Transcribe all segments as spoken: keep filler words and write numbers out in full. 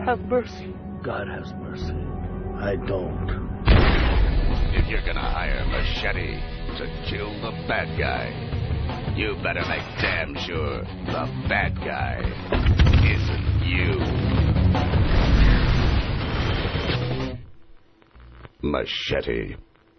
have mercy. God has mercy. I don't. If you're gonna hire Machete to kill the bad guy, you better make damn sure the bad guy isn't you. Machete.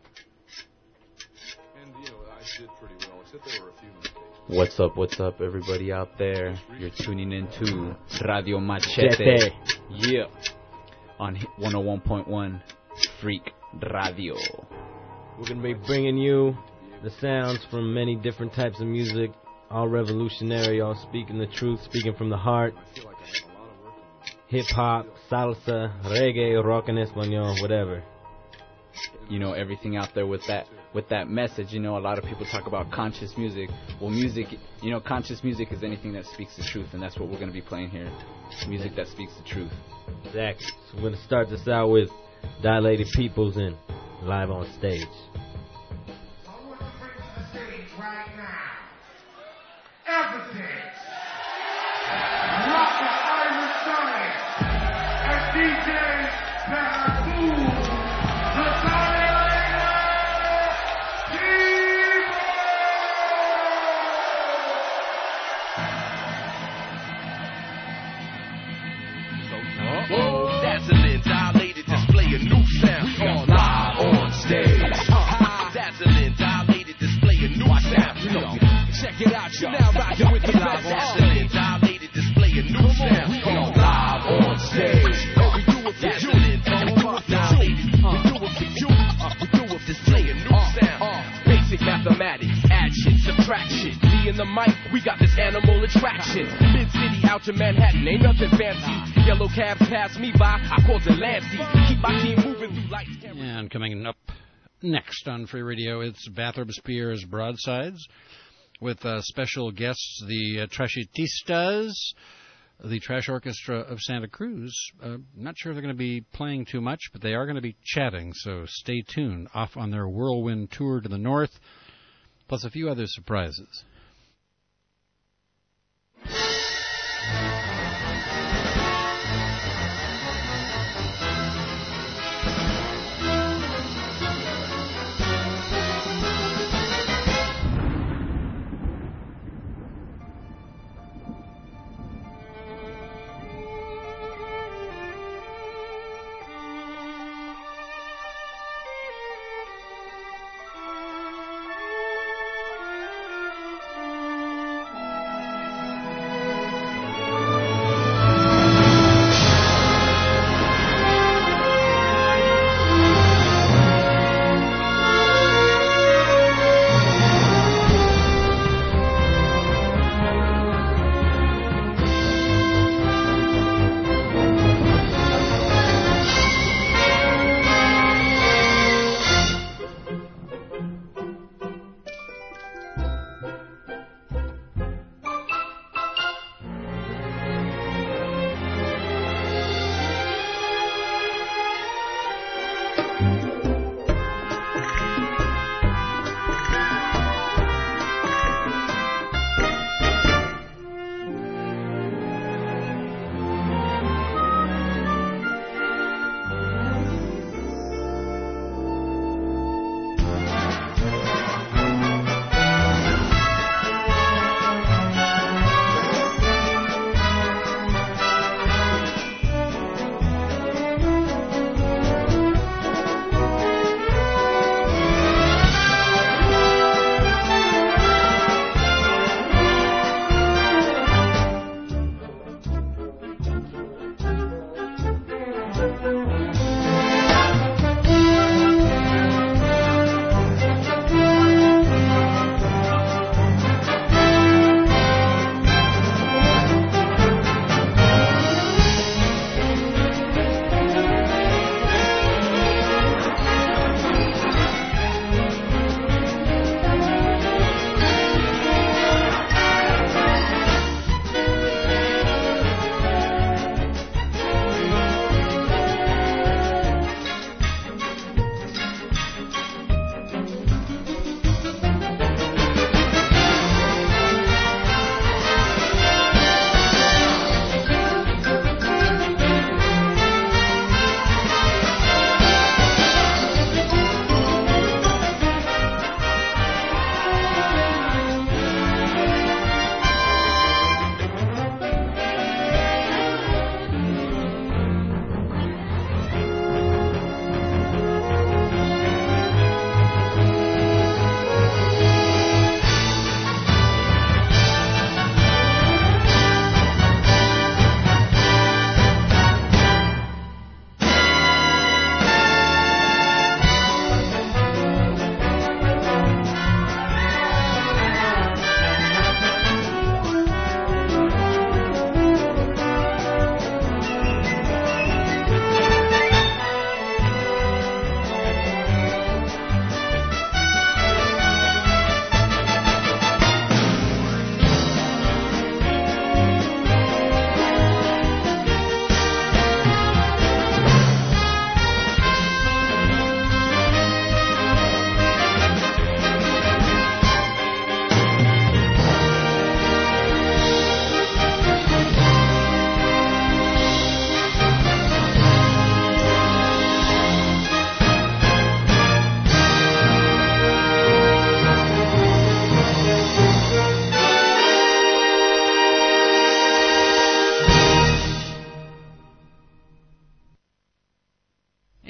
What's up, what's up, everybody out there? You're tuning in to Radio Machete. Yeah. On one oh one point one Freak Radio. We're going to be bringing you the sounds from many different types of music, all revolutionary, all speaking the truth, speaking from the heart. Hip-hop, salsa, reggae, rock en español, whatever. You know, everything out there with that with that message. You know, a lot of people talk about conscious music. Well, music, you know, conscious music is anything that speaks the truth, and that's what we're going to be playing here. Music that speaks the truth. Exactly. So we're going to start this out with Dilated Peoples and live on stage. I want to bring to the stage right now Evidence, Rocker Iron Science, and D J Babu, the Dilated People. Dazzling, dilated, display a new sound. On live on stage. Dazzling, dilated, display a new sound. Check it out, you're now rocking with the best. Dazzling, dilated, display a new sound. On live on stage. We do it for you. Dilated, we do it for you. We do it, display a new sound. Basic mathematics, addition, subtraction. Me and the mic, we got this animal attraction. Mid-city out to Manhattan, ain't nothing fancy. Yellow cabs pass me by, I call it Lancey. Keep my team moving through lights. And coming up next on Free Radio, it's Bathroom Spears Broadsides with uh, special guests, the uh, Trashitistas, the Trash Orchestra of Santa Cruz. Uh, not sure if they're going to be playing too much, but they are going to be chatting, so stay tuned. Off on their whirlwind tour to the north, plus a few other surprises.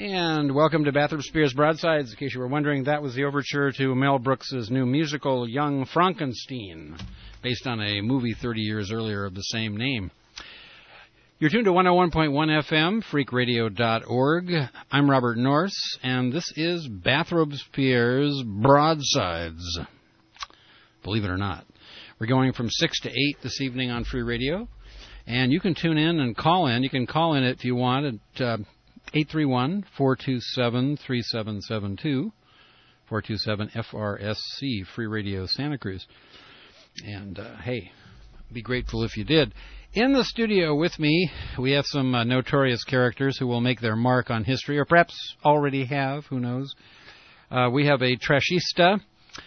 And welcome to Bathurst Spears Broadsides. In case you were wondering, that was the overture to Mel Brooks's new musical, Young Frankenstein, based on a movie thirty years earlier of the same name. You're tuned to one oh one point one F M, freak radio dot org. I'm Robert Norse, and this is Bathrobe Spears Broadsides. Believe it or not. We're going from six to eight this evening on Free Radio, and you can tune in and call in. You can call in if you want at uh, eight three one, four two seven, three seven seven two, four two seven F R S C, Free Radio Santa Cruz. And, uh, hey, be grateful if you did. In the studio with me, we have some uh, notorious characters who will make their mark on history, or perhaps already have, who knows. Uh, we have a trashista,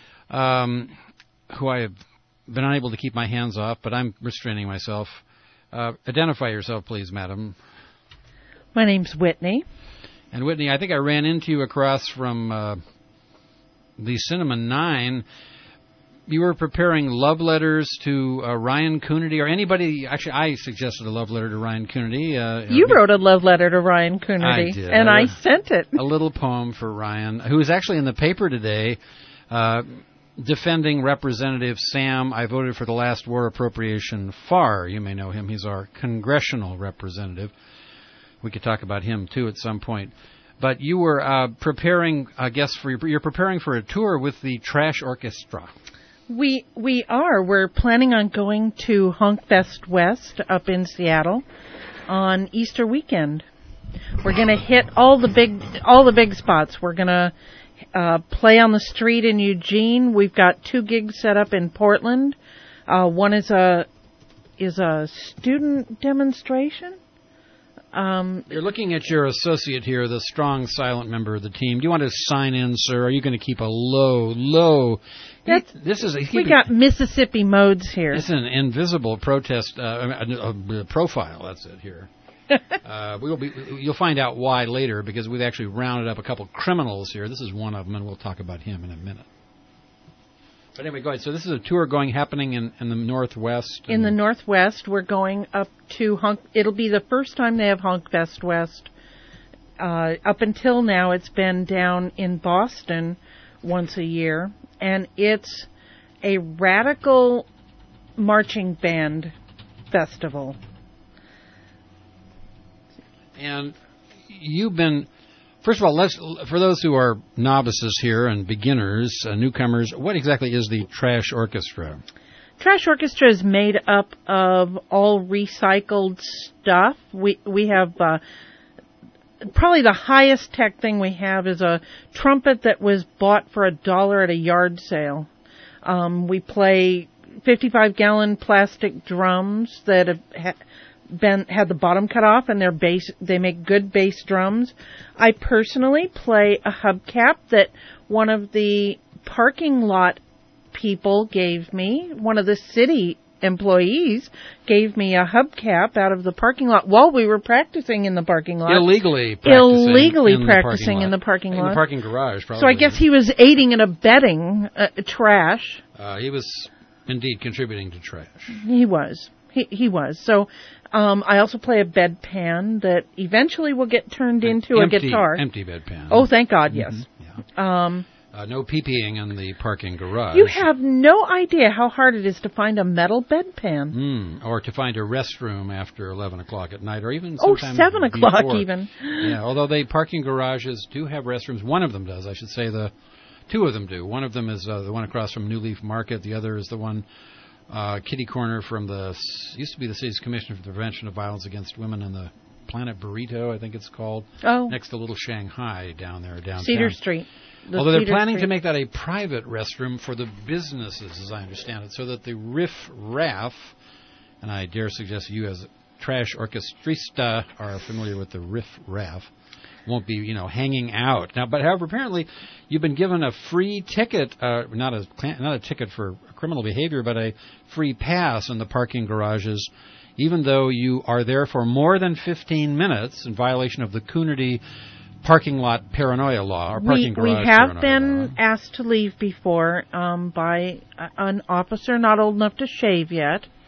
um, who I have been unable to keep my hands off, but I'm restraining myself. Uh, identify yourself, please, madam. My name's Whitney. And Whitney, I think I ran into you across from uh, the Cinema Nine. You were preparing love letters to uh, Ryan Coonerty, or anybody. Actually, I suggested a love letter to Ryan Coonerty. Uh, you wrote a love letter to Ryan Coonerty. I did. And I sent it. A little poem for Ryan, who is actually in the paper today, uh, defending Representative Sam. I voted for the last war appropriation Farr. You may know him. He's our congressional representative. We could talk about him, too, at some point. But you were uh, preparing, I guess, for your, you're preparing for a tour with the Trash Orchestra. We we are. We're planning on going to Hunkfest West up in Seattle on Easter weekend. We're going to hit all the big all the big spots. We're going to uh, play on the street in Eugene. We've got two gigs set up in Portland. Uh, one is a is a student demonstration. Um, You're looking at your associate here, the strong, silent member of the team. Do you want to sign in, sir? Are you going to keep a low, low... That's, this is a, we got Mississippi modes here. This is an invisible protest, uh, a, a profile, that's it here. uh, we'll be, you'll find out why later, because we've actually rounded up a couple criminals here. This is one of them, and we'll talk about him in a minute. But anyway, go ahead. So this is a tour going happening in, in the Northwest. In the Northwest, we're going up to Hunk. It'll be the first time they have Hunkfest West. Uh, up until now, it's been down in Boston once a year, and it's a radical marching band festival. And you've been... First of all, let's, for those who are novices here and beginners, uh, newcomers, what exactly is the Trash Orchestra? Trash Orchestra is made up of all recycled stuff. We we have uh, probably the highest tech thing we have is a trumpet that was bought for a dollar at a yard sale. Um, we play fifty-five gallon plastic drums that have ha- been had the bottom cut off, and they're bass. They make good bass drums. I personally play a hubcap that one of the parking lot people gave me. One of the city employees gave me a hubcap out of the parking lot while we were practicing in the parking lot. Illegally practicing. Illegally in practicing the in the parking lot. In the parking garage, probably. So I guess he was aiding and abetting uh, trash. Uh, he was indeed contributing to trash. He was. He he was. So um, I also play a bedpan that eventually will get turned An into empty, a guitar. Empty bedpan. Oh, thank God, yes. Mm-hmm. Yeah. Um, uh, no pee-peeing in the parking garage. you have no idea how hard it is to find a metal bedpan. Mm, or to find a restroom after eleven o'clock at night, or even Oh, sometime seven o'clock before. even. Yeah, although the parking garages do have restrooms. One of them does, I should say. The two of them do. One of them is uh, the one across from New Leaf Market. The other is the one uh, kitty corner from the used to be the city's Commission for the Prevention of Violence Against Women and the Planet Burrito, I think it's called. Oh. Next to Little Shanghai down there downtown. Cedar Street. The Although they're Cedar planning Street. to make that a private restroom for the businesses, as I understand it, so that the riff raff, and I dare suggest you as trash orchestrista are familiar with the riff raff, won't be, you know, hanging out. Now, but however, apparently you've been given a free ticket, uh, not a not a ticket for criminal behavior, but a free pass in the parking garages, even though you are there for more than fifteen minutes in violation of the Coonerty parking lot paranoia law, or parking we, garage we have paranoia been law. asked to leave before um, by a, an officer not old enough to shave yet.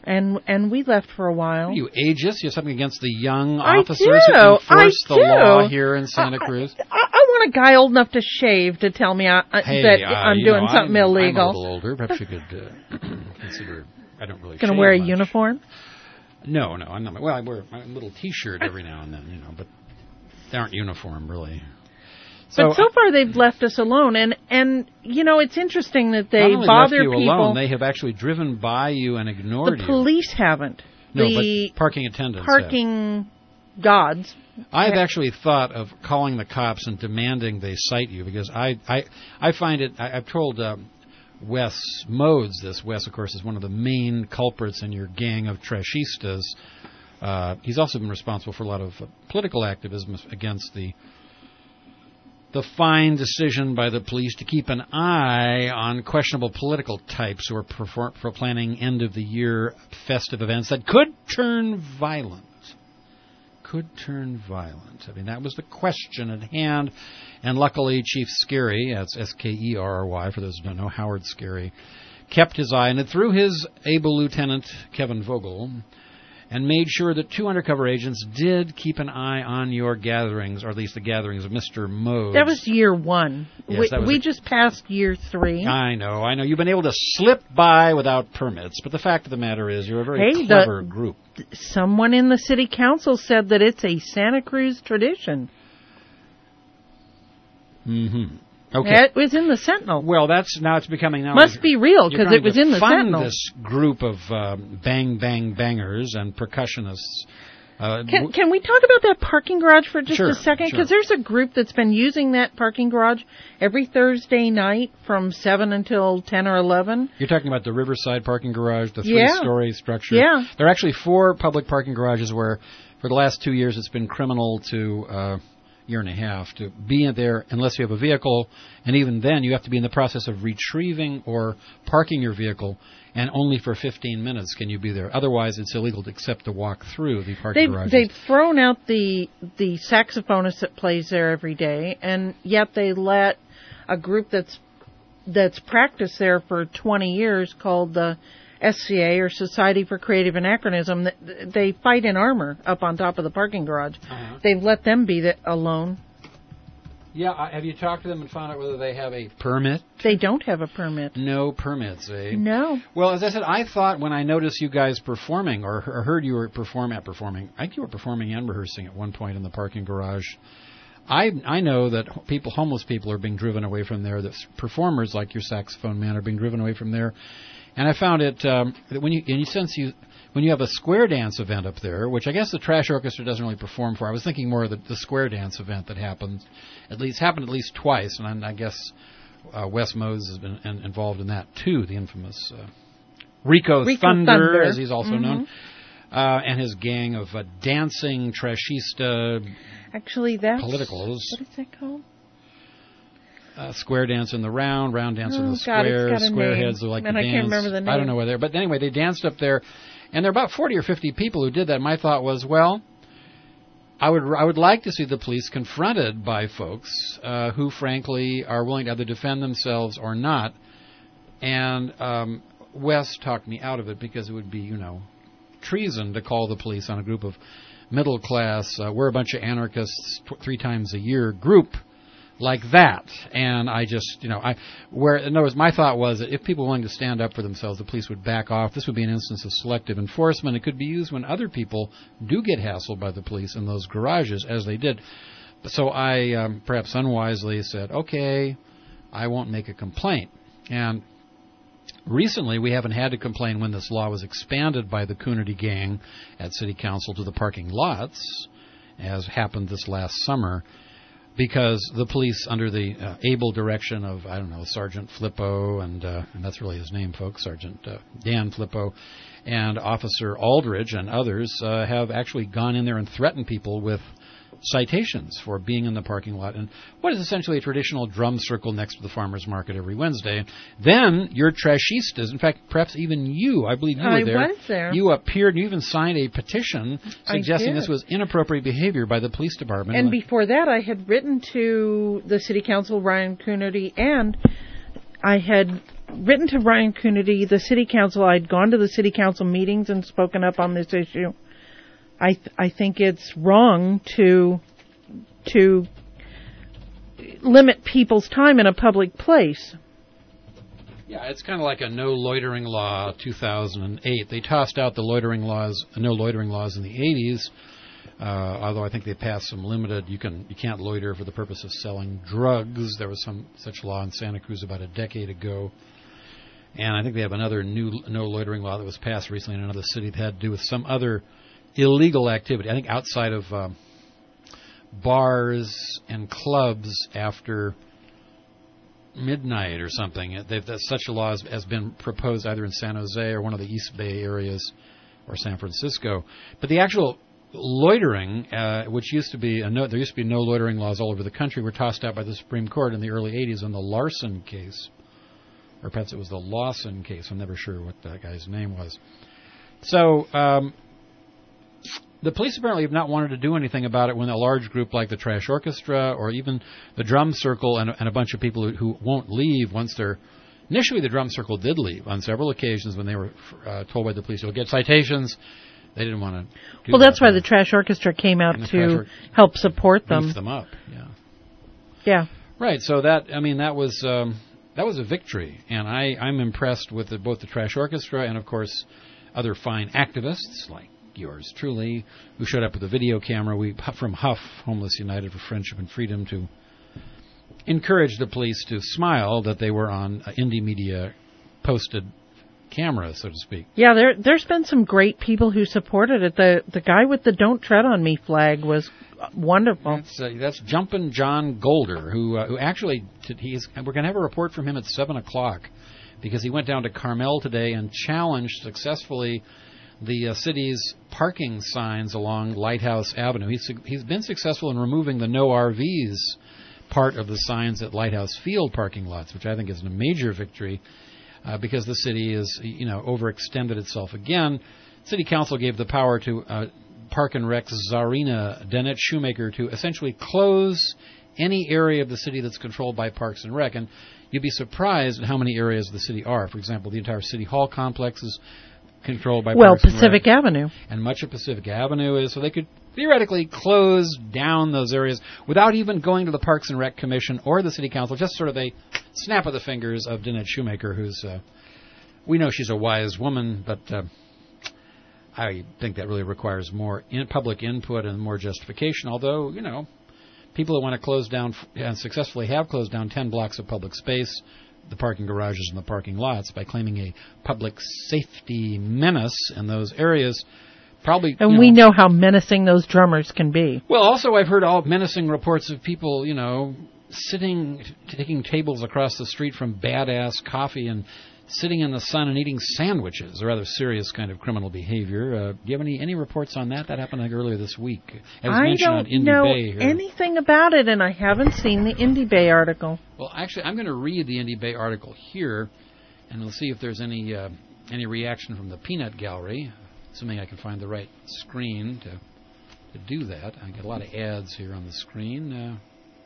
And and we left for a while. Are you ageist? You have something against the young I officers do. who enforce I the do. law here in Santa I, Cruz? I, I want a guy old enough to shave to tell me I, Hey, that uh, I'm you doing know, something I'm, illegal. I'm a little older. Perhaps you could uh, consider. I don't really. Going to shave wear a much. uniform? No, no, I'm not. Well, I wear a little T-shirt every now and then, you know, but they aren't uniform really. So, but so far they've left us alone, and and you know it's interesting that they not only bother left you people. alone, they have actually driven by you and ignored the you. police haven't. No, the but parking attendants. parking gods. I've actually thought of calling the cops and demanding they cite you because I I, I find it. I, I've told um, Wes Modes this. Wes, of course, is one of the main culprits in your gang of trashistas. Uh, he's also been responsible for a lot of uh, political activism against the the fine decision by the police to keep an eye on questionable political types who are perform- for planning end-of-the-year festive events that could turn violent. Could turn violent. I mean, that was the question at hand. And luckily, Chief Scary, that's S K E R R Y, for those who don't know, Howard Scary, kept his eye on it through his able lieutenant, Kevin Vogel, and made sure that two undercover agents did keep an eye on your gatherings, or at least the gatherings of Mister Modes. That was year one. Yes, we that was we a- just passed year three. I know, I know. You've been able to slip by without permits, but the fact of the matter is you're a very Hey, clever the- group. Someone in the city council said that it's a Santa Cruz tradition. Mm-hmm. Okay. It was in the Sentinel. Well, that's now it's becoming now. Must be real You're because trying it was to in the fund Sentinel. this group of um, bang bang bangers and percussionists. Uh, Can, can we talk about that parking garage for just Sure, a second? sure. Because there's a group that's been using that parking garage every Thursday night from seven until ten or eleven. You're talking about the Riverside parking garage, the Yeah. three-story structure. Yeah. There are actually four public parking garages where, for the last two years, it's been criminal to uh, year and a half to be in there unless you have a vehicle, and even then, you have to be in the process of retrieving or parking your vehicle. And only for fifteen minutes can you be there. Otherwise, it's illegal to accept to walk through the parking They've, garages. they've thrown out the the saxophonist that plays there every day, and yet they let a group that's that's practiced there for twenty years called the S C A, or Society for Creative Anachronism. That they fight in armor up on top of the parking garage. Uh-huh. They've let them be the, alone. Yeah, uh, have you talked to them and found out whether they have a permit? They don't have a permit. No permits, eh? No. Well, as I said, I thought when I noticed you guys performing, or, or heard you were perform at performing, I think you were performing and rehearsing at one point in the parking garage. I I know that people, homeless people, are being driven away from there. That performers like your saxophone man are being driven away from there. And I found it um, that when you, in a sense, you when you have a square dance event up there, which I guess the Trash Orchestra doesn't really perform for. I was thinking more of the, the square dance event that happens, at least happened at least twice, and I, I guess uh, Wes Modes has been in, involved in that too. The infamous uh, Rico, Rico Thunder, Thunder, as he's also mm-hmm. known, uh, and his gang of uh, dancing trashista Actually, that's politicals. What is that called? Uh, square dance in the round, round dance in Oh, the God, it's square. got a Square name, heads are like and the I dance. can't remember the I don't name. know where they're, but anyway, they danced up there, and there are about forty or fifty people who did that. My thought was, well, I would I would like to see the police confronted by folks uh, who, frankly, are willing to either defend themselves or not. And um, Wes talked me out of it because it would be, you know, treason to call the police on a group of middle class, uh, we're a bunch of anarchists tw- three times a year group like that. And I just, you know, I, where, in other words, my thought was that if people were willing to stand up for themselves, the police would back off. This would be an instance of selective enforcement. It could be used when other people do get hassled by the police in those garages, as they did. So I, um, perhaps unwisely, said, okay, I won't make a complaint. And recently, we haven't had to complain when this law was expanded by the Coonerty gang at City Council to the parking lots, as happened this last summer, because the police, under the uh, able direction of, I don't know, Sergeant Flippo, and, uh, and that's really his name, folks, Sergeant uh, Dan Flippo, and Officer Aldridge and others, uh, have actually gone in there and threatened people with citations for being in the parking lot and what is essentially a traditional drum circle next to the farmer's market every Wednesday. Then your trashistas, in fact, perhaps even you, I believe you I were there. was there. You appeared and you even signed a petition suggesting did. this was inappropriate behavior by the police department. And before that, I had written to the City Council, Ryan Coonerty, and I had written to Ryan Coonerty, the city council. I'd gone to the city council meetings and spoken up on this issue. I th- I think it's wrong to to limit people's time in a public place. Yeah, it's kind of like a no loitering law, two thousand eight. They tossed out the loitering laws, no loitering laws in the eighties. Uh, although I think they passed some limited, you can you can't loiter for the purpose of selling drugs. There was some such law in Santa Cruz about a decade ago. And I think they have another new no loitering law that was passed recently in another city that had to do with some other illegal activity. I think outside of um, bars and clubs after midnight or something. They've, that such a law has, has been proposed either in San Jose or one of the East Bay areas or San Francisco. But the actual loitering, uh, which used to be a no, there used to be no loitering laws all over the country, were tossed out by the Supreme Court in the early eighties in the Larson case, or perhaps it was the Lawson case. I'm never sure what that guy's name was. So um, the police apparently have not wanted to do anything about it when a large group like the Trash Orchestra or even the Drum Circle and, and a bunch of people who, who won't leave once they're initially the Drum Circle did leave on several occasions when they were uh, told by the police you'll get citations. They didn't want to do Well, that. that's why the Trash Orchestra came out to or- help support them. Beef them up, yeah. Yeah. Right, so that, I mean, that was um, that was a victory. And I, I'm impressed with the, both the Trash Orchestra and, of course, other fine activists like yours truly who showed up with a video camera. We from Huff, Homeless United for Friendship and Freedom, to encourage the police to smile that they were on uh, indie media posted camera, so to speak. Yeah, there, there's been some great people who supported it. The the guy with the "Don't Tread on Me" flag was wonderful. That's, uh, that's Jumpin' John Golder, who uh, who actually did, he's. We're going to have a report from him at seven o'clock because he went down to Carmel today and challenged successfully the uh, city's parking signs along Lighthouse Avenue. He's he's been successful in removing the no R Vs part of the signs at Lighthouse Field parking lots, which I think is a major victory. Uh, because the city is, you know, overextended itself again. City Council gave the power to uh, Park and Rec's Czarina Danette Shoemaker to essentially close any area of the city that's controlled by Parks and Rec. And you'd be surprised at how many areas of the city are. For example, the entire City Hall complex is controlled by well, Parks and Rec. Well, Pacific Avenue. And much of Pacific Avenue is, so they could theoretically close down those areas without even going to the Parks and Rec Commission or the City Council, just sort of a snap of the fingers of Danette Shoemaker, who's, uh, we know she's a wise woman, but uh, I think that really requires more in public input and more justification, although, you know, people who want to close down and successfully have closed down ten blocks of public space, the parking garages and the parking lots, by claiming a public safety menace in those areas. Probably, and you know, we know how menacing those drummers can be. Well, also I've heard all menacing reports of people, you know, sitting, taking tables across the street from Badass Coffee and sitting in the sun and eating sandwiches, a rather serious kind of criminal behavior. Uh, do you have any, any reports on that? That happened like earlier this week. It was I mentioned don't on Indy know Bay here. anything about it, and I haven't seen the Indy Bay article. Well, actually, I'm going to read the Indy Bay article here, and we'll see if there's any uh, any reaction from the Peanut Gallery, assuming I can find the right screen to to do that. I get a lot of ads here on the screen. Uh,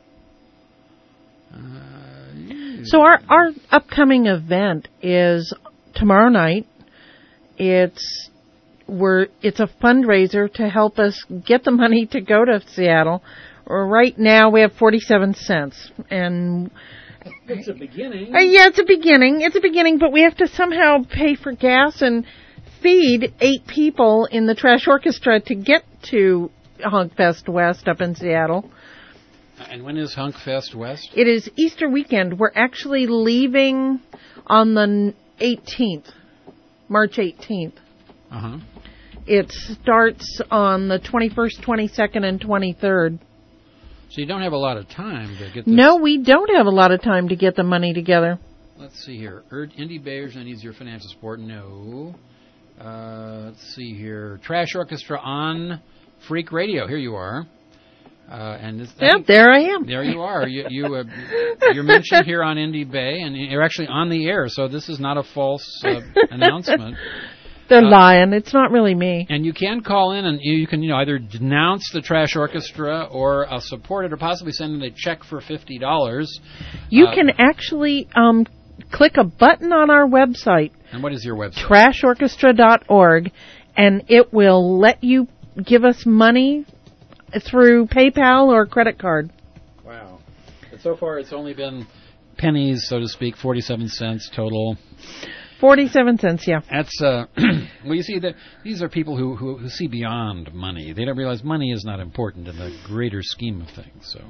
uh, so our our upcoming event is tomorrow night. It's we're it's a fundraiser to help us get the money to go to Seattle. Right now we have forty-seven cents, and it's a beginning. Uh, yeah, it's a beginning. It's a beginning, but we have to somehow pay for gas and feed eight people in the Trash Orchestra to get to Hunkfest West up in Seattle. And when is Hunkfest West? It is Easter weekend. We're actually leaving on the eighteenth, March eighteenth. Uh-huh. It starts on the twenty-first, twenty-second, and twenty-third. So you don't have a lot of time to get this. No, we don't have a lot of time to get the money together. Let's see here. Indy Bayers needs your financial support. No. Uh, let's see here. Trash Orchestra on Freak Radio. Here you are. Uh, and this, yep, think, there I am. There you are. You, you, uh, you're mentioned here on Indy Bay, and you're actually on the air, so this is not a false uh, announcement. They're uh, lying. It's not really me. And you can call in, and you, you can, you know, either denounce the Trash Orchestra or uh, support it, or possibly send in a check for fifty dollars. You uh, can actually um, click a button on our website, And what is your website? trash orchestra dot org, and it will let you give us money through PayPal or credit card. Wow. But so far, it's only been pennies, so to speak, forty-seven cents total. forty-seven cents, yeah. That's, uh, well, you see, that these are people who, who, who see beyond money. They don't realize money is not important in the greater scheme of things, so.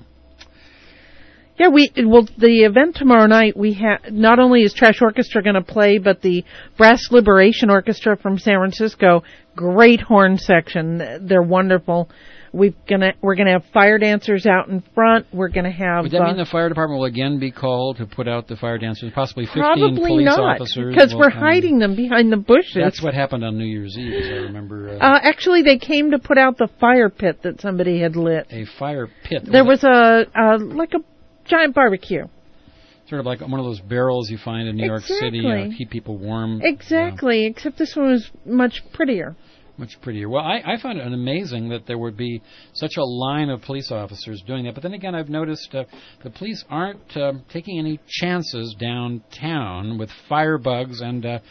Yeah, we well the event tomorrow night. We have not only is Trash Orchestra going to play, but the Brass Liberation Orchestra from San Francisco, great horn section. They're wonderful. We're gonna we're gonna have fire dancers out in front. We're gonna have. Would that uh, mean the fire department will again be called to put out the fire dancers? Possibly fifteen probably police not, officers? because will we're come. hiding them behind the bushes. That's what happened on New Year's Eve, as I remember. Uh, Uh, actually, they came to put out the fire pit that somebody had lit. a fire pit. There was a uh, like a giant barbecue. Sort of like one of those barrels you find in New York City Exactly. uh, to keep people warm. Exactly, except this one was much prettier. Much prettier. Well, I, I found it amazing that there would be such a line of police officers doing that. But then again, I've noticed uh, the police aren't uh, taking any chances downtown with firebugs and uh,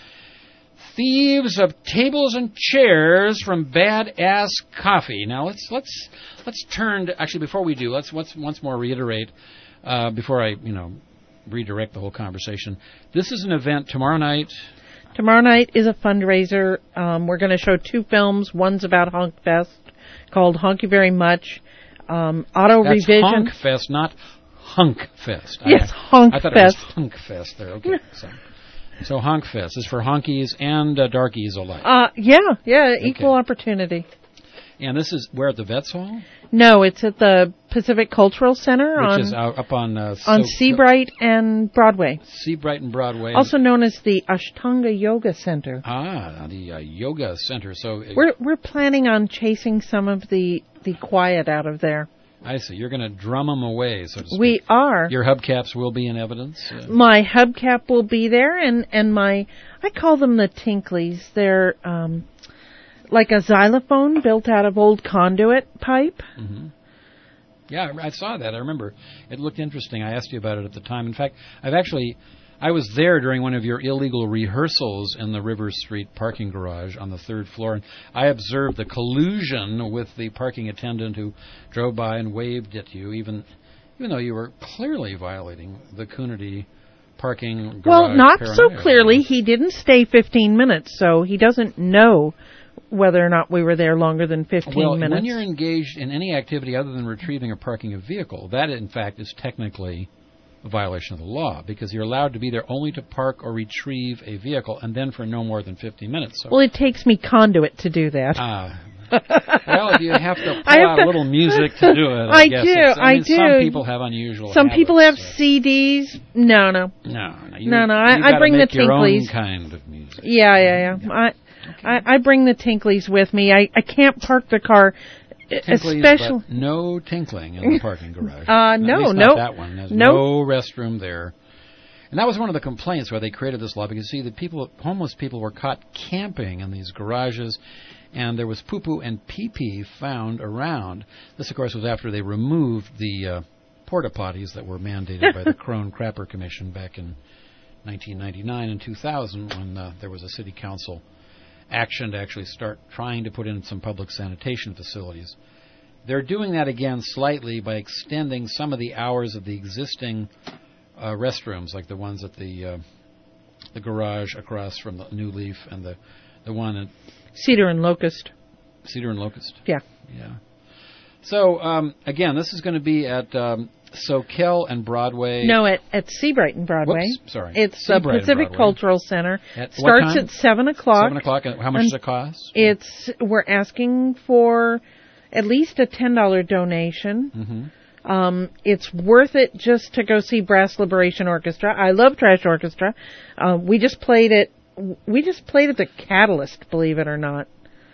thieves of tables and chairs from Bad Ass Coffee. Now let's let's let's turn to, actually before we do, let's once once more reiterate uh, before I you know redirect the whole conversation. This is an event tomorrow night. Tomorrow night is a fundraiser. Um, we're going to show two films. One's about Honk Fest called Honk You Very Much. Um, Auto That's Revision. Honk Fest, not Hunk Fest. Yes, I, Honk I thought Fest. it was Hunk Fest there. Okay. so, so Honk Fest is for honkies and uh, darkies alike. Uh, yeah, yeah, equal opportunity. And this is where at the Vets Hall? No, it's at the Pacific Cultural Center Which on is out, up on... Uh, on so, Seabright and Broadway. Seabright and Broadway. Also known as the Ashtanga Yoga Center. Ah, the uh, Yoga Center. So uh, We're we're planning on chasing some of the, the quiet out of there. I see. You're going to drum them away, so to speak. We are. Your hubcaps will be in evidence? Uh, My hubcap will be there, and, and my, I call them the tinklies. They're um, like a xylophone built out of old conduit pipe. mm-hmm. Yeah, I saw that. I remember. It looked interesting. I asked you about it at the time. In fact, I've actually, I was there during one of your illegal rehearsals in the River Street parking garage on the third floor, and I observed the collusion with the parking attendant who drove by and waved at you, even even though you were clearly violating the Coonerty parking garage Well, not so paranoia. clearly. He didn't stay fifteen minutes, so he doesn't know whether or not we were there longer than fifteen well, minutes. when you're engaged in any activity other than retrieving or parking a vehicle, that in fact is technically a violation of the law, because you're allowed to be there only to park or retrieve a vehicle, and then for no more than fifty minutes. So, Well, it takes me conduit to do that. Ah. well, if you have to pull I have out to- a little music to do it, I, I guess do, it's- I, I mean, do. Some people have unusual Some habits, people have so- C Ds. No, no. No, no. You, No, no, I- you I gotta bring the make your own tinklies. kind of music. Yeah, yeah, yeah. I, I, I bring the tinklies with me. I, I can't park the car, Tinklies, especially. but no tinkling in the parking garage. Uh, At no, least no. not that one. There's No. no restroom there. And that was one of the complaints why they created this law, because, see, the people, homeless people were caught camping in these garages, and there was poo-poo and pee-pee found around. This, of course, was after they removed the uh, porta-potties that were mandated by the Crone Crapper Commission back in nineteen ninety-nine and two thousand, when uh, there was a city council action to actually start trying to put in some public sanitation facilities. They're doing that again slightly by extending some of the hours of the existing uh, restrooms, like the ones at the uh, the garage across from the New Leaf and the the one at Cedar and Locust. Cedar and Locust. Yeah. Yeah. So um, again, this is going to be at um, Soquel and Broadway. No, at, at Seabright and Broadway. Whoops, sorry. It's the Seabright and Pacific Broadway. Cultural Center. At what Starts time? at seven o'clock. Seven o'clock. And how much And does it cost? It's we're asking for at least a ten dollar donation. Mm-hmm. Um, it's worth it just to go see Brass Liberation Orchestra. I love Trash Orchestra. Uh, we just played it. We just played at the Catalyst, believe it or not.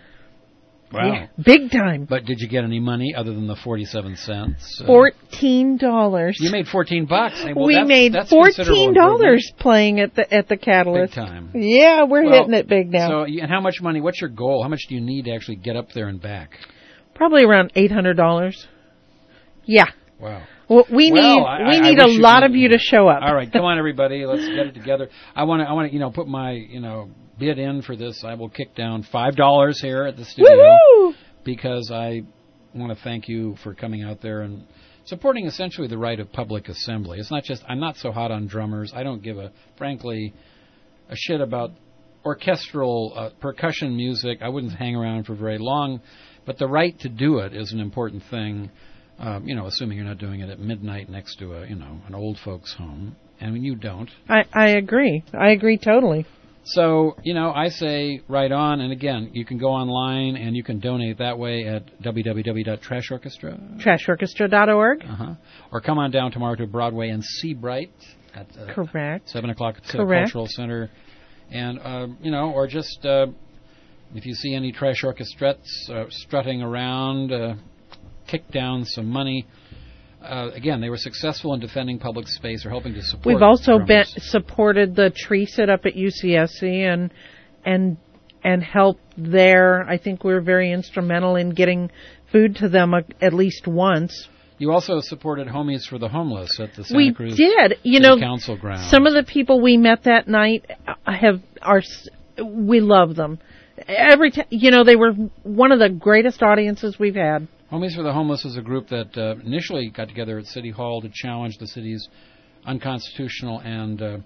Wow. Yeah, big time. But did you get any money other than the forty-seven cents? Uh, Fourteen dollars. You made fourteen bucks. Hey, well, we that's, made that's fourteen considerable dollars playing at the at the Catalyst. Big time. Yeah, we're Well, hitting it big now. So, you- and how much money? What's your goal? How much do you need to actually get up there and back? Probably around eight hundred dollars. Yeah. Wow. Well, we Well, need I- we I need a wish you lot could- of you to show up. All right, come on, everybody. Let's get it together. I want to, I want to, you know, put my, you know, bid in for this. I will kick down five dollars here at the studio Woohoo! because I want to thank you for coming out there and supporting essentially the right of public assembly. It's not just I'm not so hot on drummers. I don't give a, frankly, a shit about orchestral uh, percussion music. I wouldn't hang around for very long, but the right to do it is an important thing. Um, you know, assuming you're not doing it at midnight next to a, you know, an old folks' home. I mean, you don't. I, I agree. I agree totally. So, you know, I say right on. And again, you can go online and you can donate that way at w w w dot trash orchestra. trash orchestra dot org. Uh-huh. Or come on down tomorrow to Broadway and see Bright at uh, Correct. seven o'clock at the Correct. Cultural Center. And, uh, you know, or just uh, if you see any trash orchestrettes uh, strutting around, uh, kick down some money. Uh, again, they were successful in defending public space or helping to support. We've also been, drummers. supported the tree sit up at U C S C and and and helped there. I think we were very instrumental in getting food to them a, at least once. You also supported Homies for the Homeless at the Santa We Cruz did. You City know, Council grounds. some of the people we met that night have are we love them. Every time, you know, they were one of the greatest audiences we've had. Homies for the Homeless is a group that uh, initially got together at City Hall to challenge the city's unconstitutional and, uh,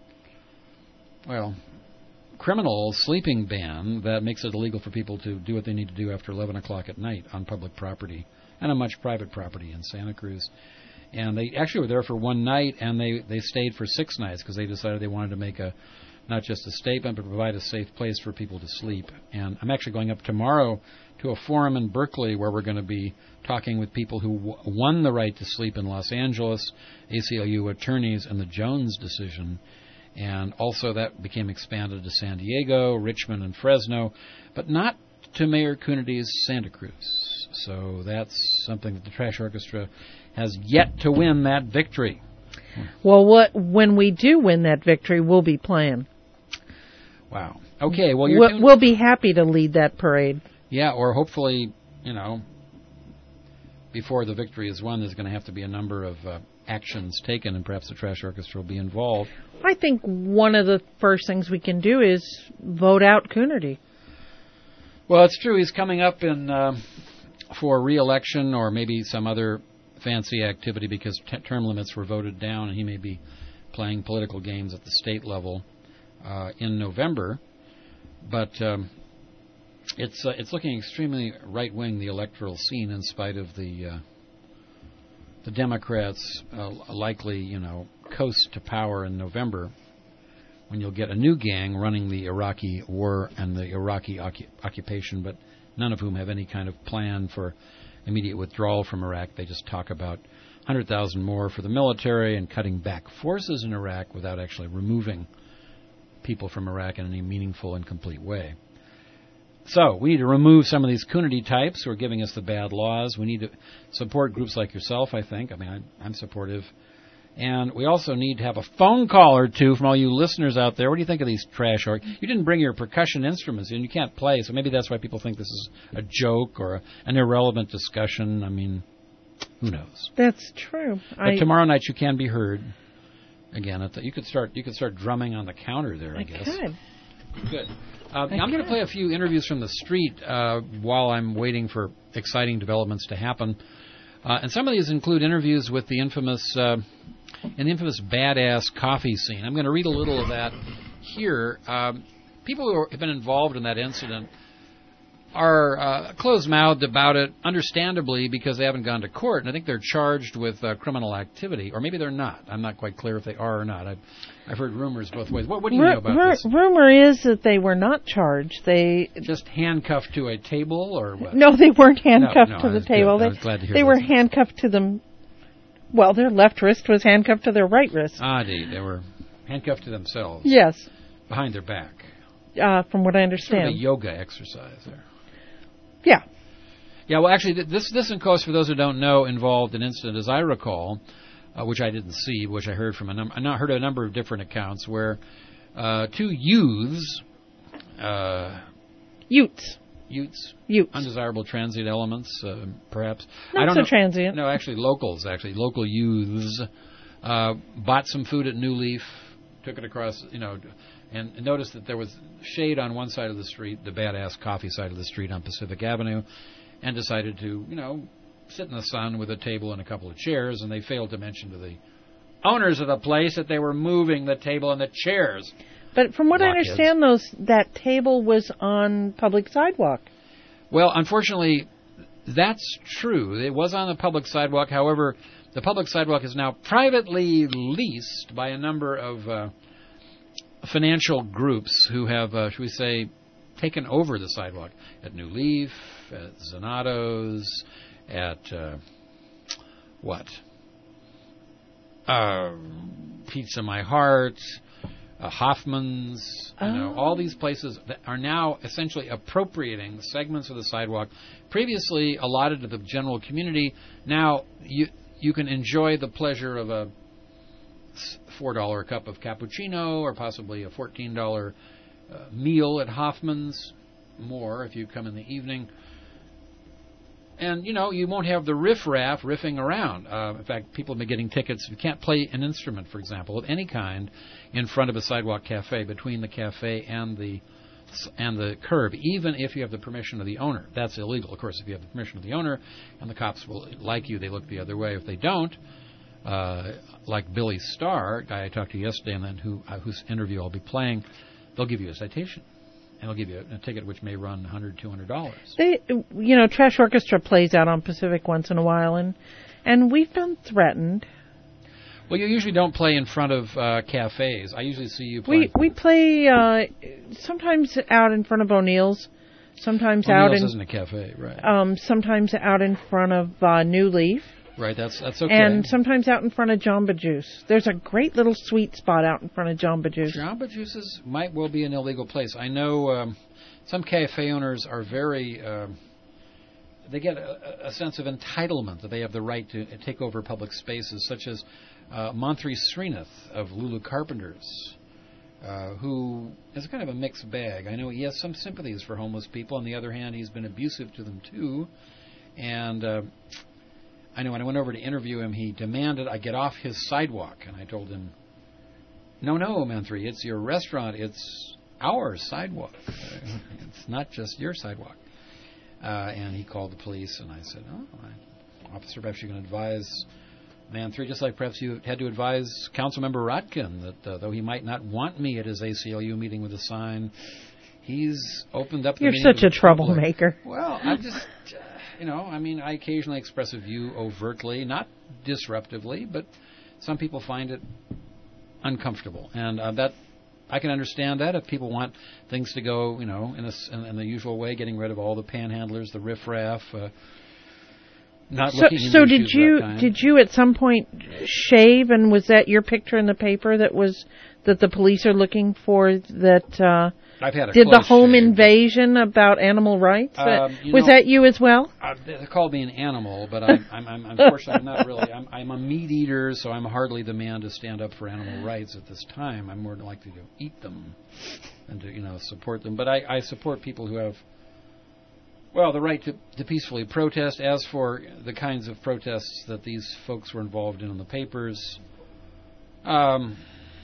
well, criminal sleeping ban that makes it illegal for people to do what they need to do after eleven o'clock at night on public property and on much private property in Santa Cruz. And they actually were there for one night, and they, they stayed for six nights because they decided they wanted to make a not just a statement, but provide a safe place for people to sleep. And I'm actually going up tomorrow to a forum in Berkeley where we're going to be talking with people who w- won the right to sleep in Los Angeles, A C L U attorneys, and the Jones decision. And also that became expanded to San Diego, Richmond, and Fresno, but not to Mayor Coonerty's Santa Cruz. So that's something that the Trash Orchestra has yet to win that victory. Well, what when we do win that victory, we'll be playing. Wow. Okay, well, you're We'll, tuned- we'll be happy to lead that parade. Yeah, or hopefully, you know, before the victory is won, there's going to have to be a number of uh, actions taken, and perhaps the Trash Orchestra will be involved. I think one of the first things we can do is vote out Coonerty. Well, it's true. He's coming up in uh, for re-election or maybe some other fancy activity because t- term limits were voted down, and he may be playing political games at the state level uh, in November. But um, it's uh, it's looking extremely right-wing, the electoral scene, in spite of the uh, the Democrats uh, likely, you know, coast to power in November, when you'll get a new gang running the Iraqi war and the Iraqi occu- occupation, but none of whom have any kind of plan for immediate withdrawal from Iraq. They just talk about one hundred thousand more for the military and cutting back forces in Iraq without actually removing people from Iraq in any meaningful and complete way. So we need to remove some of these Coonerty types who are giving us the bad laws. We need to support groups like yourself, I think. I mean, I'm, I'm supportive. And we also need to have a phone call or two from all you listeners out there. What do you think of these trash org? You didn't bring your percussion instruments in. You can't play, so maybe that's why people think this is a joke or a, an irrelevant discussion. I mean, who knows? That's true. But I, tomorrow night you can be heard. Again, at the, you could start you could start drumming on the counter there, I, I guess. could. Good. Uh, I'm going to play a few interviews from the street uh, while I'm waiting for exciting developments to happen. Uh, and some of these include interviews with the infamous, uh, an infamous badass coffee scene. I'm going to read a little of that here. Um, people who have been involved in that incident are uh, closed-mouthed about it, understandably, because they haven't gone to court. And I think they're charged with uh, criminal activity, or maybe they're not. I'm not quite clear if they are or not. I've, I've heard rumors both ways. What, what do you Ru- know about ru- this? Rumor is that they were not charged. They Just handcuffed to a table, or what? no, they weren't handcuffed No, no, to I the was table. good. I They, was glad to hear they that. were handcuffed to them. Well, their left wrist was handcuffed to their right wrist. Ah, indeed. They were handcuffed to themselves. Yes, Behind their back. uh, from what I Sort of a understand. yoga exercise there. Yeah. Yeah, well, actually, th- this, this, of course, for those who don't know, involved an incident, as I recall, uh, which I didn't see, which I heard from a num- I not heard a number of different accounts, where uh, two youths, uh, Utes. Utes, Utes. undesirable transient elements, uh, perhaps. Not I don't so know. transient. No, actually, locals, actually, local youths, uh, bought some food at New Leaf, took it across, you know, and noticed that there was shade on one side of the street, the Badass Coffee side of the street on Pacific Avenue, and decided to, you know, sit in the sun with a table and a couple of chairs, and they failed to mention to the owners of the place that they were moving the table and the chairs. But from what Blockheads. I understand, those that table was on public sidewalk. Well, unfortunately, that's true. It was on the public sidewalk. However, the public sidewalk is now privately leased by a number of uh, financial groups who have, uh, should we say, taken over the sidewalk at New Leaf, at Zanato's, at uh, what? Uh, Pizza My Heart. Uh, Hoffman's, you know, Oh. all these places that are now essentially appropriating segments of the sidewalk previously allotted to the general community. Now you you can enjoy the pleasure of a four dollar cup of cappuccino or possibly a fourteen dollar uh, meal at Hoffman's, more if you come in the evening. And, you know, you won't have the riff-raff riffing around. Uh, in fact, people have been getting tickets. You can't play an instrument, for example, of any kind in front of a sidewalk cafe, between the cafe and the and the curb, even if you have the permission of the owner. That's illegal. Of course, if you have the permission of the owner and the cops will like you, they look the other way. If they don't, uh, like Billy Starr, guy I talked to yesterday, and then who uh, whose interview I'll be playing, they'll give you a citation. And they'll give you a, a ticket which may run one hundred dollars, two hundred dollars. They, you know, Trash Orchestra plays out on Pacific once in a while, and and we've been threatened. Well, you usually don't play in front of uh, cafes. I usually see you play. We we play uh, sometimes out in front of O'Neill's, sometimes out O'Neill's in isn't a cafe, right? um, sometimes out in front of uh, New Leaf. Right, that's that's okay. And sometimes out in front of Jamba Juice. There's a great little sweet spot out in front of Jamba Juice. Jamba Juices might well be an illegal place. I know um, some cafe owners are very. Um, they get a, a sense of entitlement that they have the right to take over public spaces, such as uh, Monthri Srinath of Lulu Carpenters, uh, who is kind of a mixed bag. I know he has some sympathies for homeless people. On the other hand, he's been abusive to them too, and. Uh, I know when I went over to interview him, he demanded I get off his sidewalk. And I told him, no, no, Manthri, it's your restaurant. It's our sidewalk. It's not just your sidewalk. Uh, and he called the police, and I said, oh, I, officer, perhaps you can advise Manthri, just like perhaps you had to advise Councilmember Rotkin that uh, though he might not want me at his A C L U meeting with a sign, he's opened up the You're meeting such to a the troublemaker. public. Well, I'm just... You know, I mean, I occasionally express a view overtly, not disruptively, but some people find it uncomfortable, and uh, that I can understand that if people want things to go, you know, in, a, in, in the usual way, getting rid of all the panhandlers, the riffraff, uh, not So, looking into so did issues of you that kind. did you at some point shave, and was that your picture in the paper that was that the police are looking for? That uh, I've had a did the close home shave. invasion about animal rights? That- Um, you was know- that you as well? Uh, they called me an animal, but I'm, I'm, I'm unfortunately I'm not really. I'm, I'm a meat eater, so I'm hardly the man to stand up for animal rights at this time. I'm more than likely to eat them and to, you know, support them. But I, I support people who have, well, the right to, to peacefully protest. As for the kinds of protests that these folks were involved in in the papers, um,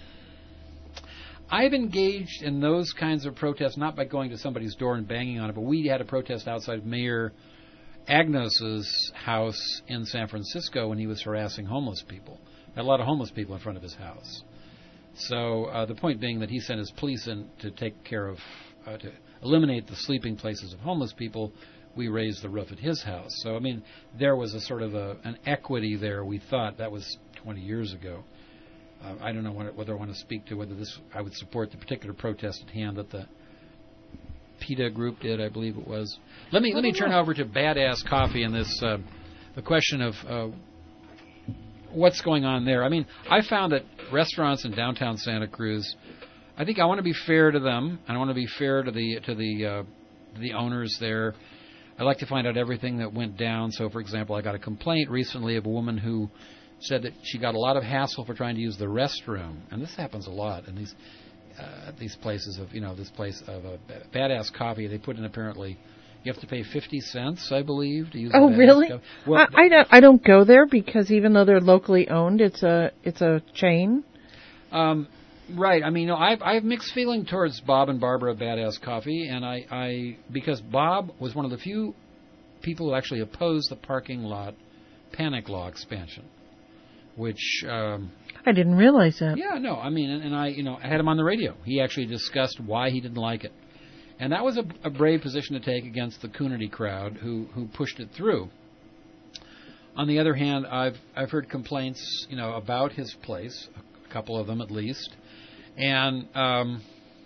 I've engaged in those kinds of protests not by going to somebody's door and banging on it, but we had a protest outside Mayor Agnos's house in San Francisco when he was harassing homeless people. Had a lot of homeless people in front of his house. So uh, the point being that he sent his police in to take care of, uh, to eliminate the sleeping places of homeless people. We raised the roof at his house. So, I mean, there was a sort of a, an equity there, we thought. That was twenty years ago. Uh, I don't know whether I want to speak to whether this I would support the particular protest at hand that the PETA group did, I believe it was. Let me let me turn over to Badass Coffee and this uh, the question of uh, what's going on there. I mean, I found that restaurants in downtown Santa Cruz, I think I want to be fair to them, and I want to be fair to the to the uh, the owners there. I like to find out everything that went down. So, for example, I got a complaint recently of a woman who said that she got a lot of hassle for trying to use the restroom, and this happens a lot in these uh, these places of, you know, this place of a Badass Coffee. They put in apparently You have to pay fifty cents, I believe, to use. Oh, a Badass really? Coffee. Well, I, I don't. I don't go there because even though they're locally owned, it's a it's a chain. Um, right. I mean, you know, I've I have mixed feeling towards Bob and Barbara Badass Coffee, and I, I because Bob was one of the few people who actually opposed the parking lot panic law expansion, which. Um, I didn't realize that. Yeah, no, I mean, and, and I, you know, I had him on the radio. He actually discussed why he didn't like it. And that was a, a brave position to take against the Coonerty crowd who, who pushed it through. On the other hand, I've I've heard complaints, you know, about his place, a couple of them at least, and um,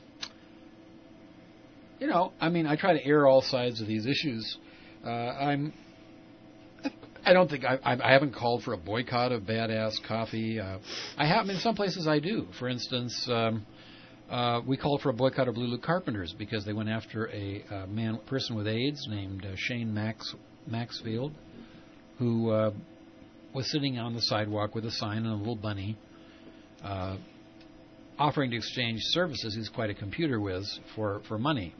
you know, I mean, I try to air all sides of these issues. Uh, I'm I don't think I, I haven't called for a boycott of Badass Coffee. Uh, I have, I mean, in some places I do. For instance. Um, Uh, we called for a boycott of Lulu Carpenters because they went after a uh, man, person with AIDS named uh, Shane Max, Maxfield, who uh, was sitting on the sidewalk with a sign and a little bunny, uh, offering to exchange services. He's quite a computer whiz for, for money,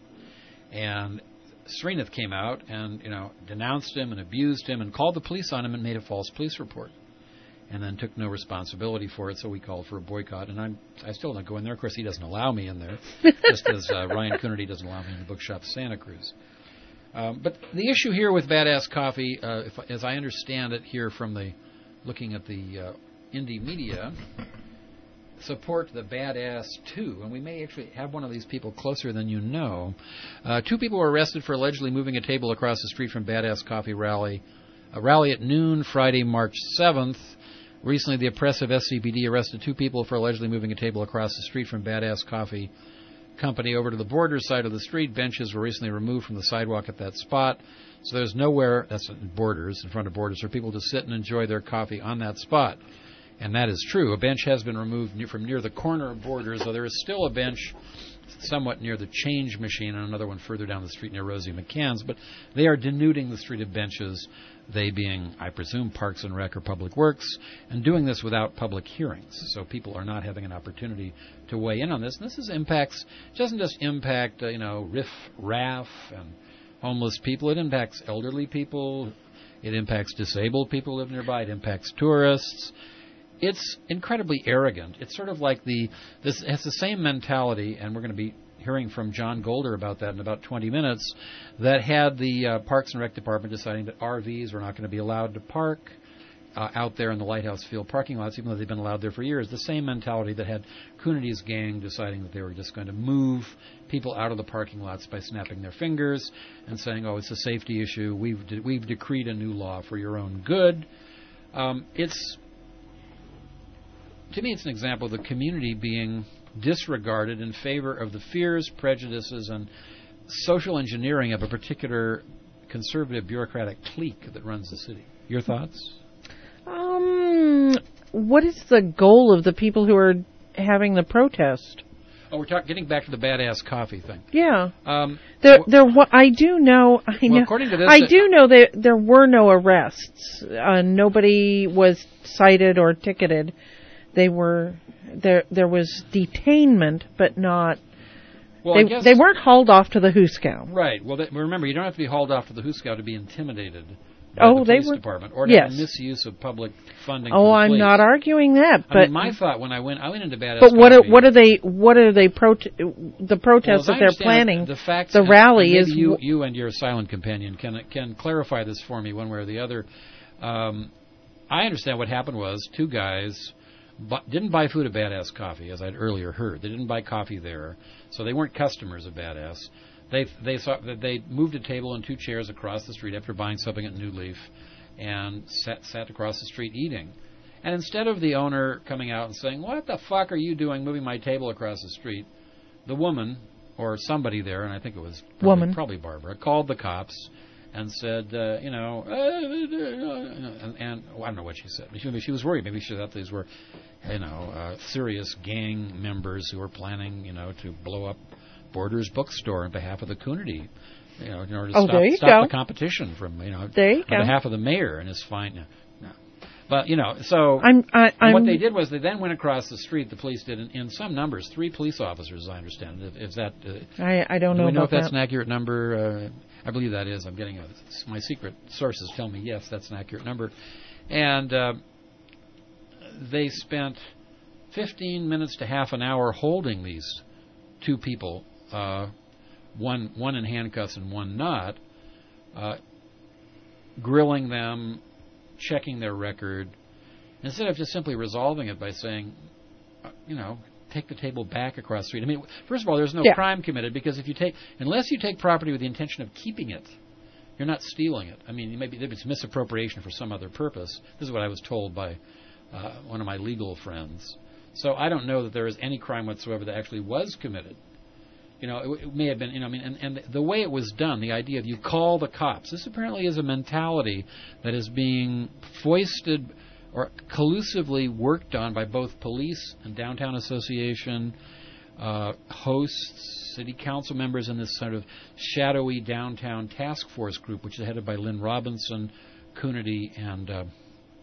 and Srinath came out and you know denounced him and abused him and called the police on him and made a false police report. And then took no responsibility for it, so we called for a boycott. And I'm, I still don't go in there. Of course, he doesn't allow me in there, just as uh, Ryan Coonerty doesn't allow me in the bookshop Santa Cruz. Um, but the issue here with Badass Coffee, uh, if, as I understand it here from the looking at the uh, indie media, support the Badass two. And we may actually have one of these people closer than you know. Uh, two people were arrested for allegedly moving a table across the street from Badass Coffee rally. A rally at noon Friday, March seventh. Recently, the oppressive S C P D arrested two people for allegedly moving a table across the street from Badass Coffee Company over to the Borders side of the street. Benches were recently removed from the sidewalk at that spot, so there's nowhere, that's Borders, in front of Borders, for people to sit and enjoy their coffee on that spot. And that is true. A bench has been removed near, from near the corner of Borders, though there is still a bench somewhat near the change machine and another one further down the street near Rosie McCann's, but they are denuding the street of benches, they being, I presume, Parks and Rec or Public Works, and doing this without public hearings. So people are not having an opportunity to weigh in on this. And this is impacts, doesn't just impact, uh, you know, riff raff and homeless people. It impacts elderly people. It impacts disabled people who live nearby. It impacts tourists. It's incredibly arrogant. It's sort of like the, this has the same mentality, and we're going to be hearing from John Golder about that in about twenty minutes, that had the uh, Parks and Rec Department deciding that R Vs were not going to be allowed to park uh, out there in the Lighthouse Field parking lots, even though they've been allowed there for years. The same mentality that had Coonerty's gang deciding that they were just going to move people out of the parking lots by snapping their fingers and saying, oh, it's a safety issue. We've, de- we've decreed a new law for your own good. Um, it's... To me, it's an example of the community being disregarded in favor of the fears, prejudices, and social engineering of a particular conservative bureaucratic clique that runs the city. Your thoughts? Um, what is the goal of the people who are having the protest? Oh, we're talking getting back to the Badass Coffee thing. Yeah. Um, there, wh- there. I do know. I well, know. according to this, I do know that there were no arrests. Uh, nobody was cited or ticketed. They were there. There was detainment, but not. Well, they, I guess, they weren't hauled off to the Hooskow. Right. Well, they, remember, you don't have to be hauled off to the Hooskow to be intimidated by oh, the they police were, department or to yes. have misuse of public funding. Oh, for the I'm police. not arguing that. But I mean, my thought when I went, I went into Badass. But what are, Coffee, what are they? What are they? Prote- the protests well, that they're planning. The, facts, the and, rally and is. Maybe you, you and your silent companion can can clarify this for me one way or the other. Um, I understand what happened was two guys. But didn't buy food at Badass Coffee, as I'd earlier heard. They didn't buy coffee there, so they weren't customers of Badass. They they thought that they moved a table and two chairs across the street after buying something at New Leaf, and sat sat across the street eating. And instead of the owner coming out and saying, "What the fuck are you doing, moving my table across the street?" the woman or somebody there, and I think it was probably, woman, probably Barbara, called the cops and said, uh, you know, uh, and, and well, I don't know what she said. She, she was worried. Maybe she thought these were, you know, uh, serious gang members who were planning, you know, to blow up Borders bookstore on behalf of the Coonerty, you know, in order to oh, stop, there you stop go. the competition from, you know, there you on go. behalf of the mayor and his fine. No, no. But, you know, so I'm, I, and I'm, what they did was they then went across the street, the police did, in, in some numbers, three police officers, as I understand it. If, if that, uh, I, I don't do know we know about if that's that. an accurate number? Uh, I believe that is. I'm getting a, my secret sources tell me, yes, that's an accurate number. And uh, they spent fifteen minutes to half an hour holding these two people, uh, one one in handcuffs and one not, uh, grilling them, checking their record, instead of just simply resolving it by saying, uh, you know, take the table back across the street. I mean, first of all, there's no yeah. crime committed because if you take, unless you take property with the intention of keeping it, you're not stealing it. I mean, maybe it's misappropriation for some other purpose. This is what I was told by uh, one of my legal friends. So I don't know that there is any crime whatsoever that actually was committed. You know, it, it may have been, you know, I mean, and, and the way it was done, the idea of you call the cops, this apparently is a mentality that is being foisted or collusively worked on by both police and Downtown Association, uh, hosts, city council members in this sort of shadowy downtown task force group, which is headed by Lynn Robinson, Coonerty, and uh,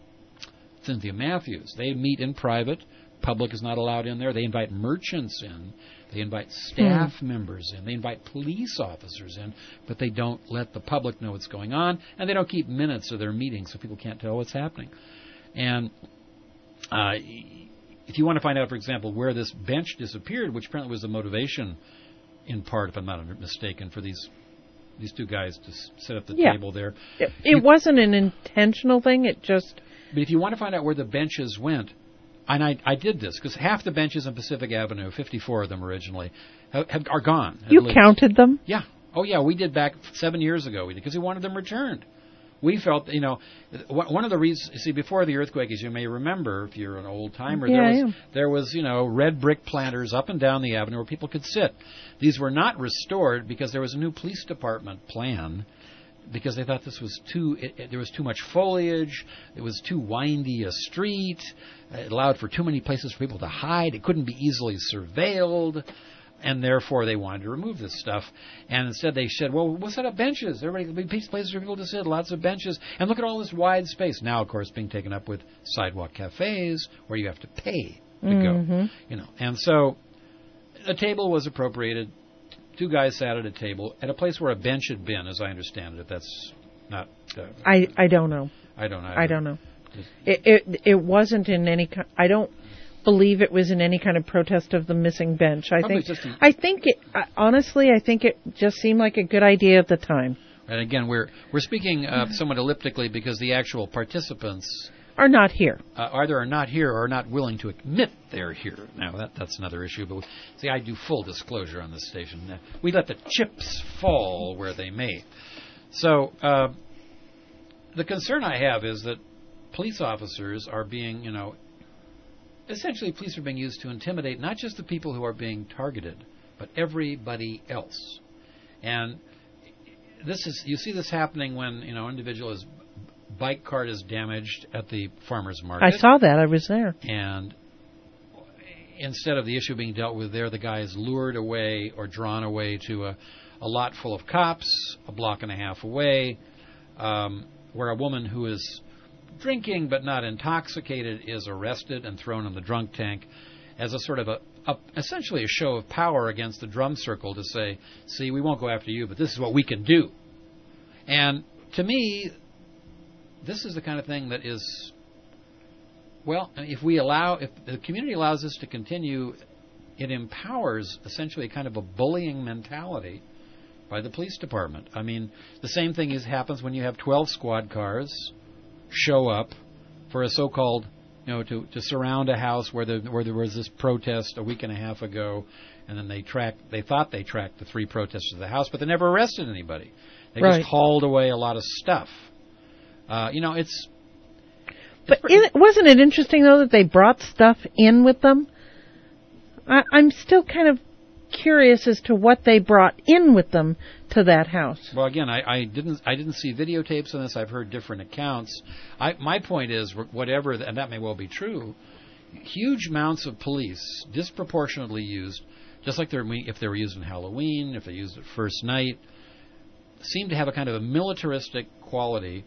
Cynthia Matthews. They meet in private. Public is not allowed in there. They invite merchants in. They invite staff mm. members in. They invite police officers in, but they don't let the public know what's going on, and they don't keep minutes of their meetings so people can't tell what's happening. And uh, if you want to find out, for example, where this bench disappeared, which apparently was the motivation, in part, if I'm not mistaken, for these these two guys to s- set up the yeah. table there. It, it you, wasn't an intentional thing. It just... But if you want to find out where the benches went, and I, I did this, because half the benches on Pacific Avenue, fifty-four of them originally, have, have, are gone. You least. counted them? Yeah. Oh, yeah, we did back seven years ago, because we wanted them returned. We felt, you know, one of the reasons, you see, before the earthquake, as you may remember, if you're an old-timer, yeah, there, was, yeah. there was, you know, red brick planters up and down the avenue where people could sit. These were not restored because there was a new police department plan because they thought this was too, it, it, there was too much foliage, it was too windy a street, it allowed for too many places for people to hide, it couldn't be easily surveilled. And therefore, they wanted to remove this stuff. And instead, they said, well, we'll set up benches. Everybody will be places for people to sit, lots of benches. And look at all this wide space. Now, of course, being taken up with sidewalk cafes where you have to pay to mm-hmm. go. You know, and so a table was appropriated. Two guys sat at a table at a place where a bench had been, as I understand it. If that's not... Uh, I, I don't know. I don't know. I don't know. It, it, it wasn't in any... I don't... believe it was in any kind of protest of the missing bench. I Probably think. just a, I think it. Uh, honestly, I think it just seemed like a good idea at the time. And again, we're we're speaking uh, somewhat elliptically because the actual participants are not here. Uh, either are not here or are not willing to admit they're here. Now that that's another issue. But see, I do full disclosure on this station. Uh, we let the chips fall where they may. So uh, the concern I have is that police officers are being, you know. Essentially, police are being used to intimidate not just the people who are being targeted, but everybody else. And this is you see this happening when you know an individual's bike cart is damaged at the farmer's market. I saw that. I was there. And instead of the issue being dealt with there, the guy is lured away or drawn away to a, a lot full of cops, a block and a half away, um, where a woman who is drinking but not intoxicated is arrested and thrown in the drunk tank as a sort of a, a essentially a show of power against the drum circle to say, see, we won't go after you, but this is what we can do. And to me, this is the kind of thing that is, well, if we allow, if the community allows this to continue, it empowers essentially a kind of a bullying mentality by the police department. I mean, the same thing is happens when you have twelve squad cars show up for a so-called, you know, to, to surround a house where there, where there was this protest a week and a half ago, and then they tracked, they thought they tracked the three protesters to the house, but they never arrested anybody. They right. just hauled away a lot of stuff. Uh, you know, it's... But it, wasn't it interesting, though, that they brought stuff in with them? I, I'm still kind of curious as to what they brought in with them to that house. Well, again, I, I didn't I didn't see videotapes on this. I've heard different accounts. I, my point is, whatever, and that may well be true, huge amounts of police disproportionately used, just like they're, if they were used in Halloween, if they used it first night, seem to have a kind of a militaristic quality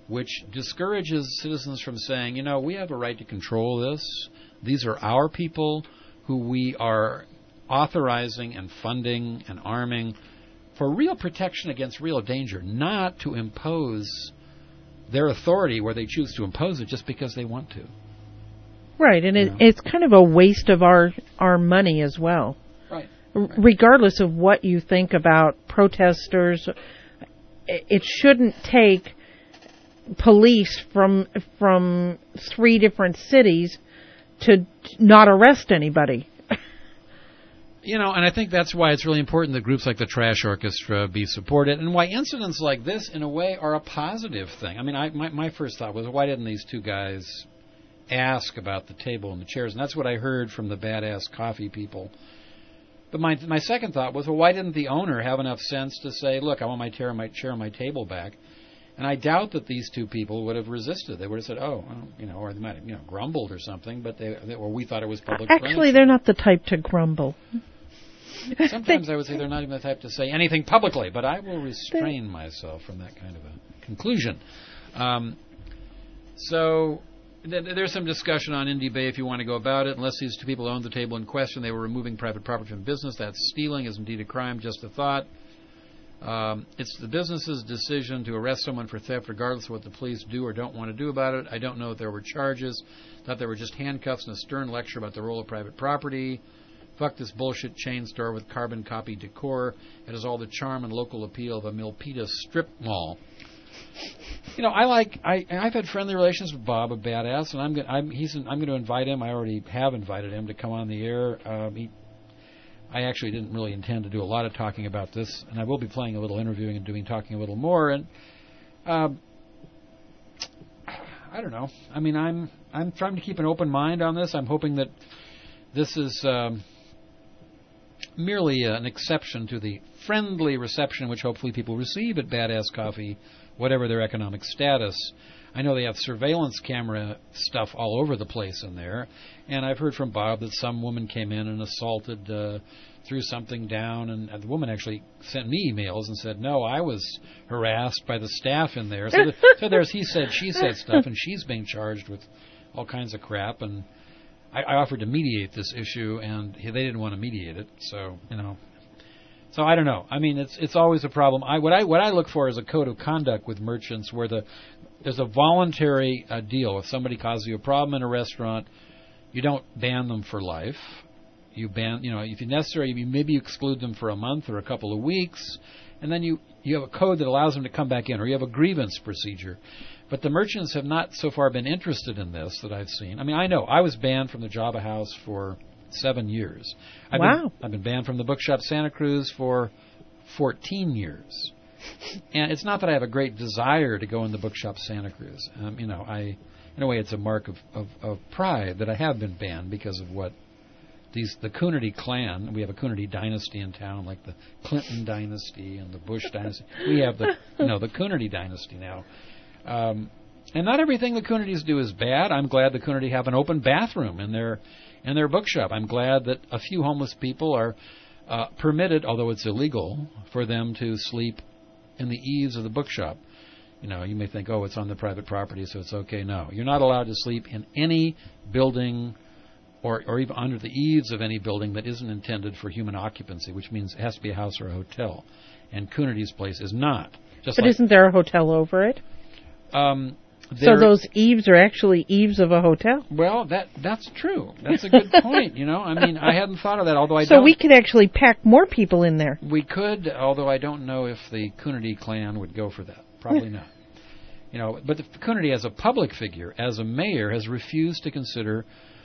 which discourages citizens from saying, you know, we have a right to control this. These are our people who we are authorizing and funding and arming for real protection against real danger, not to impose their authority where they choose to impose it just because they want to. Right, and it, know? it's kind of a waste of our, our money as well. Right. R- regardless of what you think about protesters, it shouldn't take police from from three different cities to not arrest anybody. You know, and I think that's why it's really important that groups like the Trash Orchestra be supported, and why incidents like this, in a way, are a positive thing. I mean, I, my, my first thought was, why didn't these two guys ask about the table and the chairs? And that's what I heard from the Badass Coffee people. But my my second thought was, well, why didn't the owner have enough sense to say, look, I want my chair, my chair, and my table back? And I doubt that these two people would have resisted. They would have said, oh, well, you know, or they might have, you know, grumbled or something, but they, they or we thought it was public Actually, furniture. they're not the type to grumble. Sometimes I would say they're not even the type to say anything publicly, but I will restrain myself from that kind of a conclusion. Um, so th- there's some discussion on Indie Bay if you want to go about it. Unless these two people owned the table in question, they were removing private property from business. That's stealing, is indeed a crime, just a thought. Um, it's the business's decision to arrest someone for theft regardless of what the police do or don't want to do about it. I don't know if there were charges. Thought there were just handcuffs and a stern lecture about the role of private property. Fuck this bullshit chain store with carbon copy decor. It has all the charm and local appeal of a Milpitas strip mall. You know, I like. I I've had friendly relations with Bob, a badass, and I'm going. I'm he's. I'm going to invite him. I already have invited him to come on the air. Um, he, I actually didn't really intend to do a lot of talking about this, and I will be playing a little interviewing and doing talking a little more. And um, I don't know. I mean, I'm I'm trying to keep an open mind on this. I'm hoping that this is. Um, merely uh, an exception to the friendly reception which hopefully people receive at Badass Coffee, whatever their economic status. I know they have surveillance camera stuff all over the place in there, and I've heard from Bob that some woman came in and assaulted, uh, threw something down, and, and the woman actually sent me emails and said, no, I was harassed by the staff in there. So, the, so there's he said, she said stuff, and she's being charged with all kinds of crap, and I, I offered to mediate this issue, and they didn't want to mediate it. So, you know, so I don't know. I mean, it's it's always a problem. I what I what I look for is a code of conduct with merchants where the there's a voluntary uh, deal. If somebody causes you a problem in a restaurant, you don't ban them for life. You ban, you know, if necessary, you maybe you exclude them for a month or a couple of weeks, and then you you have a code that allows them to come back in, or you have a grievance procedure. But the merchants have not so far been interested in this that I've seen. I mean, I know. I was banned from the Java House for seven years. I've wow. Been, I've been banned from the Bookshop Santa Cruz for fourteen years. And it's not that I have a great desire to go in the Bookshop Santa Cruz. Um, you know, I, in a way, it's a mark of, of, of pride that I have been banned because of what these the Coonerty clan. We have a Coonerty dynasty in town, like the Clinton dynasty and the Bush dynasty. We have the, you know, the Coonerty dynasty now. Um, and not everything the Coonertys do is bad. I'm glad the Coonerty have an open bathroom in their in their bookshop. I'm glad that a few homeless people are uh, permitted, although it's illegal, for them to sleep in the eaves of the bookshop. You know, you may think, oh, it's on the private property, so it's okay. No, you're not allowed to sleep in any building or, or even under the eaves of any building that isn't intended for human occupancy, which means it has to be a house or a hotel. And Coonerty's place is not. Just but like, isn't there a hotel over it? Um, so those eaves are actually eaves of a hotel? Well, that that's true. That's a good point, you know. I mean, I hadn't thought of that, although I so don't... So we could actually pack more people in there. We could, although I don't know if the Coonerty clan would go for that. Probably not. You know, but the Coonerty, as a public figure, as a mayor, has refused to consider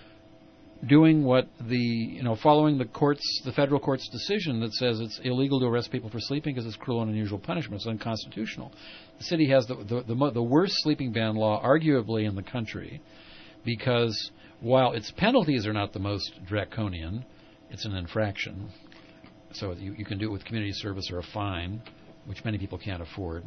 doing what the, you know, following the courts, the federal court's decision that says it's illegal to arrest people for sleeping because it's cruel and unusual punishment. It's unconstitutional. The city has the the, the the worst sleeping ban law, arguably, in the country, because while its penalties are not the most draconian, it's an infraction. So you, you can do it with community service or a fine, which many people can't afford.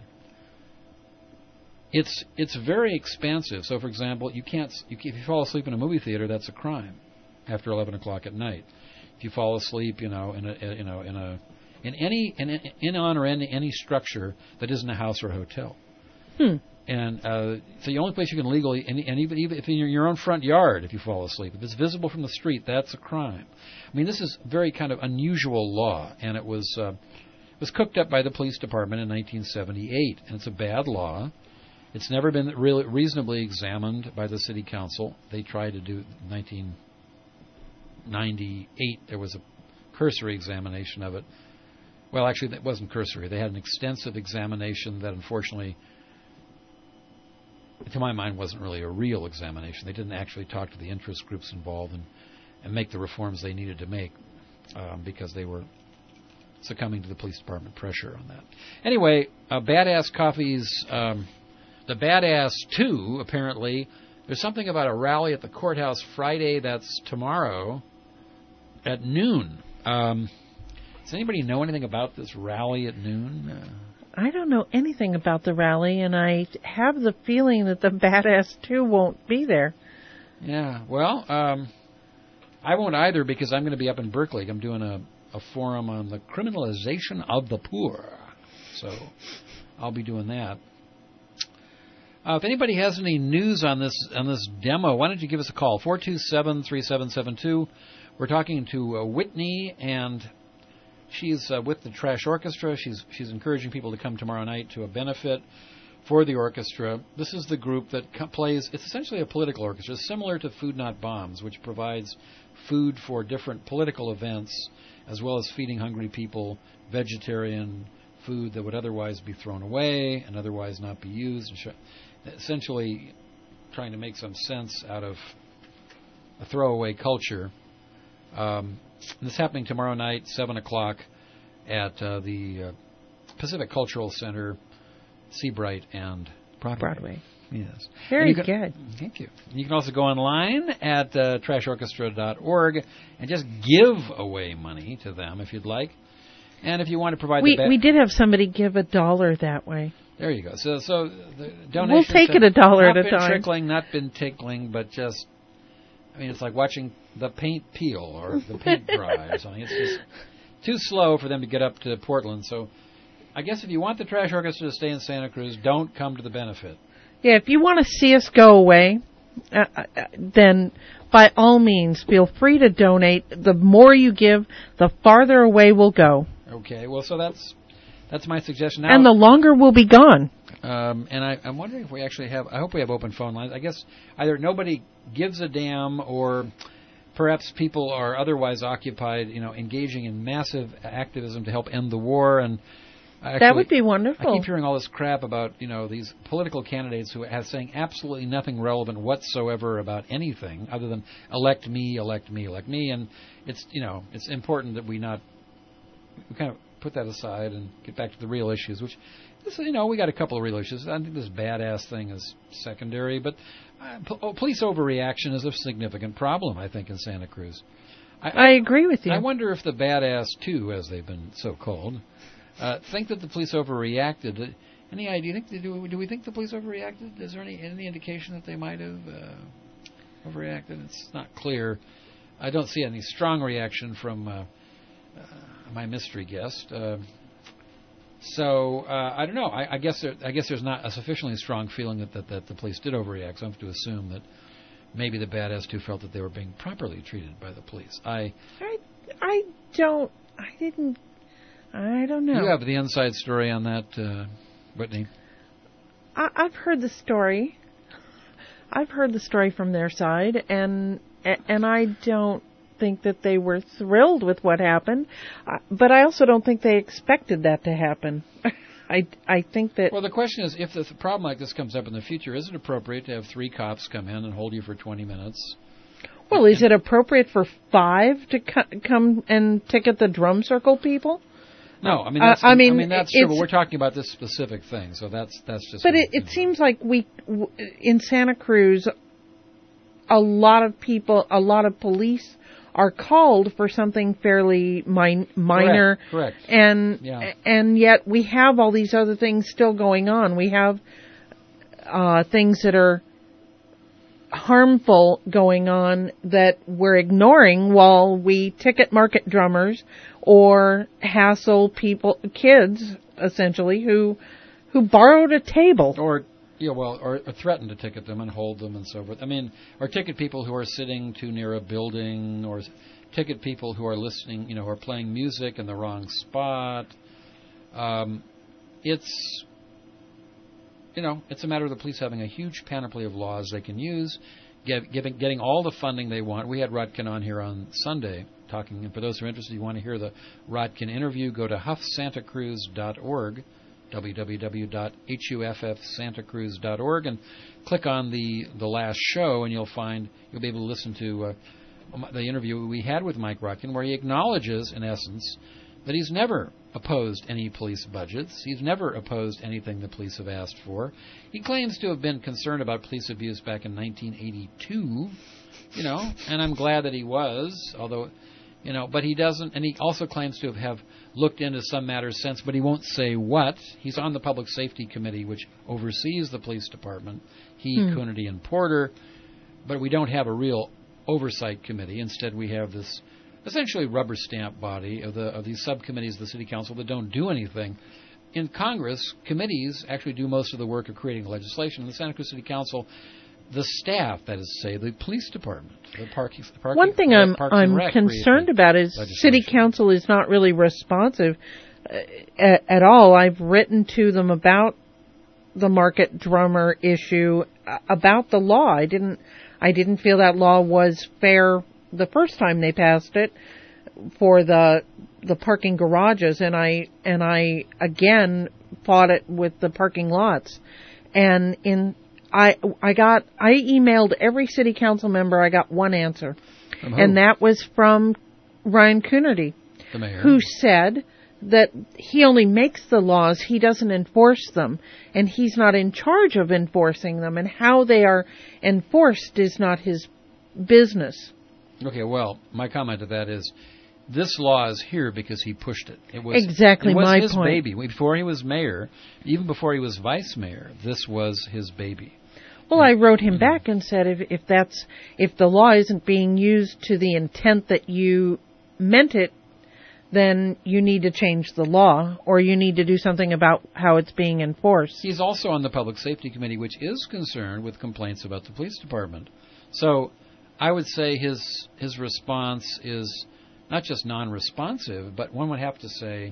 It's it's very expansive. So, for example, you can't you, if you fall asleep in a movie theater, that's a crime after eleven o'clock at night. If you fall asleep, you know, in a you know in a in any in in on or in any structure that isn't a house or a hotel. Hmm. And uh, it's the only place you can legally, and, and even, even if in your, your own front yard, if you fall asleep, if it's visible from the street, that's a crime. I mean, this is very kind of unusual law, and it was uh, it was cooked up by the police department in nineteen seventy-eight, and it's a bad law. It's never been really reasonably examined by the city council. They tried to do in nineteen ninety-eight. There was a cursory examination of it. Well, actually, it wasn't cursory. They had an extensive examination that, unfortunately, to my mind, wasn't really a real examination. They didn't actually talk to the interest groups involved and, and make the reforms they needed to make um, because they were succumbing to the police department pressure on that. Anyway, uh, Badass Coffee's, um, the Badass two, apparently, there's something about a rally at the courthouse Friday, that's tomorrow, at noon. Um, does anybody know anything about this rally at noon? Uh, I don't know anything about the rally, and I have the feeling that the Badass two won't be there. Yeah, well, um, I won't either because I'm going to be up in Berkeley. I'm doing a, a forum on the criminalization of the poor. So I'll be doing that. Uh, if anybody has any news on this on this demo, why don't you give us a call, four two seven, three seven seven two. We're talking to uh, Whitney, and she's uh, with the Trash Orchestra. She's she's encouraging people to come tomorrow night to a benefit for the orchestra. This is the group that co- plays, it's essentially a political orchestra, similar to Food Not Bombs, which provides food for different political events, as well as feeding hungry people vegetarian food that would otherwise be thrown away and otherwise not be used. And sh- essentially trying to make some sense out of a throwaway culture. Um, this is happening tomorrow night, seven o'clock, at uh, the uh, Pacific Cultural Center, Seabright and Broadway. Broadway. Yes. Very can, good. Thank you. You can also go online at uh, trash orchestra dot org and just give away money to them if you'd like. And if you want to provide we, the ba- we did have somebody give a dollar that way. There you go. So so the donations we'll take it a dollar at a time. Not been trickling, not been tickling, but just, I mean, it's like watching the paint peel or the paint dry or something. It's just too slow for them to get up to Portland. So I guess if you want the Trash Orchestra to stay in Santa Cruz, don't come to the benefit. Yeah, if you want to see us go away, uh, uh, then by all means, feel free to donate. The more you give, the farther away we'll go. Okay, well, so that's that's my suggestion. Now, and the longer we'll be gone. Um, and I, I'm wondering if we actually have, I hope we have open phone lines. I guess either nobody gives a damn or perhaps people are otherwise occupied, you know, engaging in massive activism to help end the war. And actually, that would be wonderful. I keep hearing all this crap about, you know, these political candidates who have saying absolutely nothing relevant whatsoever about anything other than elect me, elect me, elect me. And it's, you know, it's important that we not, we kind of put that aside and get back to the real issues, which, this, you know, we got a couple of real issues. I think this badass thing is secondary, but uh, po- police overreaction is a significant problem, I think, in Santa Cruz. I, I agree with you. I wonder if the badass two, as they've been so called, uh, think that the police overreacted. Any idea? Think, do, do we think the police overreacted? Is there any any indication that they might have uh, overreacted? It's not clear. I don't see any strong reaction from uh, uh, my mystery guest. Uh, so uh, I don't know. I, I guess there, I guess there's not a sufficiently strong feeling that, that, that the police did overreact. So I have to assume that maybe the badass two felt that they were being properly treated by the police. I I, I don't. I didn't. I don't know. You have the inside story on that, uh, Whitney. I, I've heard the story. I've heard the story from their side, and and I don't think that they were thrilled with what happened. Uh, but I also don't think they expected that to happen. I, I think that... Well, the question is, if the problem like this comes up in the future, is it appropriate to have three cops come in and hold you for twenty minutes? Well, is it appropriate for five to co- come and ticket the drum circle people? No, I mean that's, uh, I mean, I mean that's true, but we're talking about this specific thing, so that's that's just. But it, it seems like we w- in Santa Cruz, a lot of people, a lot of police are called for something fairly min- minor, correct, correct. and yeah. and yet we have all these other things still going on. We have uh, things that are harmful going on that we're ignoring while we ticket market drummers or hassle people, kids essentially who who borrowed a table or Yeah, well, or, or threaten to ticket them and hold them and so forth. I mean, or ticket people who are sitting too near a building, or ticket people who are listening, you know, who are playing music in the wrong spot. Um, it's, you know, it's a matter of the police having a huge panoply of laws they can use, get, giving, getting all the funding they want. We had Rodkin on here on Sunday talking, and for those who are interested, you want to hear the Rodkin interview, go to huff santa cruz dot org, w w w dot huff santa cruz dot org, and click on the, the last show, and you'll find, you'll be able to listen to uh, the interview we had with Mike Rodkin, where he acknowledges, in essence, that he's never opposed any police budgets. He's never opposed anything the police have asked for. He claims to have been concerned about police abuse back in nineteen eighty-two, you know, and I'm glad that he was, although, you know, but he doesn't, and he also claims to have, have looked into some matters since, but he won't say what. He's on the Public Safety Committee, which oversees the police department, he, hmm. Coonerty, and Porter, but we don't have a real oversight committee. Instead, we have this essentially rubber stamp body of the of these subcommittees of the city council that don't do anything. In Congress, committees actually do most of the work of creating legislation. In the Santa Cruz City Council, the staff, that is to say, the police department, the parking. The parking One thing I'm I'm concerned about is city council is not really responsive uh, at, at all. I've written to them about the market drummer issue, uh, about the law. I didn't I didn't feel that law was fair the first time they passed it for the the parking garages, and I and I again fought it with the parking lots. And in I I got I emailed every city council member. I got one answer, and that was from Ryan Coonerty, the mayor, who said that he only makes the laws, he doesn't enforce them, and he's not in charge of enforcing them, and how they are enforced is not his business. Okay, well, my comment to that is, this law is here because he pushed it. It was exactly it was my his point. baby. Before he was mayor, even before he was vice mayor, this was his baby. Well, I wrote him back and said, if, if that's if the law isn't being used to the intent that you meant it, then you need to change the law, or you need to do something about how it's being enforced. He's also on the Public Safety Committee, which is concerned with complaints about the police department. So I would say his his response is not just non-responsive, but one would have to say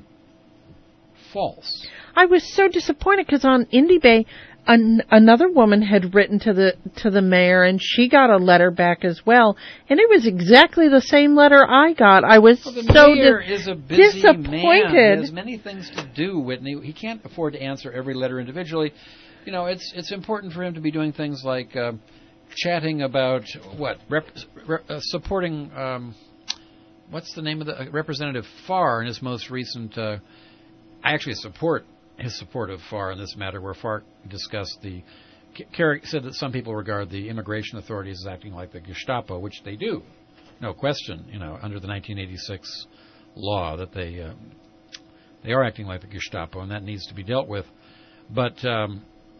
false. I was so disappointed because on Indie Bay, an, another woman had written to the to the mayor, and she got a letter back as well, and it was exactly the same letter I got. I was well, the so mayor di- is a busy disappointed. Man. He has many things to do, Whitney. He can't afford to answer every letter individually. You know, it's it's important for him to be doing things like uh, chatting about what rep, rep, uh, supporting. Um, what's the name of the uh, Representative Farr in his most recent? Uh, I actually support his support of Farr in this matter, where Farr discussed the said that some people regard the immigration authorities as acting like the Gestapo, which they do, no question. You know, under the nineteen eighty-six law, that they uh, they are acting like the Gestapo, and that needs to be dealt with. But um,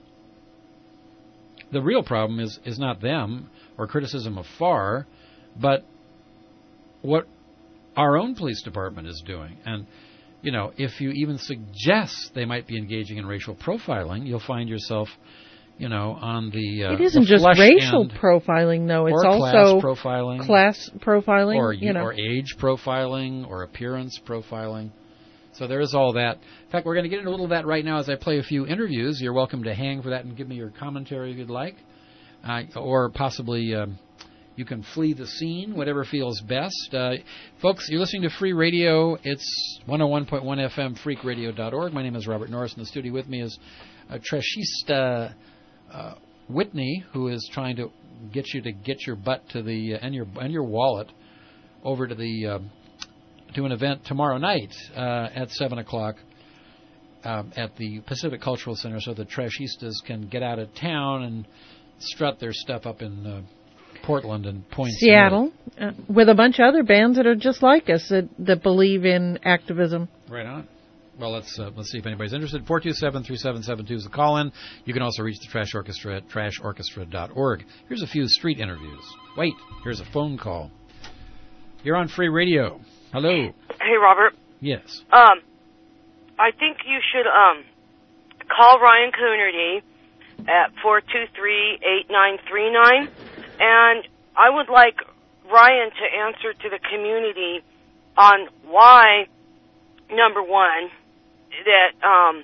the real problem is is not them or criticism of Farr, but what our own police department is doing. And you know, if you even suggest they might be engaging in racial profiling, you'll find yourself, you know, on the uh, it isn't the just racial end, profiling, though. It's or also class profiling, class profiling, or you know, or age profiling, or appearance profiling. So there is all that. In fact, we're going to get into a little of that right now as I play a few interviews. You're welcome to hang for that and give me your commentary if you'd like, uh, or possibly. Um, You can flee the scene, whatever feels best. Uh, folks, you're listening to Free Radio. It's one oh one point one F M, freak radio dot org. My name is Robert Norris. In the studio with me is uh, Trashista uh, Whitney, who is trying to get you to get your butt to the uh, and your and your wallet over to the uh, to an event tomorrow night uh, at seven o'clock uh, at the Pacific Cultural Center, so the Trashistas can get out of town and strut their stuff up in Uh, Portland and Point Seattle, uh, with a bunch of other bands that are just like us that, that believe in activism. Right on. Well, let's uh, let's see if anybody's interested. four two seven, three seven seven two is the call-in. You can also reach the Trash Orchestra at trash orchestra dot org. Here's a few street interviews. Wait, here's a phone call. You're on Free Radio. Hello. Hey, Robert. Yes. Um, I think you should um call Ryan Coonerty at four two three, eight nine three nine. And I would like Ryan to answer to the community on why, number one, that, um,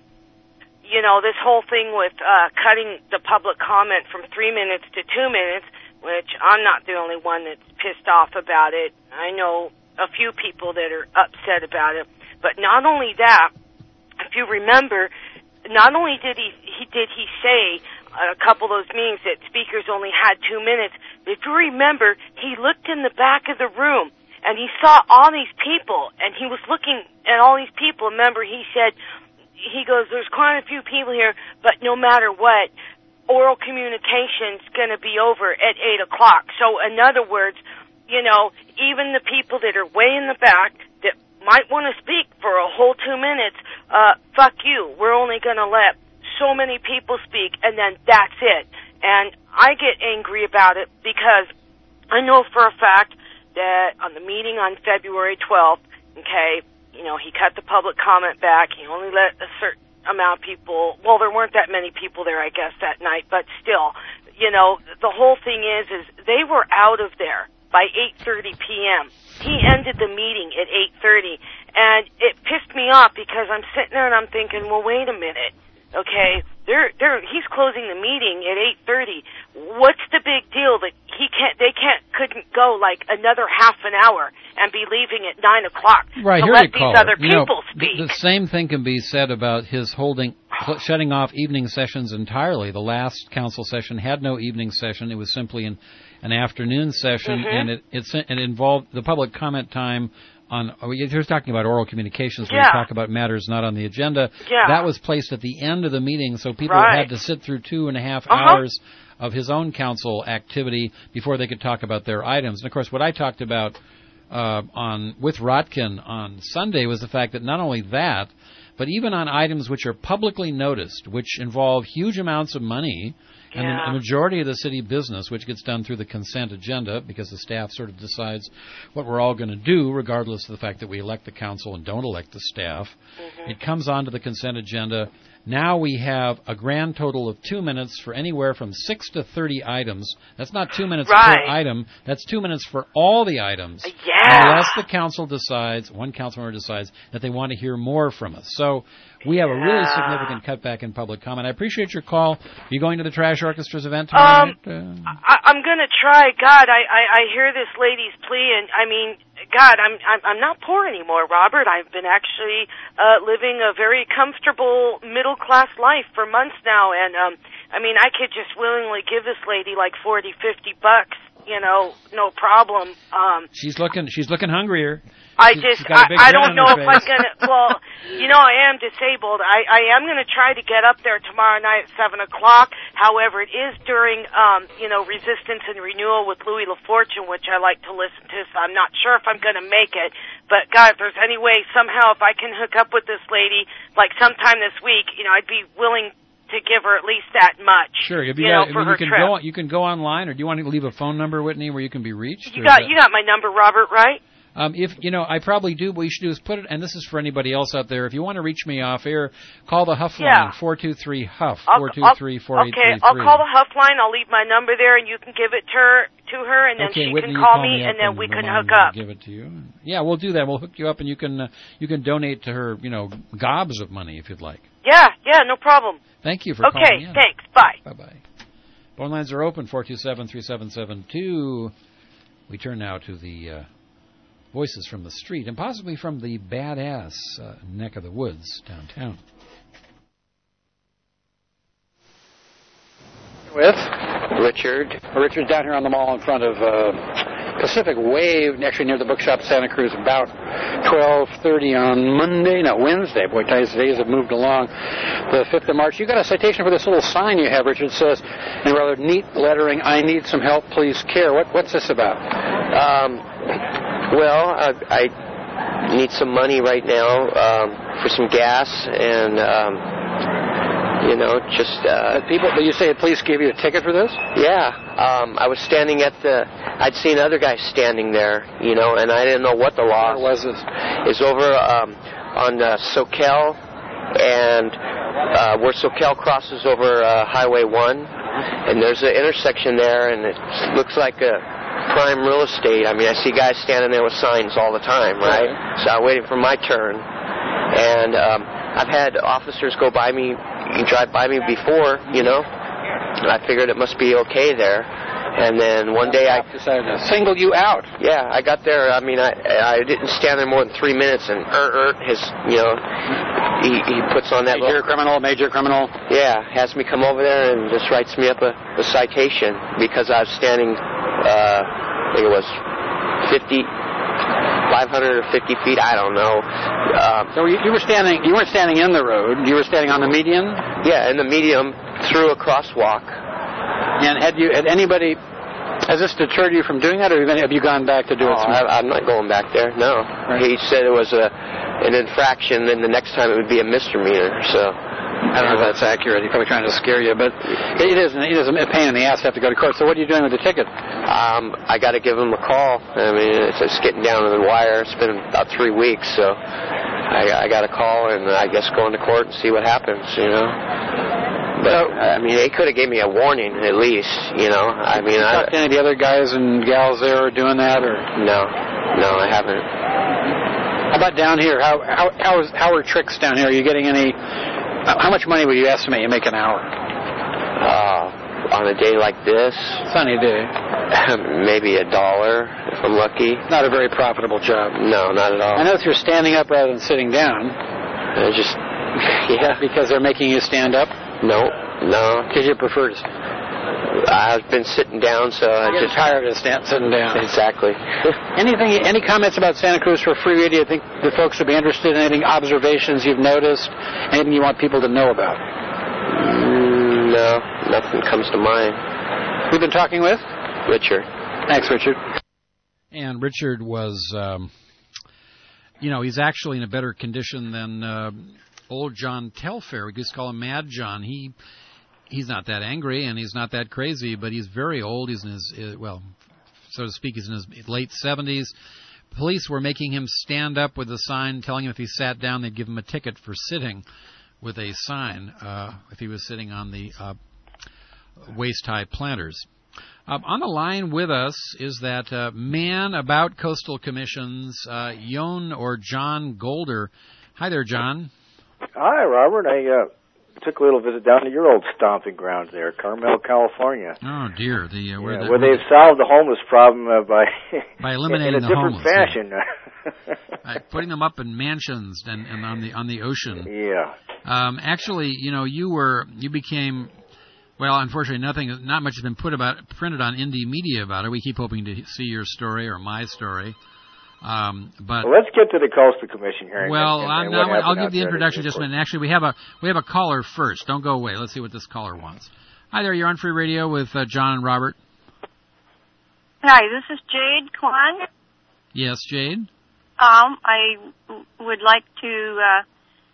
you know, this whole thing with uh, cutting the public comment from three minutes to two minutes, which I'm not the only one that's pissed off about it. I know a few people that are upset about it. But not only that, if you remember, not only did he, he did he say a couple of those meetings that speakers only had two minutes, but if you remember, he looked in the back of the room and he saw all these people, and he was looking at all these people. Remember, he said, he goes, there's quite a few people here, but no matter what, oral communication's going to be over at eight o'clock. So, in other words, you know, even the people that are way in the back that might want to speak for a whole two minutes, uh, fuck you. We're only going to let so many people speak, and then that's it. And I get angry about it because I know for a fact that on the meeting on February twelfth, okay, you know, he cut the public comment back. He only let a certain amount of people, well, there weren't that many people there, I guess, that night, but still, you know, the whole thing is, is they were out of there by eight thirty p.m. He ended the meeting at eight thirty, and it pissed me off because I'm sitting there and I'm thinking, well, wait a minute, okay, they're, they're, he's closing the meeting at eight thirty. What's the big deal that he can't, they can't, couldn't go like another half an hour and be leaving at nine o'clock right, to here let you these call other it. You people know, speak? The, the same thing can be said about his holding, shutting off evening sessions entirely. The last council session had no evening session. It was simply an, an afternoon session, Mm-hmm. and it, it, it involved the public comment time on, you're talking about oral communications where Yeah. you talk about matters not on the agenda. Yeah. That was placed at the end of the meeting, so people Right. had to sit through two and a half Uh-huh. hours of his own council activity before they could talk about their items. And of course, what I talked about uh, on with Rotkin on Sunday was the fact that not only that, but even on items which are publicly noticed, which involve huge amounts of money, and Yeah. the majority of the city business, which gets done through the consent agenda, because the staff sort of decides what we're all going to do, regardless of the fact that we elect the council and don't elect the staff. Mm-hmm. It comes onto the consent agenda. Now we have a grand total of two minutes for anywhere from six to thirty items. That's not two minutes Right. per item. That's two minutes for all the items. Yeah. Unless the council decides, one council member decides, that they want to hear more from us. So we have a really Yeah. significant cutback in public comment. I appreciate your call. Are you going to the Trash Orchestra's event tomorrow Um, night? Uh, I, I'm going to try. God, I, I, I hear this lady's plea, and I mean, God, I'm, I'm I'm not poor anymore, Robert. I've been actually uh, living a very comfortable middle class life for months now, and um, I mean, I could just willingly give this lady like forty, fifty bucks, you know, no problem. Um, she's looking. She's looking hungrier. I She's- just, she's got a big I, I grin don't on know her if I'm face. gonna. Well, you know, I am disabled. I, I am gonna try to get up there tomorrow night at seven o'clock. However, it is during, um, you know, Resistance and Renewal with Louis LaFortune, which I like to listen to. So I'm not sure if I'm gonna make it. But God, if there's any way somehow if I can hook up with this lady, like sometime this week, you know, I'd be willing to give her at least that much. Sure. If you, you, know, got, for you her can trip. go. You can go online, or do you want to leave a phone number, Whitney, where you can be reached? You or got, is that- you got my number, Robert, right? Um, if you know, I probably do. What you should do is put it, and this is for anybody else out there. If you want to reach me off air, call the Huff Yeah. line four two three Huff I'll- four two three four eight three three. Okay, I'll call the Huff line. I'll leave my number there, and you can give it to her, to her, and then Okay, she Whitney, can you call, me, me, up and then we the can line hook will up. Give it to you. Yeah, we'll do that. We'll hook you up, and you can uh, you can donate to her. You know, gobs of money if you'd like. Yeah, yeah, no problem. Thank you for Okay, calling in. thanks. Bye. Bye bye. Phone lines are open four two seven three seven seven two. We turn now to the uh, voices from the street and possibly from the badass uh, neck of the woods downtown. With Richard. Richard's down here on the mall in front of uh, Pacific Wave, actually near the bookshop Santa Cruz, about twelve thirty on Monday, no, Wednesday. Boy, today's days have moved along. The fifth of March. You got a citation for this little sign you have, Richard. It says, in rather neat lettering, "I need some help, please care." What, what's this about? Um, well, I, I need some money right now um, for some gas and... Um, You know, just... Uh, people, did you say police gave you a ticket for this? Yeah. Um, I was standing at the... I'd seen other guys standing there, you know, and I didn't know what the law... Where was this? Is over um, on uh, Soquel and uh, where SoCal crosses over uh, Highway one, and there's an intersection there, and it looks like a prime real estate. I mean, I see guys standing there with signs all the time, right? So I'm waiting for my turn, and um, I've had officers go by me, drive by me before, you know, and I figured it must be okay there. And then one day I decided to single you out. Yeah, I got there. I mean, I I didn't stand there more than three minutes, and er, er, his, you know, he he puts on that major little, criminal, major criminal. Yeah, has me come over there and just writes me up a, a citation because I was standing. Uh, I think it was fifty, five hundred or fifty feet. I don't know. Um, so you, you were standing. You weren't standing in the road. You were standing on the median. Yeah, in the median through a crosswalk. And had you, had anybody, has this deterred you from doing that, or have you gone back to do oh, it? I, I'm not going back there, no. Right. He said it was a an infraction, and the next time it would be a misdemeanor, so. I don't know if that's accurate. He's probably trying to scare you, but it is, it is a pain in the ass to have to go to court. So what are you doing with the ticket? Um, I got to give him a call. I mean, it's, it's getting down to the wire. It's been about three weeks, so I, I got to call and I guess go into court and see what happens, you know. But, I mean, they could have gave me a warning at least, you know. I mean, I... Talked to any of the other guys and gals there doing that, or? No. No, I haven't. How about down here? How how how, is, how are tricks down here? Are you getting any... How much money would you estimate you make an hour? Uh, on a day like this? Sunny day. Maybe a dollar, if I'm lucky. Not a very profitable job. No, not at all. I notice you're standing up rather than sitting down. I just... Yeah. Because they're making you stand up? No, no. Because you prefer to... I've been sitting down, so I just tired of stand, sitting down. Exactly. Anything? Any comments about Santa Cruz for free radio? You think the folks would be interested in anything? Observations you've noticed? Anything you want people to know about? Mm, no, nothing comes to mind. We've been talking with Richard. Thanks, Richard. And Richard was, um, you know, he's actually in a better condition than uh, old John Telfair. We used to call him Mad John. He. He's not that angry and he's not that crazy, but he's very old. He's in his, well, so to speak, he's in his late seventies. Police were making him stand up with a sign telling him if he sat down, they'd give him a ticket for sitting with a sign uh, if he was sitting on the uh, waist-high planters. Um, on the line with us is that uh, man about coastal commissions, uh, Jon or John Golder. Hi there, John. Hi, Robert. I uh, took a little visit down to your old stomping grounds there, Carmel, California. Oh dear, the uh, where, yeah, the, where they've solved the homeless problem uh, by by eliminating in a the different homeless, fashion, yeah. By putting them up in mansions and, and on the on the ocean. Yeah. Um, actually, you know, you were you became. Well, unfortunately, nothing, not much has been put about, printed on indie media about it. We keep hoping to see your story or my story. Um, but well, let's get to the Coastal Commission hearing. Well, and, I'm and not, I'll give the there introduction just a minute. Actually, we have a we have a caller first. Don't go away. Let's see what this caller wants. Hi there, you're on Free Radio with uh, John and Robert. Hi, this is Jade Kwan. Yes, Jade. Um, I w- would like to uh,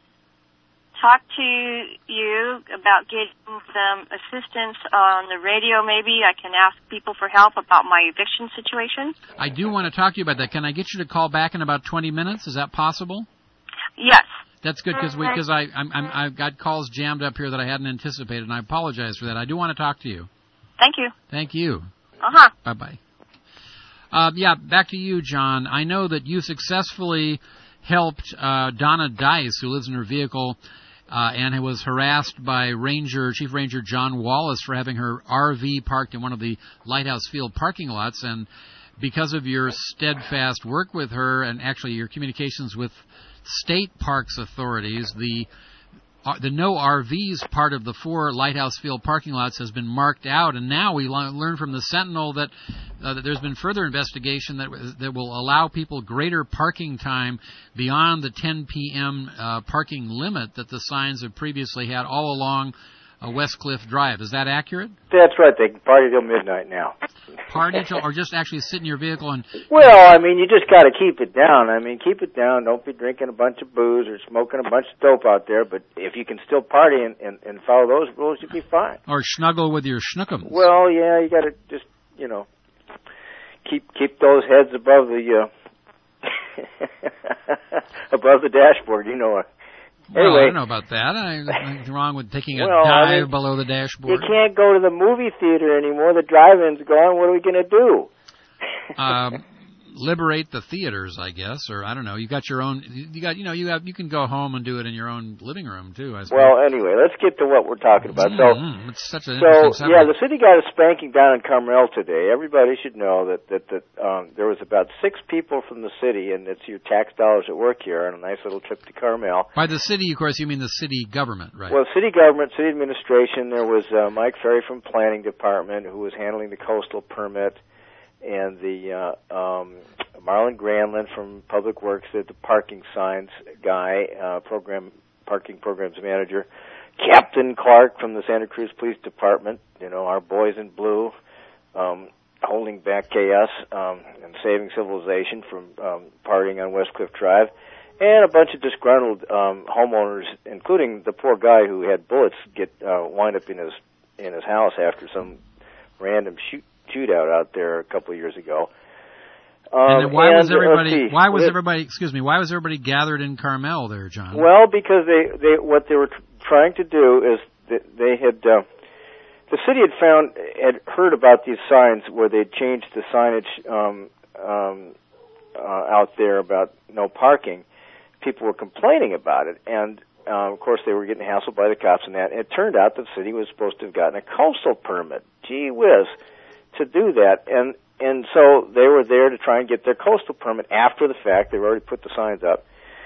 talk to you about getting some assistance on the radio. Maybe I can ask people for help about my eviction situation. I do want to talk to you about that. Can I get you to call back in about twenty minutes? Is that possible? Yes. That's good because we because I I'm, I'm I've got calls jammed up here that I hadn't anticipated, and I apologize for that. I do want to talk to you. Thank you. Thank you. Uh huh. Bye bye. Uh, yeah, back to you, John. I know that you successfully helped uh, Donna Dice, who lives in her vehicle. Uh, and was harassed by Ranger, Chief Ranger John Wallace for having her R V parked in one of the Lighthouse Field parking lots. And because of your steadfast work with her and actually your communications with state parks authorities, the uh, the no R Vs part of the four Lighthouse Field parking lots has been marked out. And now we learn from the Sentinel that, uh, that there's been further investigation that that will allow people greater parking time beyond the ten p.m. Uh, parking limit that the signs have previously had all along uh, West Cliff Drive. Is that accurate? That's right. They can party till midnight now. Party till, or just actually sit in your vehicle and... Well, I mean, you just got to keep it down. I mean, keep it down. Don't be drinking a bunch of booze or smoking a bunch of dope out there. But if you can still party and, and, and follow those rules, you'll be fine. Or snuggle with your schnookums. Well, yeah, you got to just, you know, keep keep those heads above the uh, above the dashboard. You know, uh, Well, Anyway, I don't know about that. I, nothing wrong with taking a Well, I dive mean, below the you dashboard. can't go to the movie theater anymore. The drive-in's gone. What are we going to do? um, liberate the theaters, I guess, or I don't know. You got your own. You got, you know, you have. You can go home and do it in your own living room too. I suppose. Well, anyway, let's get to what we're talking about. So, Mm, it's such an so interesting yeah, subject. the city got a spanking down in Carmel today. Everybody should know that that that um, there was about six people from the city, and it's your tax dollars at work here on a nice little trip to Carmel. By the city, of course, you mean the city government, right? Well, city government, city administration. There was uh, Mike Ferry from Planning Department who was handling the coastal permit, and the uh, um, Marlon Granlund from Public Works, the parking signs guy, uh, program parking programs manager, Captain Clark from the Santa Cruz Police Department. You know, our boys in blue, um, holding back chaos um, and saving civilization from um, partying on West Cliff Drive, and a bunch of disgruntled um, homeowners, including the poor guy who had bullets get uh, wind up in his in his house after some random shoot. shootout out there a couple of years ago. Um, and then why and, was everybody? see, Why was it, everybody? Excuse me. Why was everybody gathered in Carmel there, John? Well, because they, they what they were t- trying to do is that they had uh, the city had found had heard about these signs where they'd changed the signage um, um, uh, out there about no parking. People were complaining about it, and uh, of course they were getting hassled by the cops and that. And it turned out the city was supposed to have gotten a coastal permit. Gee whiz. To do that, and and so they were there to try and get their coastal permit after the fact. They've already put the signs up,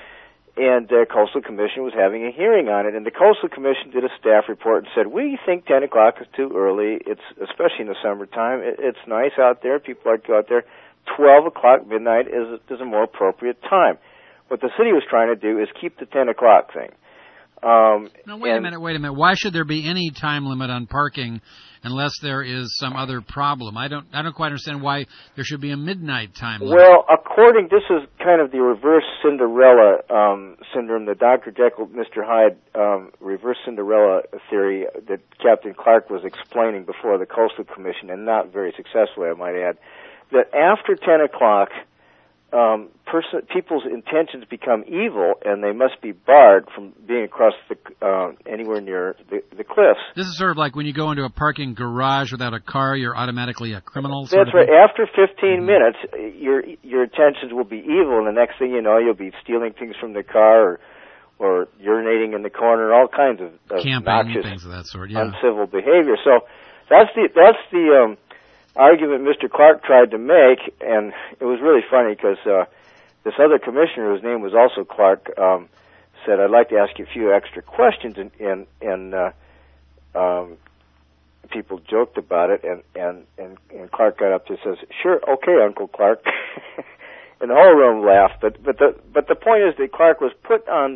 and the Coastal Commission was having a hearing on it. And the Coastal Commission did a staff report and said, "We think ten o'clock is too early. It's especially in the summertime. It, it's nice out there. People like to go out there. Twelve o'clock midnight is is a more appropriate time." What the city was trying to do is keep the ten o'clock thing. Um, no, wait a minute. Wait a minute. Why should there be any time limit on parking? Unless there is some other problem. I don't I don't quite understand why there should be a midnight time limit. Well, according, this is kind of the reverse Cinderella um, syndrome, the Doctor Jekyll, Mister Hyde um, reverse Cinderella theory that Captain Clark was explaining before the Coastal Commission, and not very successfully, I might add, that after ten o'clock, um, person, people's intentions become evil, and they must be barred from being across the uh, anywhere near the, the cliffs. This is sort of like when you go into a parking garage without a car, you're automatically a criminal. Sort That's of right. thing? After fifteen minutes, your your intentions will be evil, and the next thing you know, you'll be stealing things from the car, or or urinating in the corner, all kinds of, of Camping, noxious, things of that sort. Yeah. uncivil behavior. So that's the that's the um, argument Mister Clark tried to make, and it was really funny because uh, this other commissioner, whose name was also Clark, um, said, "I'd like to ask you a few extra questions," and and, and uh, um, people joked about it, and, and, and, and Clark got up and says, "Sure, okay, Uncle Clark," and the whole room laughed. But but the but the point is that Clark was put on.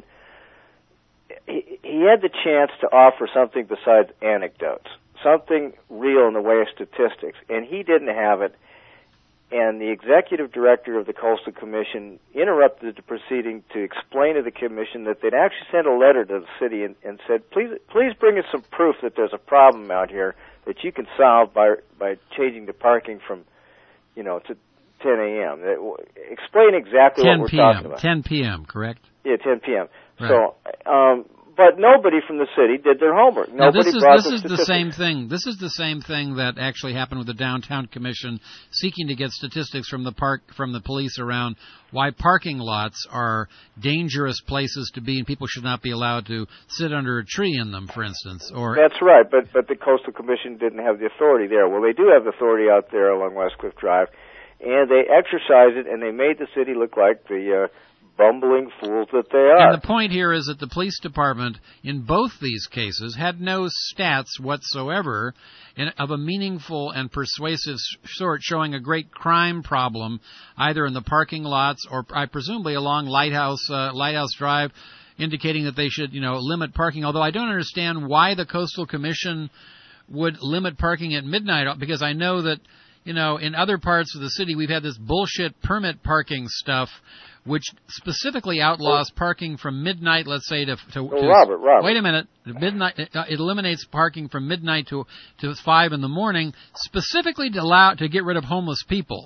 He, he had the chance to offer something besides anecdotes, something real in the way of statistics, and he didn't have it. And the executive director of the Coastal Commission interrupted the proceeding to explain to the commission that they'd actually sent a letter to the city and, and said, please please bring us some proof that there's a problem out here that you can solve by by changing the parking from, you know, to ten a.m. Explain exactly what we're talking about. ten p.m., correct? Yeah, ten p.m. Right. So, um, but nobody from the city did their homework. Now, Nobody this is brought this the is the statistics. same thing. This is the same thing that actually happened with the downtown commission, seeking to get statistics from the park from the police around why parking lots are dangerous places to be, and people should not be allowed to sit under a tree in them, for instance. Or that's right, but but the Coastal Commission didn't have the authority there. Well, they do have authority out there along West Cliff Drive, and they exercised it, and they made the city look like the uh, bumbling fools that they are. And the point here is that the police department, in both these cases, had no stats whatsoever in, of a meaningful and persuasive sort showing a great crime problem, either in the parking lots or, I presumably, along Lighthouse uh, Lighthouse Drive, indicating that they should, you know, limit parking. Although I don't understand why the Coastal Commission would limit parking at midnight, because I know that, you know, in other parts of the city we've had this bullshit permit parking stuff, which specifically outlaws parking from midnight, let's say, to... to, oh, to Robert, Robert. Wait a minute. Midnight. It, it eliminates parking from midnight to to five in the morning, specifically to allow to get rid of homeless people.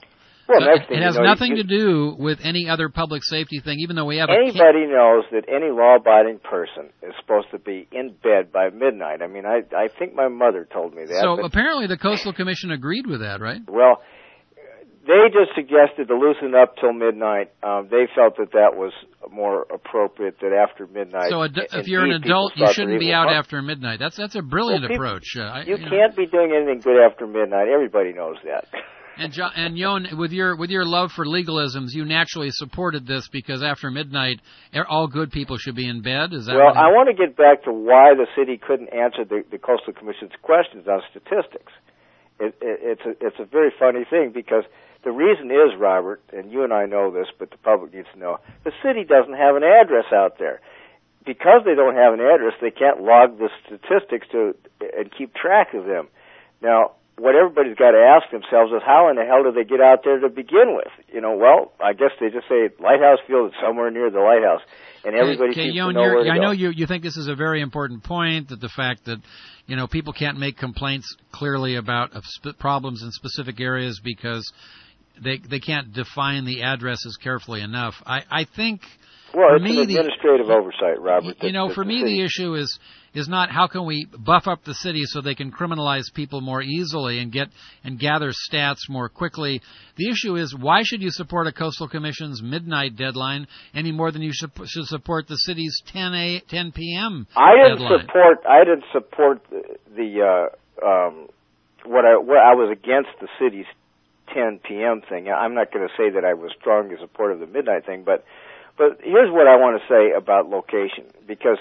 Well, So next it, thing it you has know, nothing you, to do with any other public safety thing, even though we have a... Anybody knows that any law-abiding person is supposed to be in bed by midnight. I mean, I I think my mother told me that. So but, apparently the Coastal Commission agreed with that, right? well, they just suggested to loosen up till midnight. Um, they felt that that was more appropriate, that after midnight... So ad- if indeed, you're an people adult, you start shouldn't to be evil out fun. after midnight. That's that's a brilliant Well, people- approach. Uh, I, You you know. can't be doing anything good after midnight. Everybody knows that. And John, and Yon, with your with your love for legalisms, you naturally supported this because after midnight, er- all good people should be in bed. Is that Well, what I want to get back to why the city couldn't answer the, the Coastal Commission's questions on statistics. It, it, it's a it's a very funny thing because the reason is, Robert, and you and I know this, but the public needs to know, the city doesn't have an address out there. Because they don't have an address, they can't log the statistics to and keep track of them. Now, what everybody's got to ask themselves is, how in the hell did they get out there to begin with? You know, well, I guess they just say Lighthouse Field is somewhere near the lighthouse, and everybody okay, seems Yon, to know where to I go. know you you think this is a very important point, that the fact that you know people can't make complaints clearly about of sp- problems in specific areas because they they can't define the addresses carefully enough. I I think. Well, for it's me, an administrative the, oversight, Robert. You that, know, that for the me, city... the issue is is not how can we buff up the city so they can criminalize people more easily and get and gather stats more quickly. The issue is, why should you support a Coastal Commission's midnight deadline any more than you should, should support the city's ten p.m. I didn't deadline? support. I didn't support the, the uh, um, what I what I was against the city's ten p.m. thing. I'm not going to say that I was strongly supportive of the midnight thing, but. But here's what I want to say about location, because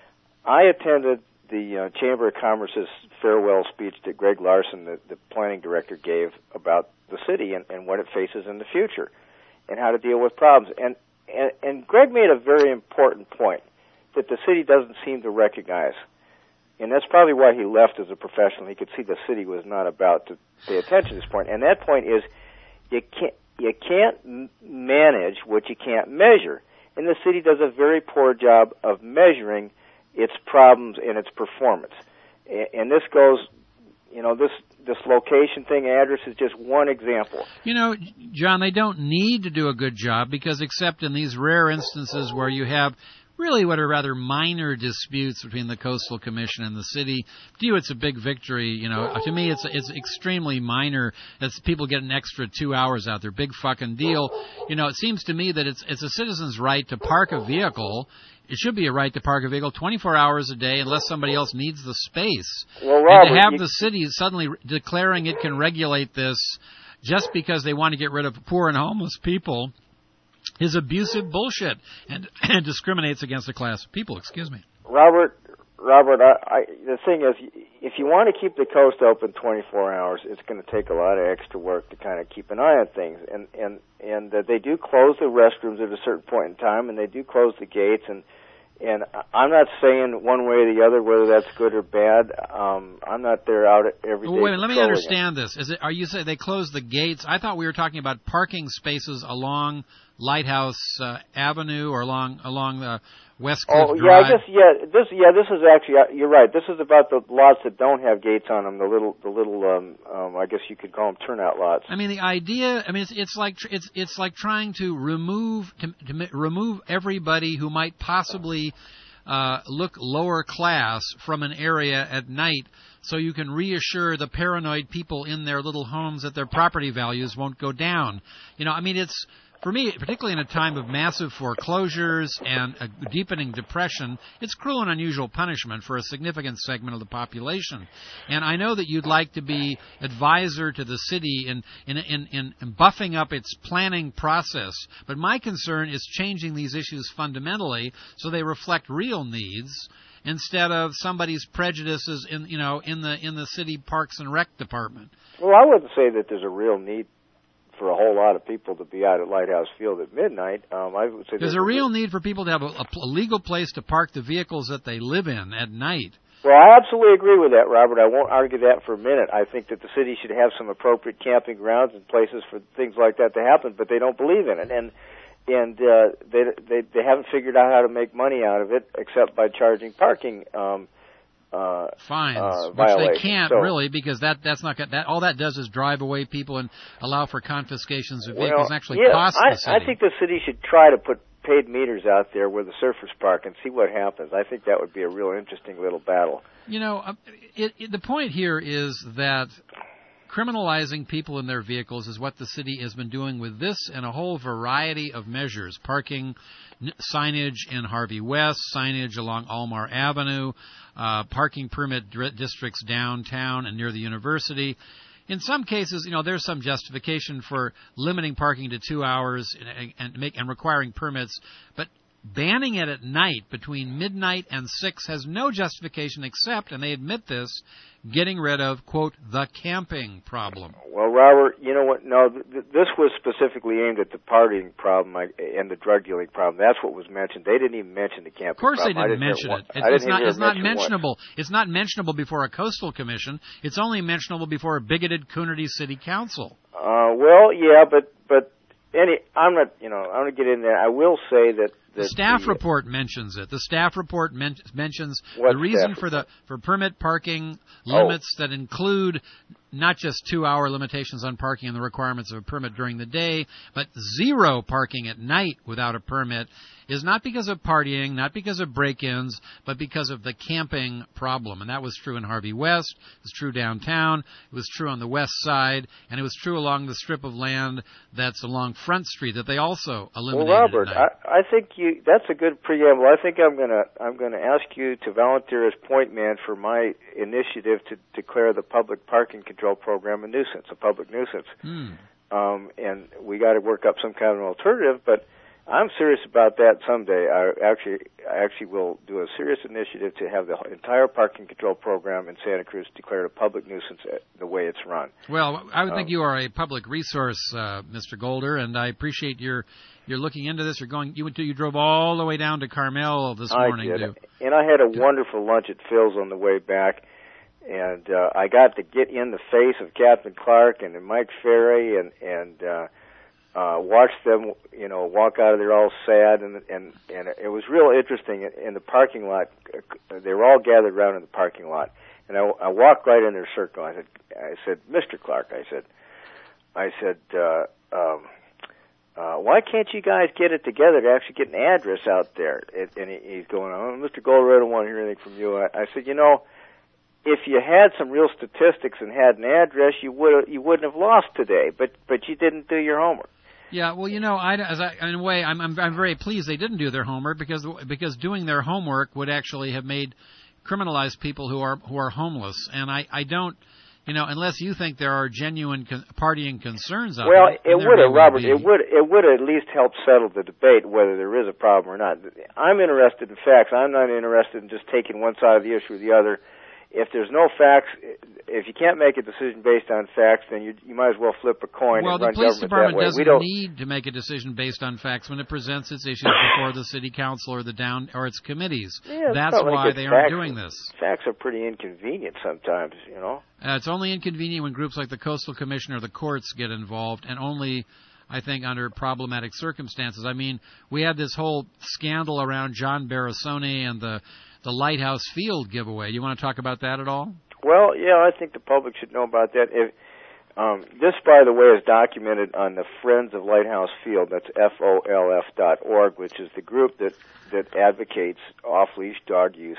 I attended the uh, Chamber of Commerce's farewell speech that Greg Larson, the, the planning director, gave about the city and, and what it faces in the future and how to deal with problems. And, and, and Greg made a very important point that the city doesn't seem to recognize. And that's probably why he left as a professional. He could see the city was not about to pay attention to this point. And that point is, you can't, you can't manage what you can't measure. And the city does a very poor job of measuring its problems and its performance. And this goes, you know, this this location thing, address is just one example. You know, John, they don't need to do a good job because except in these rare instances where you have really what are rather minor disputes between the Coastal Commission and the city, to you it's a big victory. You know, to me it's it's extremely minor. It's people get an extra two hours out there. Big fucking deal. You know, it seems to me that it's it's a citizen's right to park a vehicle. It should be a right to park a vehicle twenty-four hours a day unless somebody else needs the space. Well, Robert, and to have you... the city suddenly declaring it can regulate this just because they want to get rid of poor and homeless people is abusive bullshit and, and discriminates against a class of people. Excuse me, Robert. Robert, I, I, the thing is, if you want to keep the coast open twenty-four hours, it's going to take a lot of extra work to kind of keep an eye on things. And and and uh, they do close the restrooms at a certain point in time, and they do close the gates. And and I'm not saying one way or the other whether that's good or bad. Um, I'm not there out every day. Well, wait a minute, let me patrolling understand this. Is it? Are you saying they close the gates? I thought we were talking about parking spaces along Lighthouse uh, Avenue or along along the West Cliff Oh Drive. yeah, I guess yeah. This yeah, this is actually uh, you're right. This is about the lots that don't have gates on them. The little the little um, um I guess you could call them turnout lots. I mean, the idea. I mean, it's, it's like it's it's like trying to remove to, to remove everybody who might possibly uh, look lower class from an area at night, so you can reassure the paranoid people in their little homes that their property values won't go down. You know, I mean, it's. For me, particularly in a time of massive foreclosures and a deepening depression, it's cruel and unusual punishment for a significant segment of the population. And I know that you'd like to be advisor to the city in, in, in, in, in buffing up its planning process. But my concern is changing these issues fundamentally so they reflect real needs instead of somebody's prejudices in, you know, in the in the city parks and rec department. Well, I wouldn't say that there's a real need for a whole lot of people to be out at Lighthouse Field at midnight. Um, I would say there's a real need for people to have a, a, a legal place to park the vehicles that they live in at night. Well, I absolutely agree with that, Robert. I won't argue that for a minute. I think that the city should have some appropriate camping grounds and places for things like that to happen, but they don't believe in it, and and uh, they they they haven't figured out how to make money out of it except by charging parking um, uh, fines, uh, which violation. they can't so, really, because that that's not that all that does is drive away people and allow for confiscations of vehicles well, and actually yeah, cost I, the city. I think the city should try to put paid meters out there where the surfers park and see what happens. I think that would be a real interesting little battle. You know, uh, it, it, the point here is that criminalizing people in their vehicles is what the city has been doing with this and a whole variety of measures. Parking, n- signage in Harvey West, signage along Almar Avenue, uh, parking permit dr- districts downtown and near the university. In some cases, you know, there's some justification for limiting parking to two hours and, and, make, and requiring permits, but banning it at night between midnight and six has no justification except, and they admit this, getting rid of, quote, the camping problem. Well, Robert, you know what? No, th- th- this was specifically aimed at the partying problem I, and the drug dealing problem. That's what was mentioned. They didn't even mention the camping problem. Of course problem. they didn't, didn't mention it. It's, it's not, it's not mentionable. Once. It's not mentionable before a coastal commission. It's only mentionable before a bigoted Coonerty City Council. Uh, well, yeah, but, but any, I'm not, you know, I'm going to get in there. I will say that The staff the, report mentions it. The staff report men- mentions the reason for the for permit parking limits oh. that include not just two-hour limitations on parking and the requirements of a permit during the day, but zero parking at night without a permit is not because of partying, not because of break-ins, but because of the camping problem. And that was true in Harvey West, it was true downtown, it was true on the west side, and it was true along the strip of land that's along Front Street that they also eliminated Well, Robert, at night. I, I think you that's a good preamble. I think I'm gonna I'm gonna ask you to volunteer as point man for my initiative to declare the public parking control program a nuisance, a public nuisance. Hmm. Um, and we got to work up some kind of an alternative, but I'm serious about that someday. I actually, I actually will do a serious initiative to have the entire parking control program in Santa Cruz declared a public nuisance the way it's run. Well, I would um, think you are a public resource, uh, Mister Golder, and I appreciate your you're looking into this. You're going. You went to, you drove all the way down to Carmel this morning. I did, to, and I had a wonderful lunch at Phil's on the way back. And uh, I got to get in the face of Captain Clark and Mike Ferry and and uh, uh, watch them, you know, walk out of there all sad. And and and it was real interesting in the parking lot. They were all gathered around in the parking lot, and I, I walked right in their circle. I said, I said, Mister Clark, I said, I said, uh, um, uh, why can't you guys get it together to actually get an address out there? And, and he, he's going, oh, Mister Golder, I don't want to hear anything from you. I, I said, you know, if you had some real statistics and had an address, you would you wouldn't have lost today. But but you didn't do your homework. Yeah, well, you know, I, as I, in a way, I'm, I'm I'm very pleased they didn't do their homework because because doing their homework would actually have made criminalized people who are who are homeless. And I, I don't, you know, unless you think there are genuine con- partying concerns out well, there. Well, it would have, Robert. Be. It would it would at least help settle the debate whether there is a problem or not. I'm interested in facts. I'm not interested in just taking one side of the issue or the other. If there's no facts, if you can't make a decision based on facts, then you you might as well flip a coin well, and run government that way. Well, the police department we doesn't don't need to make a decision based on facts when it presents its issues before the city council or the down or its committees. Yeah, That's like why they aren't facts, doing this. Facts are pretty inconvenient sometimes, you know. Uh, it's only inconvenient when groups like the Coastal Commission or the courts get involved, and only, I think, under problematic circumstances. I mean, we had this whole scandal around John Barasoni and the the Lighthouse Field giveaway. You want to talk about that at all? Well, yeah, I think the public should know about that. If, um, this, by the way, is documented on the Friends of Lighthouse Field. That's F O L F dot org, which is the group that, that advocates off-leash dog use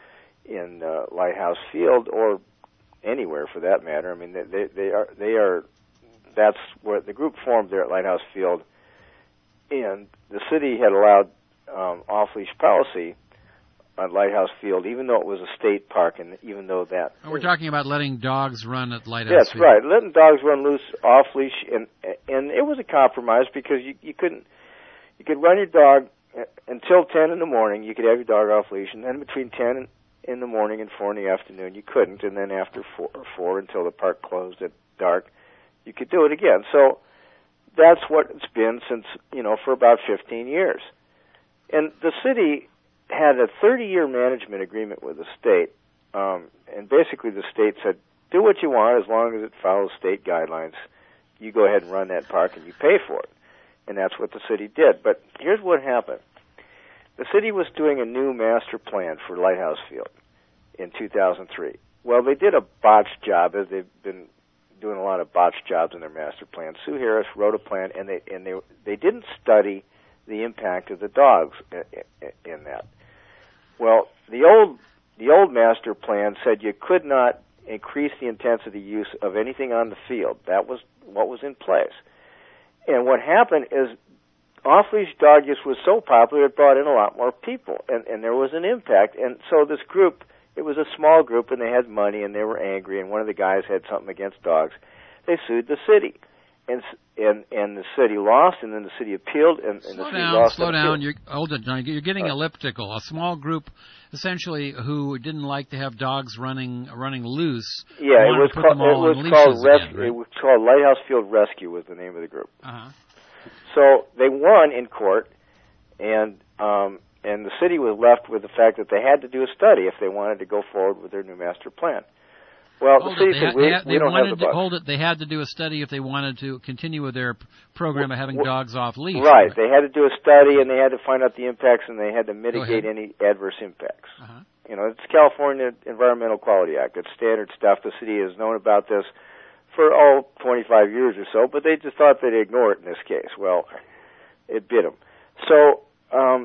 in uh, Lighthouse Field or anywhere for that matter. I mean, they, they are they are that's where the group formed there at Lighthouse Field, and the city had allowed um, off-leash policy on Lighthouse Field, even though it was a state park, and even though that... Oh, we're talking about letting dogs run at Lighthouse That's Field. right, letting dogs run loose off-leash, and and it was a compromise because you you couldn't... You could run your dog until ten in the morning, you could have your dog off-leash, and then between ten in the morning and four in the afternoon, you couldn't, and then after four, four until the park closed at dark, you could do it again. So that's what it's been since, you know, for about fifteen years. And the city had a thirty-year management agreement with the state, um, and basically the state said, do what you want as long as it follows state guidelines. You go ahead and run that park and you pay for it. And that's what the city did. But here's what happened. The city was doing a new master plan for Lighthouse Field. in two thousand three. Well, they did a botched job, as they've been doing a lot of botched jobs in their master plan. Sue Harris wrote a plan, and they and they they didn't study the impact of the dogs in that. Well, the old the old master plan said you could not increase the intensity use of anything on the field. That was what was in place. And what happened is off-leash dog use was so popular it brought in a lot more people, and, and there was an impact. And so this group, it was a small group, and they had money, and they were angry, and one of the guys had something against dogs. They sued the city, and and and the city lost, and then the city appealed, and, and slow the city down, lost. Slow down, You're, hold it, John. You're getting elliptical. A small group, essentially, who didn't like to have dogs running running loose. Yeah, it was, to put called, them all it was on called leashes Rescue. again, right? It was called Lighthouse Field Rescue was the name of the group. Uh-huh. So they won in court, and um, and the city was left with the fact that they had to do a study if they wanted to go forward with their new master plan. Well, hold the city it. They said, ha- we, they ha- we they don't wanted have the to, bucks. Hold it. They had to do a study if they wanted to continue with their p- program of having Well, dogs off leash. Right. They had to do a study, and they had to find out the impacts, and they had to mitigate ahead. any adverse impacts. Uh-huh. You know, it's California Environmental Quality Act. It's standard stuff. The city has known about this for, oh, twenty-five years or so, but they just thought they'd ignore it in this case. Well, it bit them. So, um,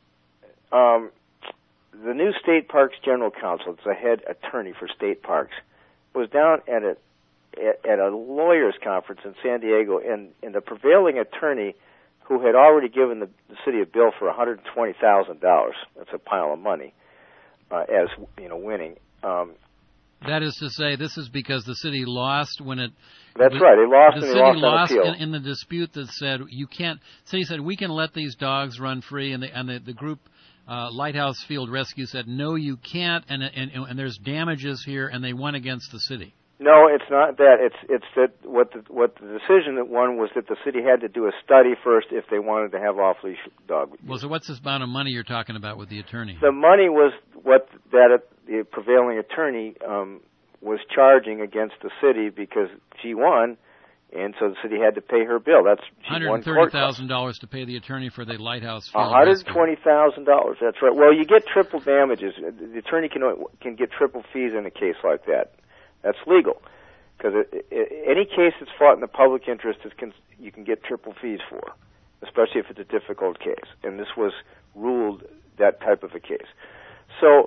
um, the new State Parks General Counsel, it's the head attorney for state parks, was down at a at, at a lawyers' conference in San Diego, and, and the prevailing attorney, who had already given the, the city a bill for one hundred twenty thousand dollars, that's a pile of money, uh, as you know, winning. Um, That is to say, this is because the city lost when it. That's the, right. They lost the and they city lost on lost appeal. in, in the dispute that said you can't. The city said we can let these dogs run free, and the and the, the group uh, Lighthouse Field Rescue said no, you can't, and, and and there's damages here, and they won against the city. No, it's not that. It's it's that what the what the decision that won was that the city had to do a study first if they wanted to have off leash dog. Well, so what's this amount of money you're talking about with the attorney? The money was what that the prevailing attorney um, was charging against the city because she won, and so the city had to pay her bill. That's one hundred thirty thousand dollars to pay the attorney for the Lighthouse Field One hundred Rescue. twenty thousand dollars. That's right. Well, you get triple damages. The attorney can can get triple fees in a case like that. That's legal, because any case that's fought in the public interest is can, you can get triple fees for, especially if it's a difficult case. And this was ruled that type of a case. So,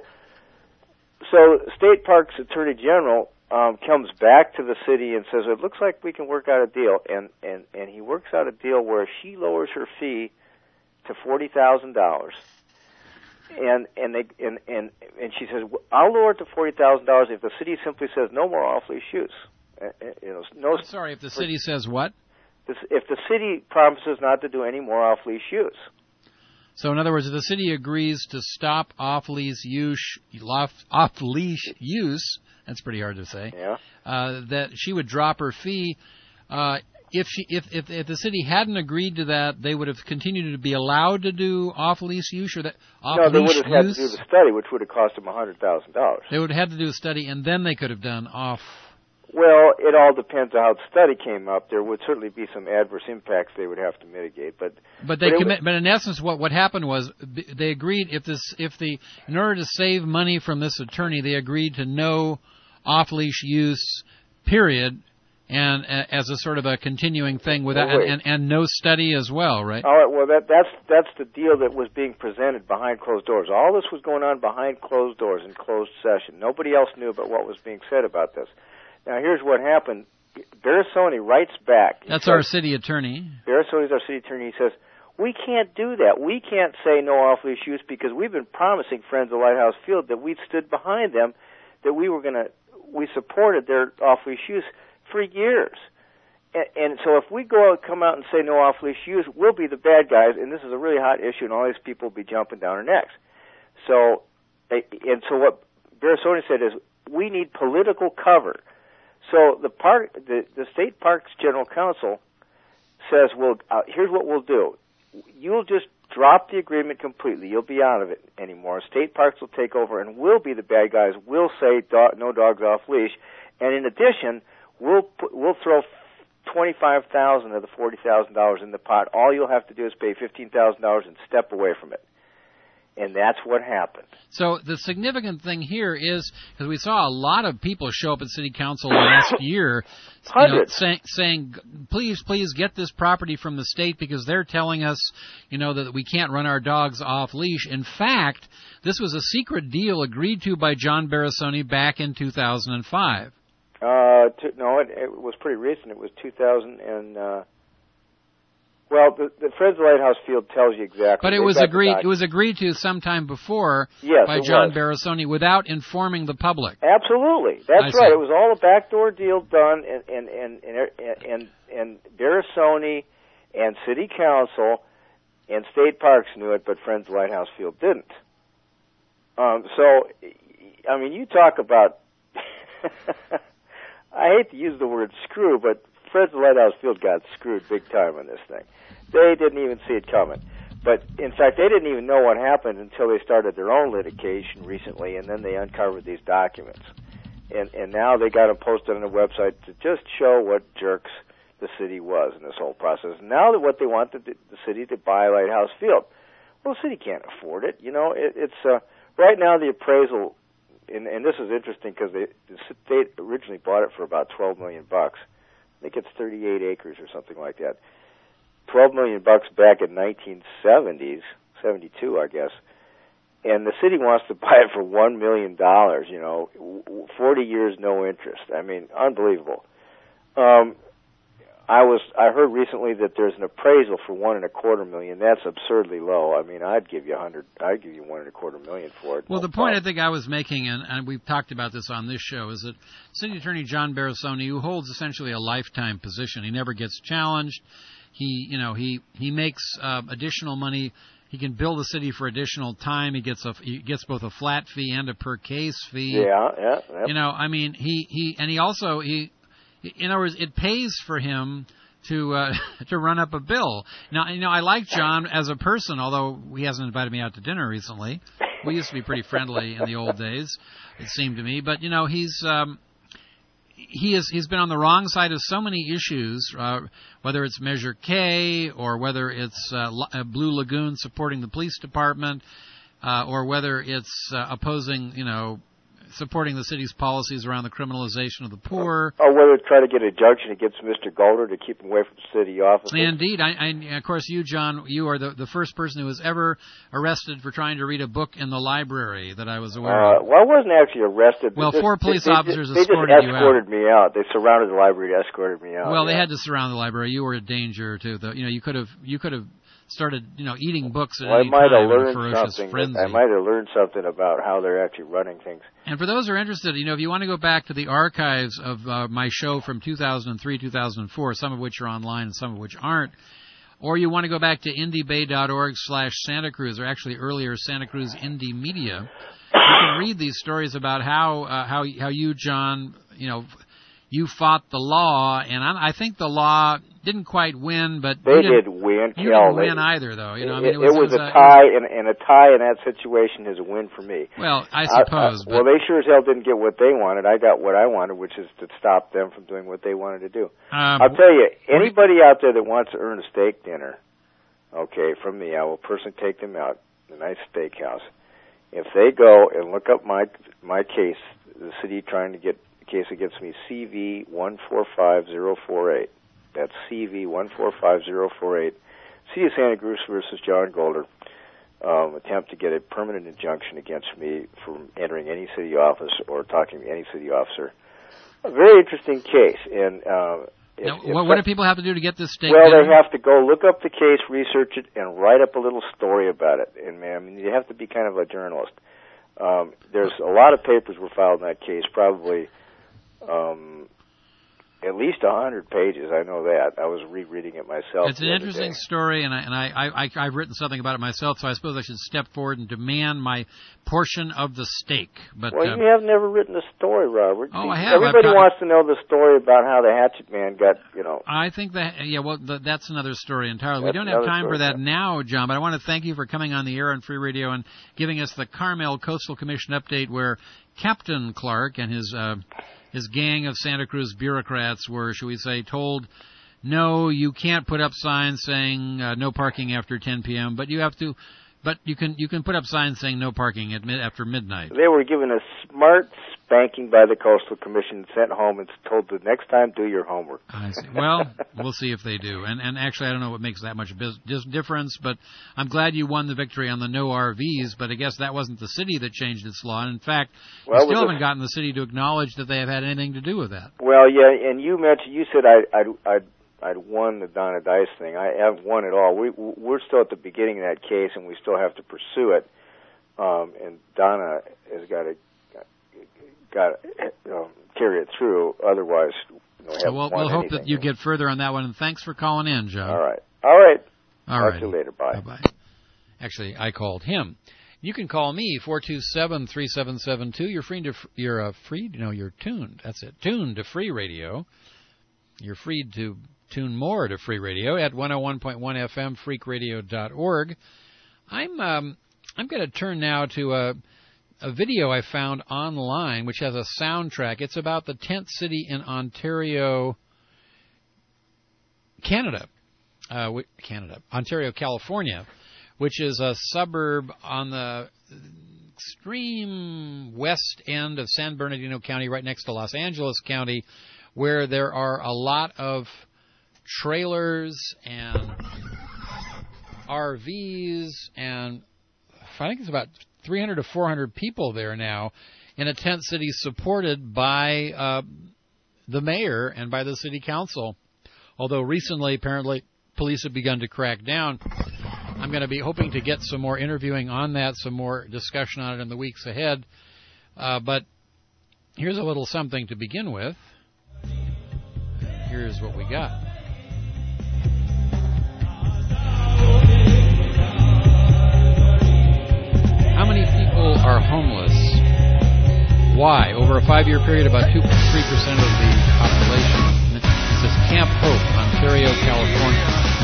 so State Parks Attorney General um, comes back to the city and says, "It looks like we can work out a deal." And and and he works out a deal where she lowers her fee to forty thousand dollars. And and they and, and and she says, "I'll lower it to forty thousand dollars if the city simply says no more off-leash use." Uh, you know, no. I'm sorry, if the city says what? This, if the city promises not to do any more off-leash use. So, in other words, if the city agrees to stop off-leash use, off-leash use, that's pretty hard to say. Yeah. Uh, that she would drop her fee. Uh, If she, if, if if the city hadn't agreed to that, they would have continued to be allowed to do off-lease use or that off-leash No, they would have had use? to do the study, which would have cost them a hundred thousand dollars. They would have had to do a study, and then they could have done off. Well, it all depends on how the study came up. There would certainly be some adverse impacts they would have to mitigate, but But they but, commit. was, But in essence, what what happened was b- they agreed if this if the in order to save money from this attorney, they agreed to no off-leash use, period. And uh, as a sort of a continuing thing, without Well, and, and, and no study as well, right? All right. Well, that that's that's the deal that was being presented behind closed doors. All this was going on behind closed doors in closed session. Nobody else knew about what was being said about this. Now, here's what happened. Bersoni writes back. That's says, our city attorney. Bersoni's our city attorney. He says, "We can't do that. We can't say no off-leash use because we've been promising Friends of Lighthouse Field that we'd stood behind them, that we were going to, we supported their off-leash use for years. And, and so if we go out, come out and say no off-leash use, we'll be the bad guys, and this is a really hot issue, and all these people will be jumping down our necks." So, and so what Bersoni said is, we need political cover. So the park, the, the State Parks General Counsel says, well, uh, here's what we'll do. You'll just drop the agreement completely. You'll be out of it anymore. State Parks will take over, and we'll be the bad guys. We'll say do- no dogs off leash. And in addition, we'll put, we'll throw twenty-five thousand dollars of the forty thousand dollars in the pot. All you'll have to do is pay fifteen thousand dollars and step away from it. And that's what happened. So the significant thing here is, because we saw a lot of people show up at City Council last year, you know, saying, saying, please, please get this property from the state because they're telling us, you know, that we can't run our dogs off leash. In fact, this was a secret deal agreed to by John Barassoni back in two thousand five. Uh, to, no, it, it was pretty recent. It was two thousand and. Uh, Well, the, the Fred's Lighthouse Field tells you exactly. But it was agreed. It was agreed to sometime before yes, by John Barassoni without informing the public. Absolutely, that's I right. see. It was all a backdoor deal done, and and and and and, and Barassoni and City Council and State Parks knew it, but Friends Lighthouse Field didn't. Um, so, I mean, you talk about. I hate to use the word screw, but Fred's Lighthouse Field got screwed big time on this thing. They didn't even see it coming. But, in fact, they didn't even know what happened until they started their own litigation recently, and then they uncovered these documents. And and now they got them posted on the website to just show what jerks the city was in this whole process. Now that what they want the, the city to buy Lighthouse Field. Well, the city can't afford it. You know, it, it's uh, right now the appraisal, and, and this is interesting because the state originally bought it for about twelve million bucks. I think it's thirty-eight acres or something like that. twelve million bucks back in nineteen seventies, seventy-two, I guess. And the city wants to buy it for one million dollars, you know, forty years, no interest. I mean, unbelievable. Um, I was, I heard recently that there's an appraisal for one and a quarter million. That's absurdly low. I mean, I'd give you a hundred, I'd give you one and a quarter million for it. Well, no the point problem. I think I was making, and, and we've talked about this on this show, is that City Attorney John Barassoni, who holds essentially a lifetime position, he never gets challenged. He, you know, he he makes uh, additional money. He can bill the city for additional time. He gets a he gets both a flat fee and a per case fee. Yeah, yeah. Yep. You know, I mean, he he and he also he, in other words, it pays for him to uh, to run up a bill. Now, you know, I like John as a person, although he hasn't invited me out to dinner recently. We used to be pretty friendly in the old days, it seemed to me. But you know, he's um, he is he's been on the wrong side of so many issues, uh, whether it's Measure K or whether it's uh, Blue Lagoon supporting the police department, uh, or whether it's uh, opposing, you know, supporting the city's policies around the criminalization of the poor. Or whether to try to get a injunction against Mister Golder to keep him away from city offices. Indeed. I, I, of course, you, John, you are the, the first person who was ever arrested for trying to read a book in the library that I was aware uh, of. Well, I wasn't actually arrested. Well, just, four police they, officers they, escorted they just you escorted out. me out. They surrounded the library and escorted me out. Well, yeah. they had to surround the library. You were a danger to the, you know, you could have, you could have started, you know, eating books at well, any I might time have in a learned ferocious something. frenzy. I might have learned something about how they're actually running things. And for those who are interested, you know, if you want to go back to the archives of uh, my show from two thousand three, two thousand four, some of which are online and some of which aren't, or you want to go back to indiebay.org slash Santa Cruz, or actually earlier Santa Cruz Indie Media, you can read these stories about how uh, how how you, John, you know, you fought the law, and I, I think the law didn't quite win, but they you did win. You Kel, didn't win they, either, though. You know, it, I mean, it was, it was, it was a a tie, and, and a tie in that situation is a win for me. Well, I suppose. I, I, well, they sure as hell didn't get what they wanted. I got what I wanted, which is to stop them from doing what they wanted to do. Um, I'll tell you, anybody out there that wants to earn a steak dinner, okay, from me, I will personally take them out to a nice steakhouse. If they go and look up my my case, the city trying to get the case against me, C V one four five zero four eight. That's C V one four five zero four eight. City of Santa Cruz versus John Golder. Um, attempt to get a permanent injunction against me from entering any city office or talking to any city officer. A very interesting case. And uh, if, now, if what, what do people have to do to get this steak Well, dinner? they have to go look up the case, research it, and write up a little story about it. And I mean, you have to be kind of a journalist. Um, there's a lot of papers were filed in that case, probably um, at least a hundred pages. I know that. I was rereading it myself. It's an interesting story, and I and I, I I've written something about it myself. So I suppose I should step forward and demand my portion of the steak. But well, uh, you have never written a story, Robert. Oh, I have. Everybody I've wants to know the story about how the Hatchet Man got, you know. I think that, yeah, well, th- that's another story entirely. That's we don't have time story, for that yeah. now, John, but I want to thank you for coming on the air on Free Radio and giving us the Carmel Coastal Commission update, where Captain Clark and his uh, his gang of Santa Cruz bureaucrats were, shall we say, told, no, you can't put up signs saying uh, no parking after ten p.m., but you have to But you can you can put up signs saying no parking at mid, after midnight. They were given a smart spanking by the Coastal Commission, sent home, and told the next time do your homework. I see. Well, we'll see if they do. And and actually, I don't know what makes that much biz- difference, but I'm glad you won the victory on the no R Vs. But I guess that wasn't the city that changed its law. And in fact, well, you still haven't gotten the city to acknowledge that they have had anything to do with that. Well, yeah, and you mentioned you said I I'd, I'd I'd won the Donna Dice thing. I haven't won it all. We we're still at the beginning of that case, and we still have to pursue it. Um, and Donna has got to got to you know, carry it through. Otherwise, you know, so we'll, we'll hope anything. that you get further on that one. And thanks for calling in, Joe. All right. All right. All Talk right. to you later. Bye. Bye. Actually, I called him. You can call me four two seven, three seven seven two. You're free to you're uh, free. No, you're tuned. That's it. Tuned to Free Radio. You're free to tune more to Free Radio at one oh one point one F M, freak radio dot org. I'm um, I'm going to turn now to a a video I found online, which has a soundtrack. It's about the tent city in Ontario, Canada, uh, Canada, Ontario, California, which is a suburb on the extreme west end of San Bernardino County, right next to Los Angeles County, where there are a lot of trailers and R Vs, and I think it's about three hundred to four hundred people there now in a tent city supported by uh, the mayor and by the city council. Although recently, apparently, police have begun to crack down. I'm going to be hoping to get some more interviewing on that, some more discussion on it in the weeks ahead. Uh, but here's a little something to begin with. Here's what we got. How many people are homeless? Why? Over a five-year period, about two point three percent of the population. This is Camp Hope, Ontario, California.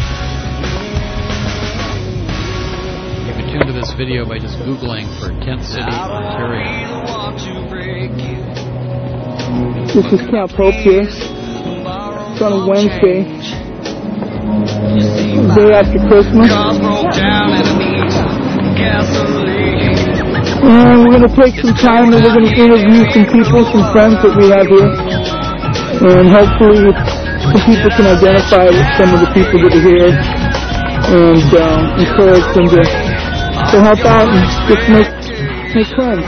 You can tune to this video by just Googling for Tent City, Ontario. This is Camp Hope here. It's on a Wednesday, the day after Christmas. And we're going to take some time and we're going to interview some people, some friends that we have here. And hopefully some people can identify with some of the people that are here and um, encourage them to, to help out and just make, make friends.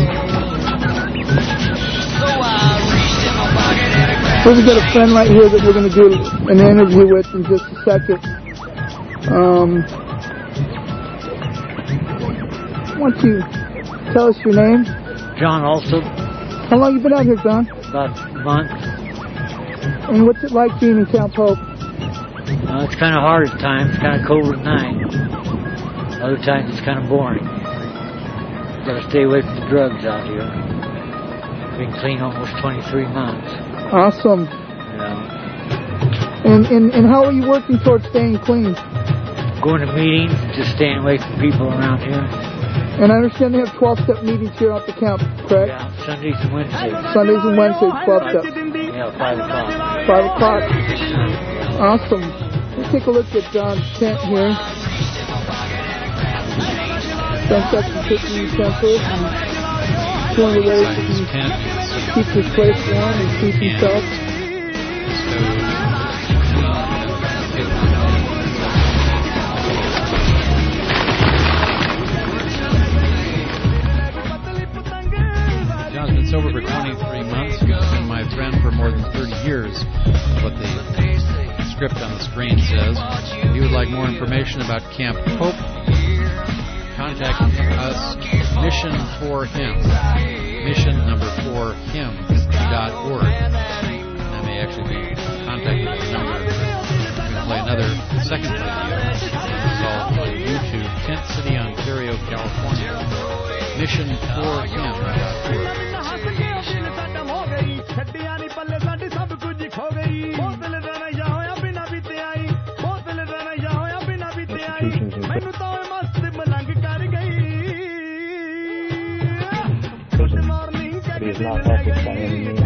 So we've got a friend right here that we're going to do an interview with in just a second. Um, why don't you tell us your name? John Olson. How long you been out here, John? About a month. And what's it like being in Camp Hope? Uh, it's kind of hard at times. It's kind of cold at night. Other times it's kind of boring. Got to stay away from the drugs out here. Been clean almost twenty-three months. Awesome. Yeah. And, and and how are you working towards staying clean? Going to meetings, just staying away from people around here. And I understand they have twelve-step meetings here at the camp, correct? Yeah, Sundays and Wednesdays. Sundays and Wednesdays, twelve-step. Yeah, five o'clock. five o'clock. Awesome. Let's take a look at John's tent here. John's got some cooking utensils and one of the ways that he keeps his place warm and keeps himself. John's been sober for twenty-three months. He's been my friend for more than thirty years, what the script on the screen says. If you would like more information about Camp Hope, contact us, Mission for Him, mission number four him dot org. That may actually be contacted with the number. We're going to play another second video. It's all on YouTube, Tent City, Ontario, California. mission for him dot org. He is not helpless by any means.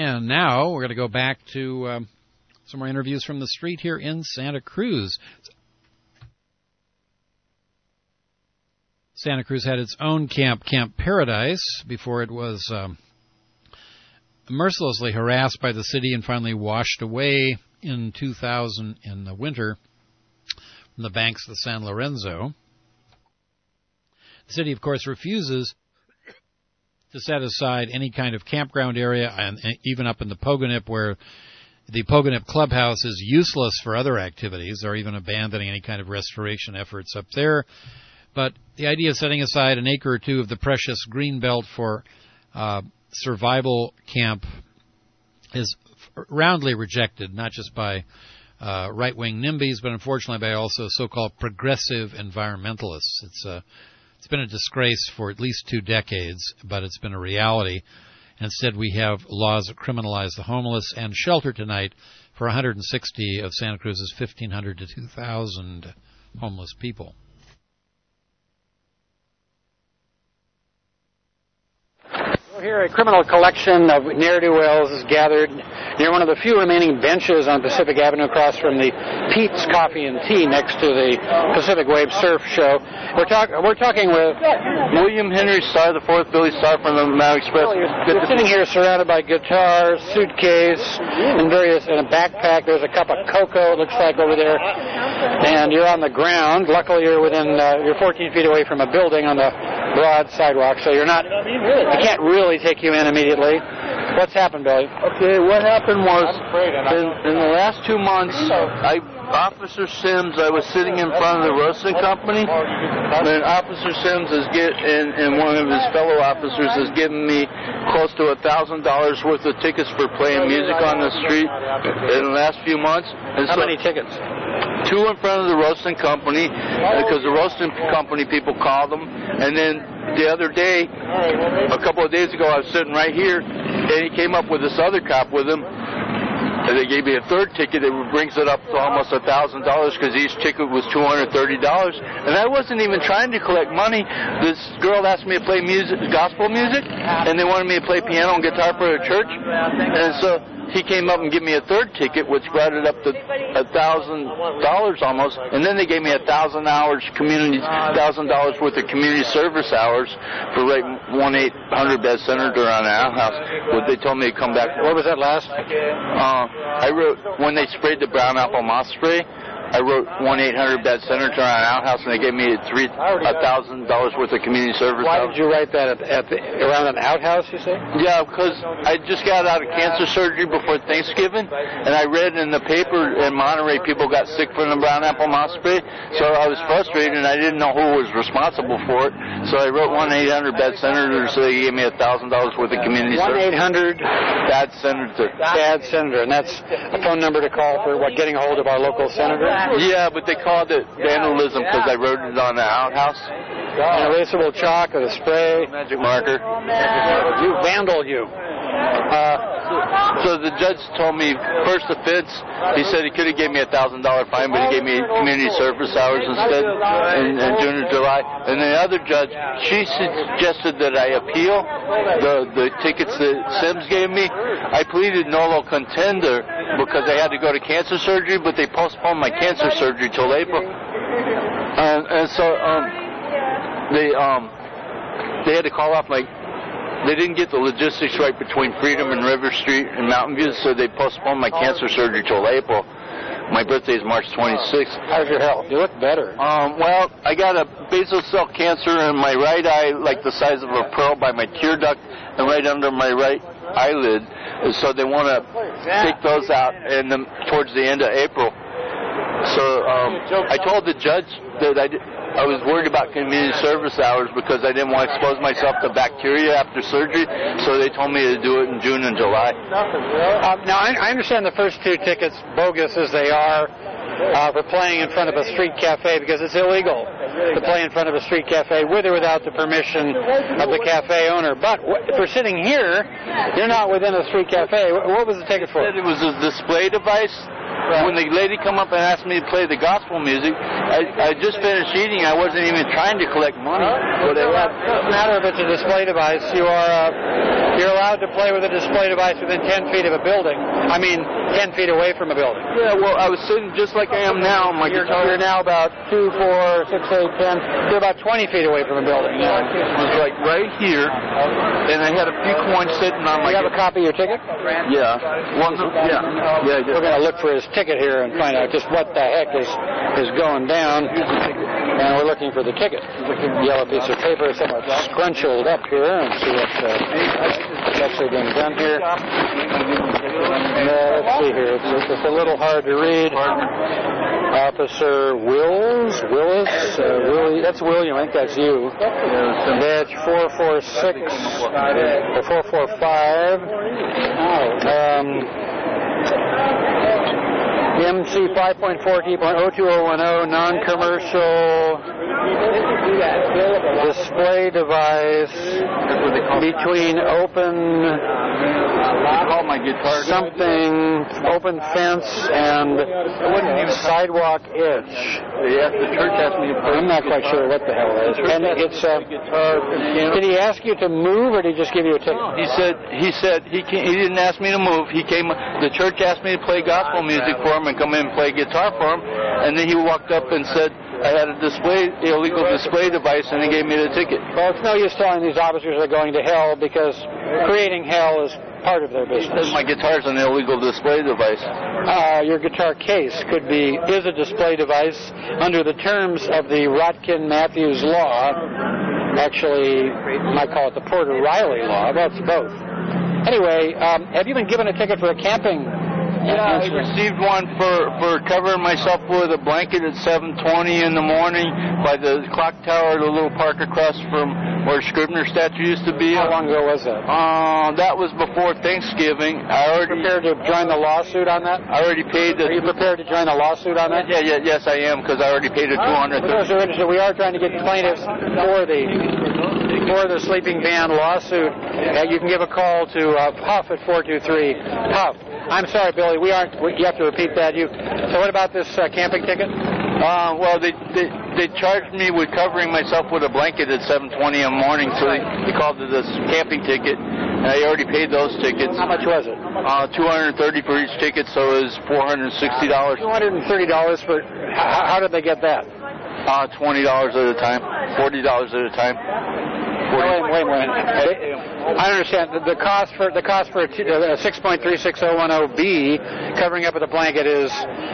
And now we're going to go back to um, some more interviews from the street here in Santa Cruz. Santa Cruz had its own camp, Camp Paradise, before it was um, mercilessly harassed by the city and finally washed away in two thousand in the winter from the banks of the San Lorenzo. The city, of course, refuses to set aside any kind of campground area, and even up in the Pogonip, where the Pogonip Clubhouse is useless for other activities. They're even abandoning any kind of restoration efforts up there. But the idea of setting aside an acre or two of the precious green belt for uh, survival camp is roundly rejected, not just by uh, right-wing NIMBYs, but unfortunately by also so-called progressive environmentalists. It's a It's been a disgrace for at least two decades, but it's been a reality. Instead, we have laws that criminalize the homeless, and shelter tonight for one hundred sixty of Santa Cruz's fifteen hundred to two thousand homeless people. Here, a criminal collection of ne'er-do-wells is gathered near one of the few remaining benches on Pacific Avenue across from the Pete's Coffee and Tea next to the Pacific Wave Surf Show. We're, talk- we're talking with William Henry Starr, the fourth Billy Starr from the Maui Express. Well, you're, you're sitting here surrounded by guitars, suitcase, and various, and a backpack. There's a cup of cocoa, it looks like, over there. And you're on the ground. Luckily, you're within, uh, you're fourteen feet away from a building on the broad sidewalk, so you're not, you can't really take you in immediately. What's happened, Billy? Okay, what happened was, in, in the last two months, I, Officer Sims, I was sitting in front of the roasting company, and Officer Sims is get, and, and one of his fellow officers has given me close to a thousand dollars worth of tickets for playing music on the street in the last few months. And How so, many tickets? Two in front of the roasting company, because the roasting company people call them, and then the other day, a couple of days ago, I was sitting right here, and he came up with this other cop with him, and they gave me a third ticket. It brings it up to almost a thousand dollars because each ticket was two hundred thirty dollars, and I wasn't even trying to collect money. This girl asked me to play music, gospel music, and they wanted me to play piano and guitar for a church, and so he came up and gave me a third ticket, which brought it up to a thousand dollars almost, and then they gave me a thousand hours community, thousand dollars worth of community service hours for right one eight hundred bed Senator on our house. But they told me to come back. What was that last? Uh, I wrote when they sprayed the brown apple moss spray. I wrote one eight hundred bed Senator on our house, and they gave me three a thousand dollars worth of community service. Why did you write that at, at the, around an outhouse? You say? Yeah, because I just got out of cancer surgery before Thanksgiving, and I read in the paper in Monterey people got sick from the brown apple moss spray. So I was frustrated, and I didn't know who was responsible for it. So I wrote one eight hundred bed Senator, so they gave me a thousand dollars worth of community service. One eight hundred bad Senator. Bad Senator, and that's a phone number to call for what getting a hold of our local senator. Yeah, but they called it vandalism because I wrote it on the outhouse. An erasable chalk or the spray. Magic marker. You vandal, you. Uh, so the judge told me first offense, he said he could have gave me a thousand dollar fine, but he gave me community service hours instead in, in June or July. And the other judge, she suggested that I appeal the the tickets that Sims gave me. I pleaded nolo contender because I had to go to cancer surgery, but they postponed my cancer surgery till April. And, and so um, they um, they had to call off my. They didn't get the logistics right between Freedom and River Street and Mountain View, so they postponed my cancer surgery till April. My birthday is March twenty-sixth. How's your health? You look better. Um, well, I got a basal cell cancer in my right eye, like the size of a pearl, by my tear duct, and right under my right eyelid. And so they want to take those out in the, towards the end of April. So um, I told the judge that I did. I was worried about community service hours because I didn't want to expose myself to bacteria after surgery, so they told me to do it in June and July. Uh, now, I, I understand the first two tickets, bogus as they are, uh, for playing in front of a street cafe because it's illegal to play in front of a street cafe with or without the permission of the cafe owner. But w- for sitting here, you're not within a street cafe. What was the ticket for? It was a display device when the lady come up and asked me to play the gospel music, I, I just finished eating. I wasn't even trying to collect money. But it doesn't matter if it's a display device. You are uh, you're allowed to play with a display device within ten feet of a building. I mean, ten feet away from a building. Yeah, well, I was sitting just like I am now. My you're, guitar. You're now about two, four, six, eight, ten. You're about twenty feet away from a building. Yeah, it was like right here, and I had a few coins sitting on my. You have a copy of your ticket? Yeah. One, yeah. Yeah. We're going to look for his ticket here and find out just what the heck is is going down. And we're looking for the ticket. Yellow piece of paper, somewhat scrunchled up here, and see what's, uh, what's actually being done here. Uh, let's see here. It's, it's a little hard to read. Officer Wills, Willis, uh, Willie, that's William. I think that's you. Badge four four six or four four five. Um, M C five point four T point oh two oh one oh, non-commercial display device between open something, open fence and sidewalk edge. I'm not quite sure what the hell it is. And it's, uh, did he ask you to move, or did he just give you a ticket? He said he said he can't, he didn't ask me to move. He came. The church asked me to play gospel music for him and come in and play guitar for him, and then he walked up and said I had a display illegal display device, and he gave me the ticket. Well, it's no use telling these officers they're going to hell, because creating hell is part of their business. My guitar's an illegal display device. Uh, your guitar case could be is a display device under the terms of the Rotkin-Matthews law. Actually, you might call it the Porter Riley law. That's both. Anyway, um, have you been given a ticket for a camping? Yeah, I received one for, for covering myself with a blanket at seven twenty in the morning by the clock tower, the little park across from where Scribner statue used to be. How long ago was that? Uh, that was before Thanksgiving. I already prepared to join the lawsuit on that? I already paid the... Are you prepared to join the lawsuit on that? Yeah, yeah, yes, I am, because I already paid the two hundred. For those who are interested, we are trying to get plaintiffs for the for the sleeping van lawsuit. Uh, you can give a call to uh, Puff at four two three Puff. I'm sorry, Billy. We aren't. We, you have to repeat that. You. So, what about this uh, camping ticket? Uh, well, they, they they charged me with covering myself with a blanket at seven twenty in the morning, so they, they called it a camping ticket, and I already paid those tickets. How much was it? Uh, two hundred thirty for each ticket, so it was four hundred sixty dollars. Two hundred thirty dollars for. How, how did they get that? Uh, twenty dollars at a time, forty dollars at a time. Wait, wait, wait. I understand the, the cost for the cost for a six point three six oh one oh B covering up with a blanket is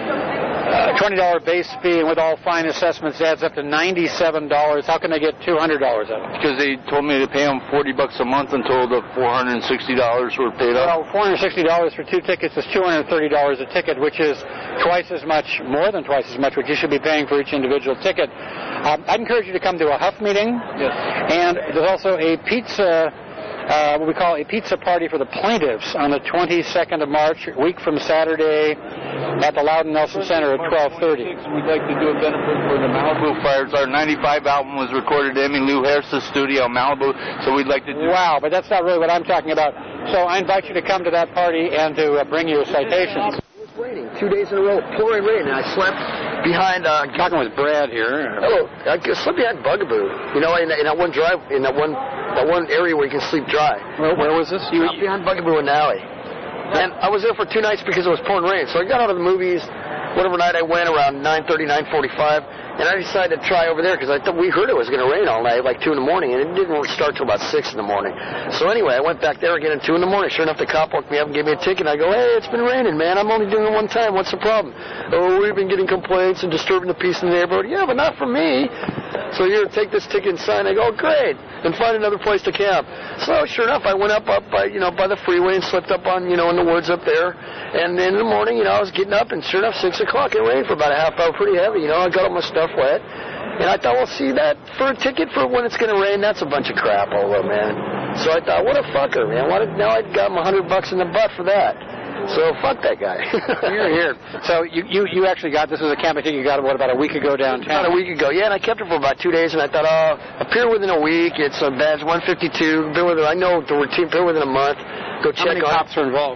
uh, twenty dollar base fee, and with all fine assessments adds up to ninety-seven dollars. How can they get two hundred dollars out of it? Because they told me to pay them forty bucks a month until the four hundred sixty dollars were paid up. Well, four hundred sixty dollars for two tickets is two hundred thirty dollars a ticket, which is twice as much, more than twice as much, what you should be paying for each individual ticket. Um, I'd encourage you to come to a Huff meeting. Yes. And there's also a pizza, uh, what we call a pizza party for the plaintiffs on the twenty-second of March, a week from Saturday, at the Loudon Nelson Center at twelve thirty. We'd like to do a benefit for the Malibu Fires. Our ninety-five album was recorded at Emmylou Harris' studio in Malibu, so we'd like to do... Wow, but that's not really what I'm talking about. So I invite you to come to that party and to uh, bring you citations. Raining two days in a row, pouring rain, and I slept behind. Uh, talking with Brad here. Hello, I slept behind Bugaboo. You know, in, in that one drive, in that one, that one area where you can sleep dry. Well, where was this? You were behind Bugaboo in the alley, and I was there for two nights because it was pouring rain. So I got out of the movies, whatever night I went, around nine thirty, nine forty-five, and I decided to try over there because I thought we heard it was going to rain all night, like two in the morning, and it didn't start till about six in the morning. So anyway, I went back there again at two in the morning. Sure enough, the cop woke me up and gave me a ticket. I go, hey, it's been raining, man. I'm only doing it one time. What's the problem? Oh, we've been getting complaints and disturbing the peace in the neighborhood. Yeah, but not from me. So here, take this ticket and sign. I go, oh, great, and find another place to camp. So sure enough, I went up up by you know by the freeway and slipped up on you know in the woods up there. And then in the morning, you know, I was getting up, and sure enough, six o'clock, it rained for about a half hour, pretty heavy. You know, I got all my stuff wet. And I thought, well, see, that for a ticket for when it's going to rain, that's a bunch of crap over, man. So I thought, what a fucker, man. What a, now I got him a hundred bucks in the butt for that. So fuck that guy. Here, here. So you, you you actually got, this was a camping ticket you got, what, about a week ago downtown? About a week ago, yeah, and I kept it for about two days, and I thought, oh, appear within a week. It's a badge one fifty-two. Appear within, I know the routine, appear within a month. Go check on. How many on cops are involved?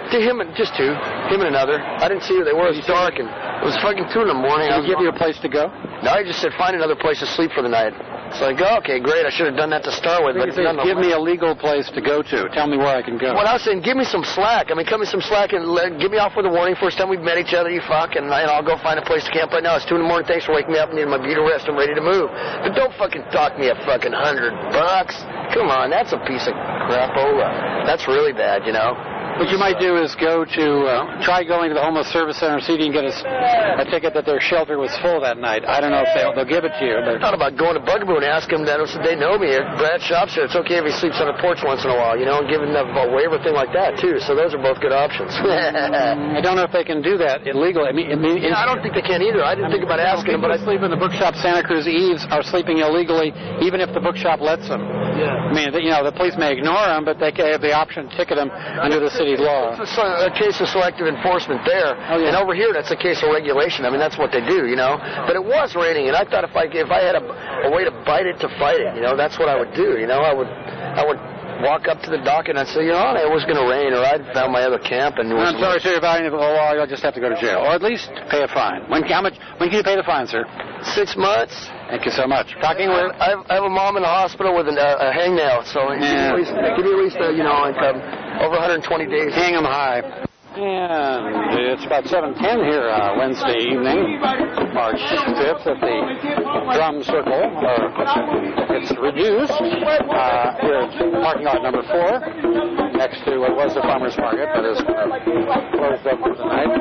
To him and just two, him and another. I didn't see who they were. It was dark and it was fucking two in the morning. Did he give you a place to go? No, he just said find another place to sleep for the night. So I go, okay, great. I should have done that to start with. But Says, give me a legal place to go to. Tell me where I can go. Well, I was saying, give me some slack. I mean, cut me some slack and let, give me off with a warning. First time we've met each other, you fuck, and, I, and I'll go find a place to camp right now. It's two in the morning. Thanks for waking me up. I need my beauty rest. I'm ready to move. But don't fucking talk me a fucking hundred bucks. Come on, that's a piece of crapola. That's really bad, you know. What you might do is go to, uh, try going to the homeless service center, see if you can get a, a ticket that their shelter was full that night. I don't know if they'll, they'll give it to you. But I thought about going to Bugaboo and asking them that if they know me. Brad shops here. It's okay if he sleeps on a porch once in a while, you know, and giving them a waiver thing like that, too. So those are both good options. I don't know if they can do that illegally. I mean, I mean yeah, I don't think they can either. I didn't I mean, think about asking them, but I sleep in the bookshop Santa Cruz Eves are sleeping illegally, even if the bookshop lets them. Yeah. I mean, you know, the police may ignore them, but they have the option to ticket them under the city law. It's a case of selective enforcement there, oh, yeah. and over here that's a case of regulation. I mean, that's what they do, you know. But it was raining, and I thought if I if I had a, a way to bite it to fight it, you know, that's what I would do. You know, I would I would walk up to the dock and I'd say, you know, it was going to rain, or I'd found my other camp and. It was I'm sorry, sir. If I the law, you'll just have to go to jail, or at least pay a fine. When how much? When can you pay the fine, sir? Six months. Thank you so much. Talking with. I have, I have a mom in the hospital with an, uh, a hangnail, so yeah. give, me at least, give me at least, uh, you know, like um, over one hundred twenty days. Hang them high. And it's about seven ten here uh, Wednesday evening, March fifth, at the Drum Circle. Or it's reduced uh, here at parking lot number four, next to what was the farmer's market, but is closed up for the night.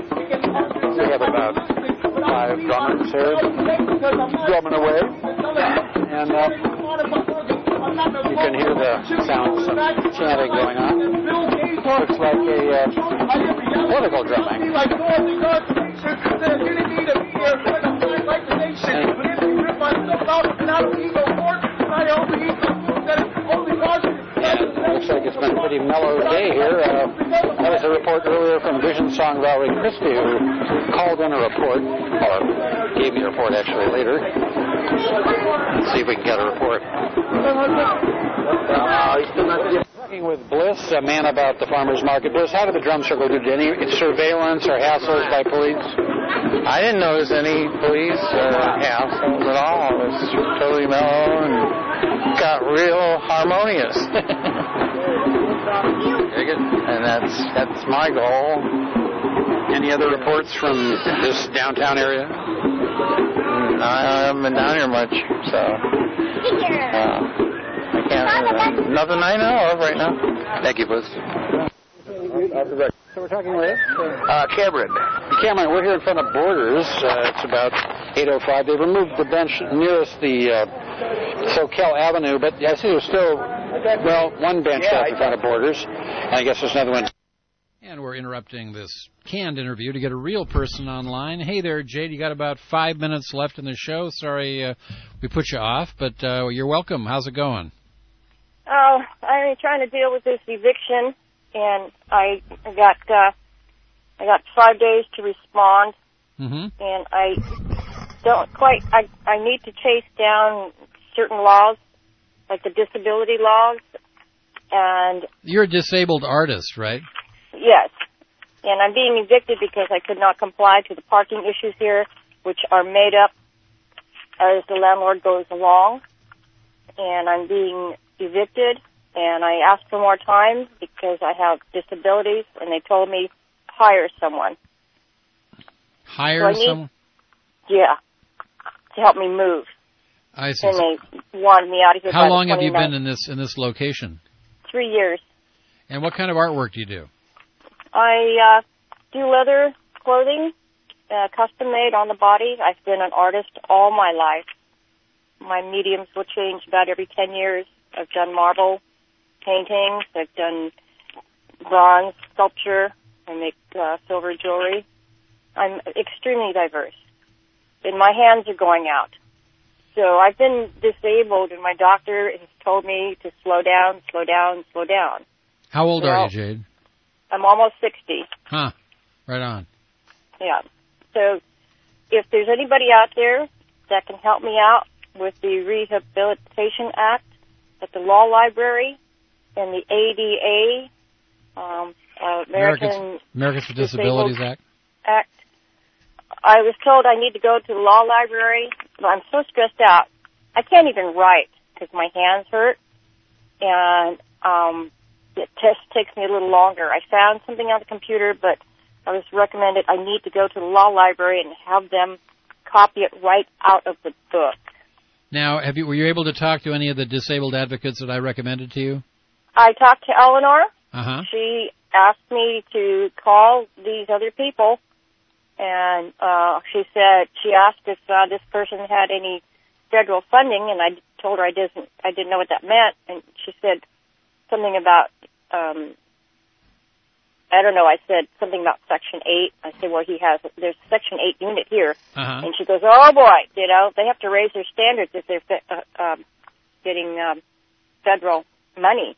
We have about five drummers here drumming away, and uh, you can hear the sounds of chanting going on. Looks like a uh, political drumming. And looks like it's been a pretty mellow day here. Uh, that was a report earlier from Vision Song Valerie Christie, who called in a report, or gave me a report actually later. Let's see if we can get a report. Uh, he's still not here. Talking with Bliss, a man about the farmer's market. Bliss, how did the Drum Circle do? Did any surveillance or hassles by police? I didn't notice any police or hassles at all. It was totally mellow and got real harmonious. And that's that's my goal. Any other reports from this downtown area? I haven't been down here much, so uh, I can't. Uh, nothing I know of right now. Thank you, Bliss. So we're talking with uh, Cameron. Cameron, we're here in front of Borders. Uh, it's about eight oh five. They removed the bench nearest the uh, Soquel Avenue, but I see there's still, well, one bench yeah, left in front of Borders, and I guess there's another one. And we're interrupting this canned interview to get a real person online. Hey there, Jade. You got about five minutes left in the show. Sorry uh, we put you off, but uh, you're welcome. How's it going? Oh, I'm trying to deal with this eviction, and I got uh, I got five days to respond, mm-hmm. and I don't quite. I I need to chase down certain laws, like the disability laws, and you're a disabled artist, right? Yes, and I'm being evicted because I could not comply to the parking issues here, which are made up as the landlord goes along, and I'm being evicted, and I asked for more time because I have disabilities, and they told me hire someone. Hire so need, someone? Yeah, to help me move. I see. And they wanted me out of here. How by long the have you been in this in this location? Three years. And what kind of artwork do you do? I uh, do leather clothing, uh, custom made on the body. I've been an artist all my life. My mediums will change about every ten years. I've done marble paintings. I've done bronze sculpture. I make uh, silver jewelry. I'm extremely diverse. And my hands are going out. So I've been disabled, and my doctor has told me to slow down, slow down, slow down. How old well, are you, Jade? I'm almost sixty. Huh. Right on. Yeah. So if there's anybody out there that can help me out with the Rehabilitation Act at the Law Library and the A D A, um, uh, American Americans, Americans for Disabilities Act. Act. I was told I need to go to the law library, but I'm so stressed out. I can't even write because my hands hurt, and um, it just takes me a little longer. I found something on the computer, but I was recommended I need to go to the law library and have them copy it right out of the book. Now, have you were you able to talk to any of the disabled advocates that I recommended to you? I talked to Eleanor. Uh-huh. She asked me to call these other people, and uh, she said she asked if uh, this person had any federal funding, and I told her I didn't. I didn't know what that meant, and she said something about. Um, I don't know. I said something about Section eight. I said, well, he has, there's a Section eight unit here. Uh-huh. And she goes, oh, boy, you know, they have to raise their standards if they're uh, um, getting um, federal money.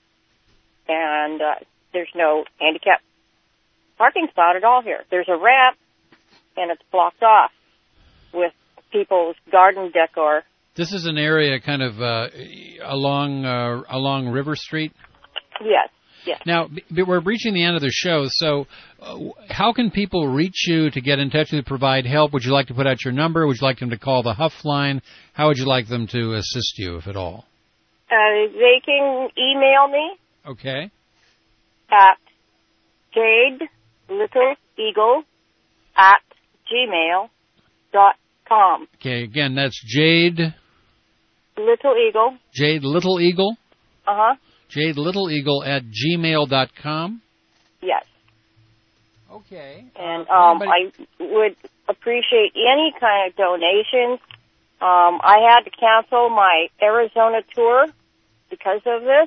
And uh, there's no handicap parking spot at all here. There's a ramp, and it's blocked off with people's garden decor. This is an area kind of uh, along uh, along River Street? Yes. Yes. Now, b- we're reaching the end of the show, so uh, how can people reach you to get in touch with you, provide help? Would you like to put out your number? Would you like them to call the Huff line? How would you like them to assist you, if at all? Uh, they can email me Okay. at Jade Little Eagle at gmail dot com. Okay, again, that's Jade... Little Eagle. Jade Little Eagle? Uh-huh. Jade Little Eagle at gmail dot com. Yes. Okay. And um, I would appreciate any kind of donations. Um, I had to cancel my Arizona tour because of this,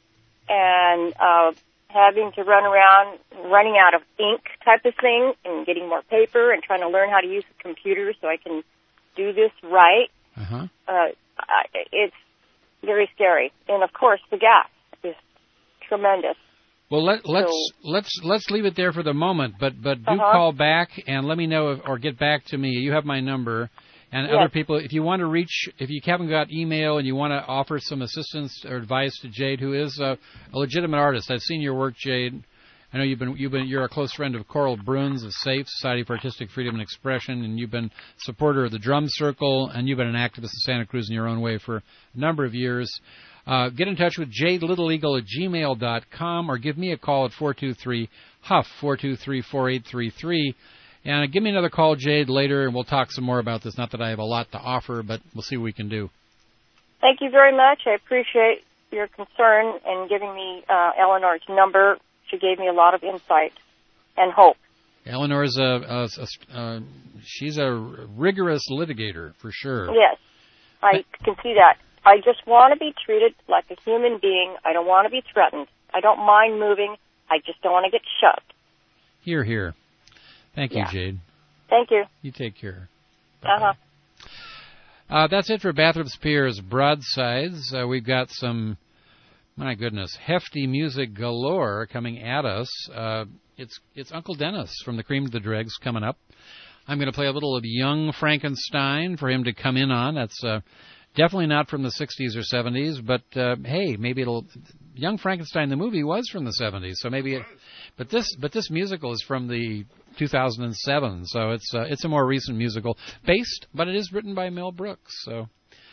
and uh, having to run around, running out of ink type of thing, and getting more paper, and trying to learn how to use the computer so I can do this right. Uh-huh. Uh, I, it's very scary, and of course the gas is tremendous. Well, let, let's So- let's let's leave it there for the moment. But but do Uh-huh. call back and let me know if, or get back to me. You have my number, and Yes. other people. If you want to reach, if you haven't got email and you want to offer some assistance or advice to Jade, who is a, a legitimate artist. I've seen your work, Jade. I know you've been you've been you're a close friend of Coral Bruns of SAFE, Society for Artistic Freedom and Expression, and you've been a supporter of the Drum Circle, and you've been an activist in Santa Cruz in your own way for a number of years. Uh, get in touch with Jade Little Eagle at gmail dot com, or give me a call at four two three Huff, four two three, four eight three three. And uh, give me another call, Jade, later, and we'll talk some more about this. Not that I have a lot to offer, but we'll see what we can do. Thank you very much. I appreciate your concern and giving me uh, Eleanor's number. She gave me a lot of insight and hope. Eleanor is a, a, a uh, she's a rigorous litigator, for sure. Yes, I can see that. I just want to be treated like a human being. I don't want to be threatened. I don't mind moving. I just don't want to get shoved. Here, here. Thank you, Yeah. Jade. Thank you. You take care. Uh-huh. Uh, that's it for Bathurst Spears Broadsides. Uh, we've got some, my goodness, hefty music galore coming at us. Uh, it's it's Uncle Dennis from the Cream to the Dregs coming up. I'm going to play a little of Young Frankenstein for him to come in on. That's uh, definitely not from the sixties or seventies, but uh, hey, maybe it'll. Young Frankenstein, the movie, was from the seventies, so maybe. It, but this but this musical is from the two thousand seven, so it's uh, it's a more recent musical, based, but it is written by Mel Brooks, so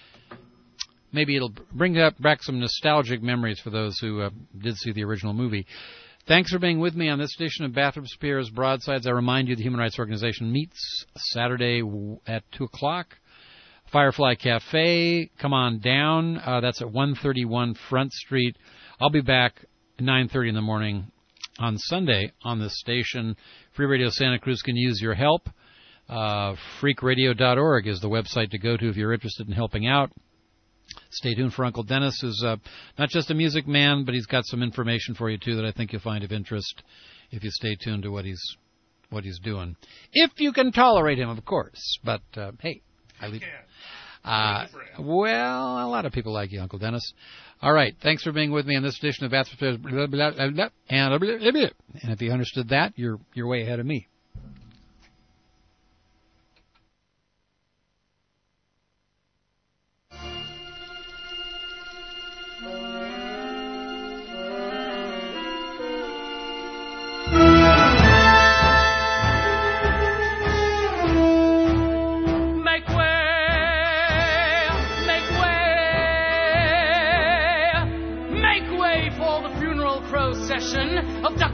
maybe it'll bring up back some nostalgic memories for those who uh, did see the original movie. Thanks for being with me on this edition of Bathurst Spears Broadsides. I remind you the Human Rights Organization meets Saturday at two o'clock. Firefly Cafe, come on down. Uh, that's at one thirty-one Front Street. I'll be back at nine thirty in the morning on Sunday on this station. Free Radio Santa Cruz can use your help. Uh, freak radio dot org is the website to go to if you're interested in helping out. Stay tuned for Uncle Dennis, who's uh, not just a music man, but he's got some information for you, too, that I think you'll find of interest if you stay tuned to what he's what he's doing. If you can tolerate him, of course. But, uh, hey, I leave. Uh, well, a lot of people like you, Uncle Dennis. All right, thanks for being with me on this edition of Bathurst Spears. Blah, blah, blah, blah, and, blah, blah, blah. And if you understood that, you're you're way ahead of me.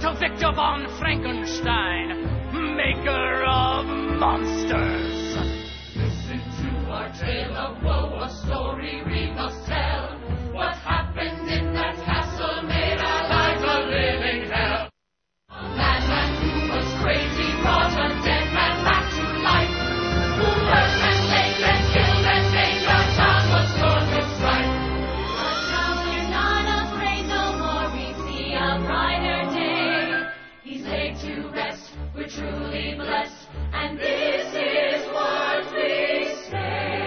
to Victor von Frankenstein, maker of monsters. Listen to our tale of woe, a story we must tell. What happened in that castle made our lives a living hell. A madman who was crazy brought a dead man back to life, who hurt and raped and killed and made our town was torn with strife. But now we're not afraid no more, we see a brighter day. He's laid to rest, we're truly blessed, and this is what we say.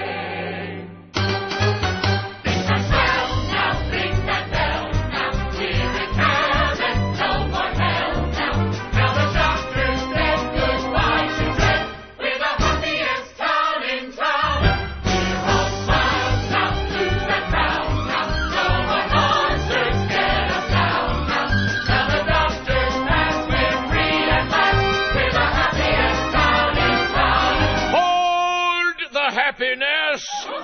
Happiness!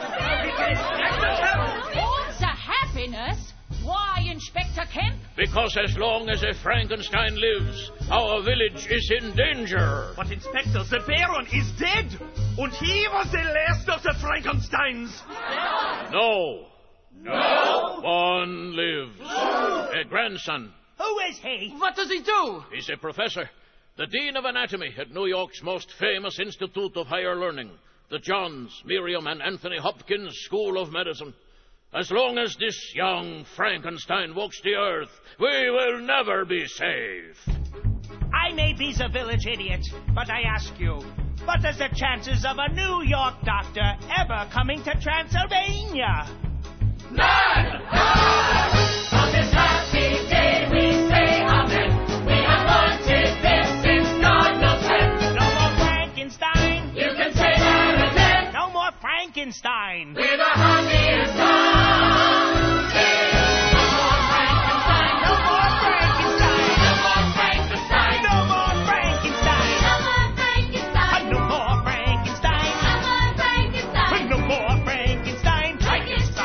What's a happiness? Why, Inspector Kemp? Because as long as a Frankenstein lives, our village is in danger. But, Inspector, the Baron is dead, and he was the last of the Frankensteins. No. No? One lives. A grandson. Who is he? What does he do? He's a professor, the Dean of Anatomy at New York's most famous Institute of Higher Learning, the Johns, Miriam, and Anthony Hopkins School of Medicine. As long as this young Frankenstein walks the earth, we will never be safe. I may be the village idiot, but I ask you, what is the chances of a New York doctor ever coming to Transylvania? None! On this happy day we say amen. We have wanted this since God knows when. No more Frankenstein. You can say that again. No more Frankenstein. We're the happiest town. No more Frankenstein. No more Frankenstein. No more Frankenstein. No more Frankenstein. No more Frankenstein. No more Frankenstein. No more Frankenstein. No more Frankenstein. Frankenstein.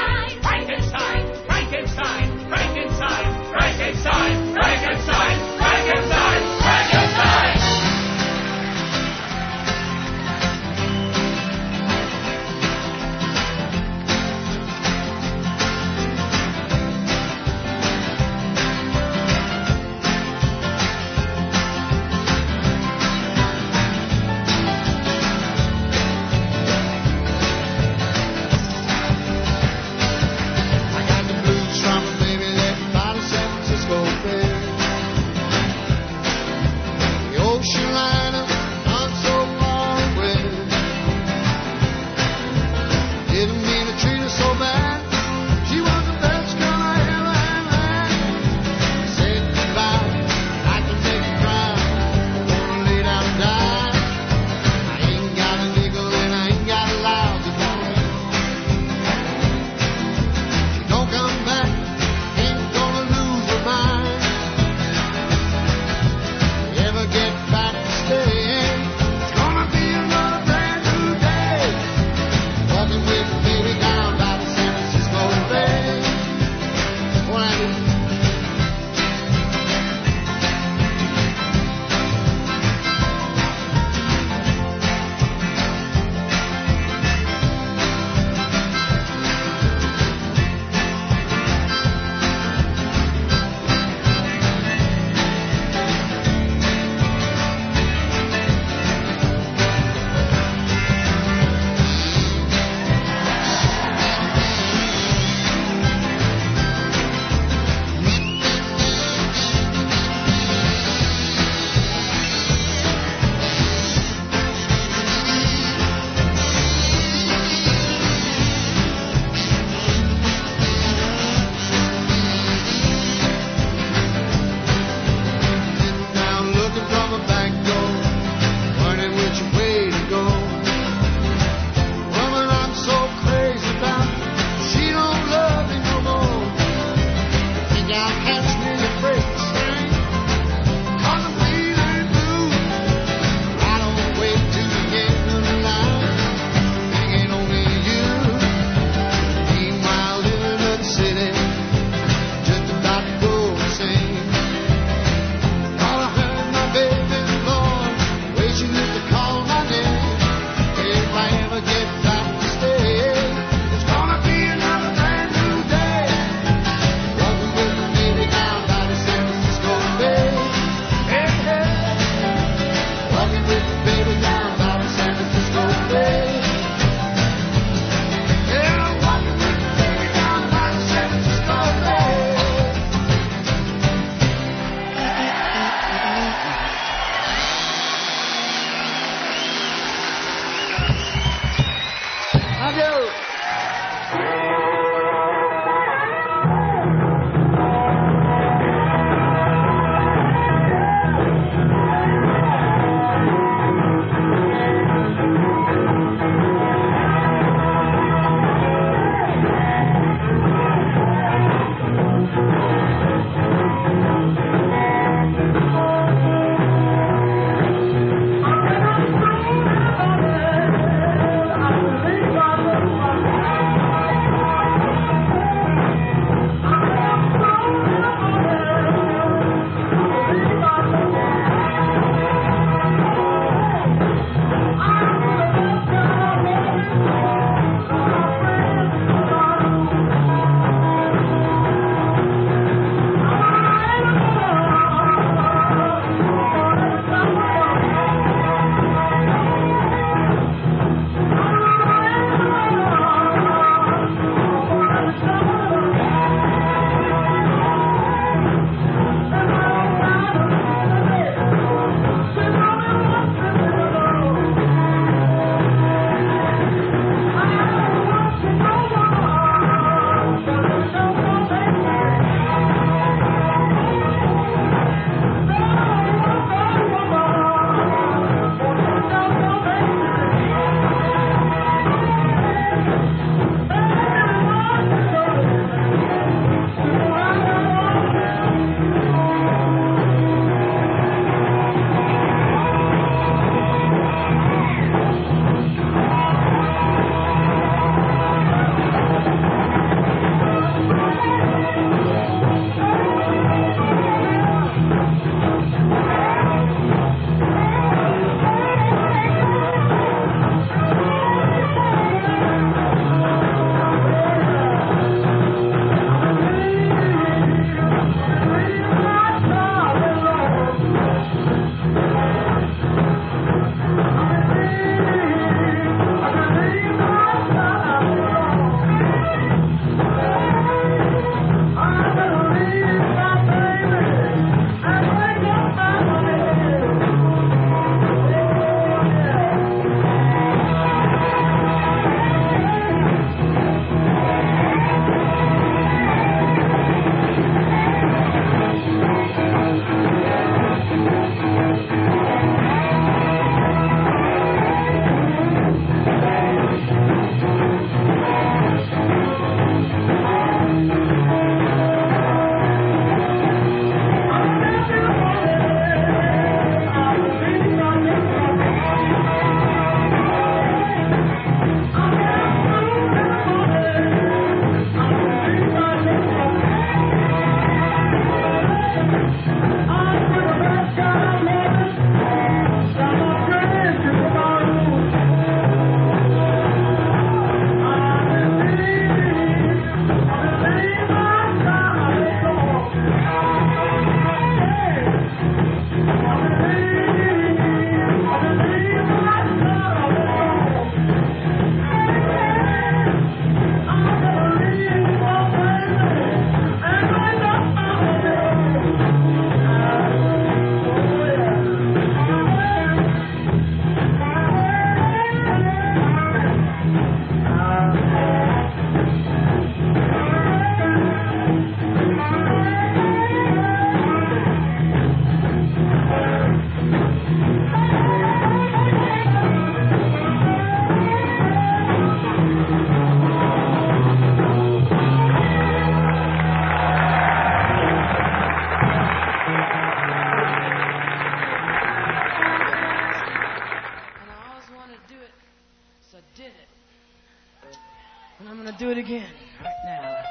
right now.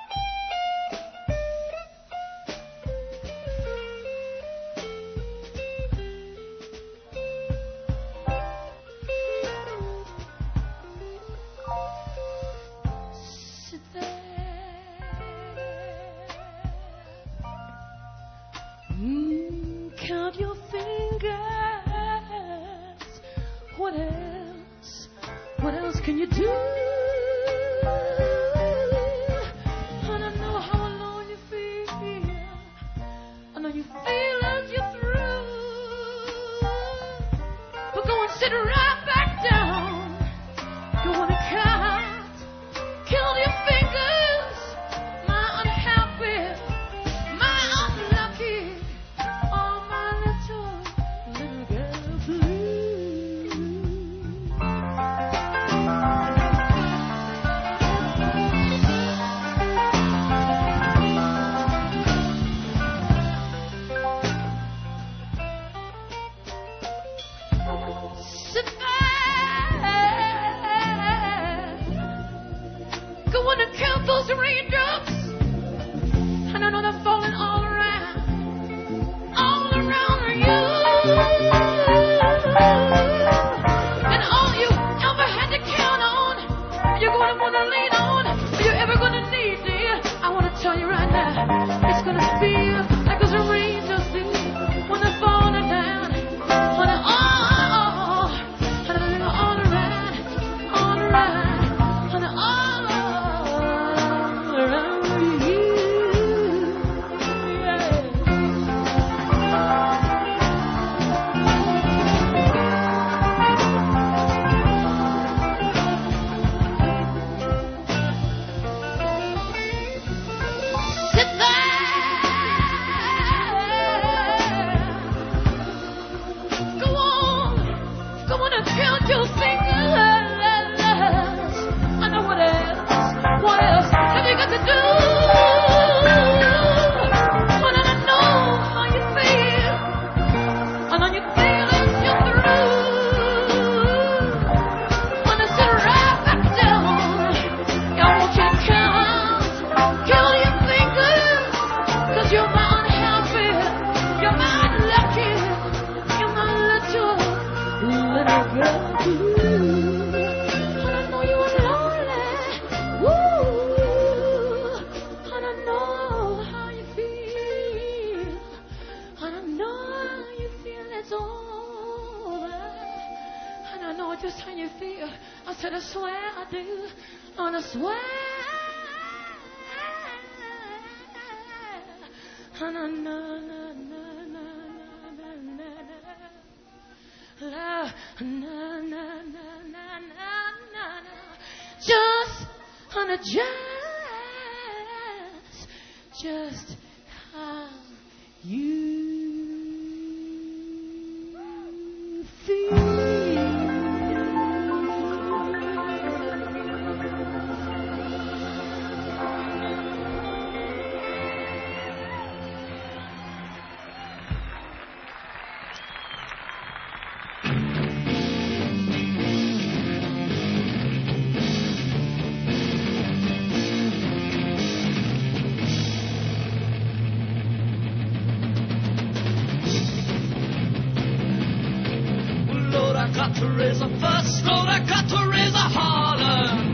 Sit there. Mm, count your fingers. What else? What else can you do? I don't know how alone you feel. I know you feel as you're through. But go and sit right back down. Go on and count. Count your fingers. My unhappy, my unlucky, all my little, little girl blue. Sit back. Go on and count those raindrops. And I know they're falling all around, all around you. And all you ever had to count on, you're going to want to lean on, you're ever going to need, dear. I want to tell you right now, it's going to feel like those raindrops do when they're falling down. When they're all, and they're all around, all around, and they're all around you. Sit there. Go on, go on and count your fingers. I know what else, what else have you got to do? But I don't know how you feel. I know you feel as you're through. Wanna sit right back down. I want you to count, count your fingers. 'Cause you're my unhappy, you're my unlucky, you're my little, little girl blue. And I know you are lonely. Woo. And I know how you feel. And I know how you feel it's over. And I know just how you feel. I said I swear I do. And I swear. And I know, no, no, no, no, no, no, no, no, no, no, no, no, no. Just, and I just, just how you feel. Lord, I got to raise a fuss. Lord, I got to raise a holler.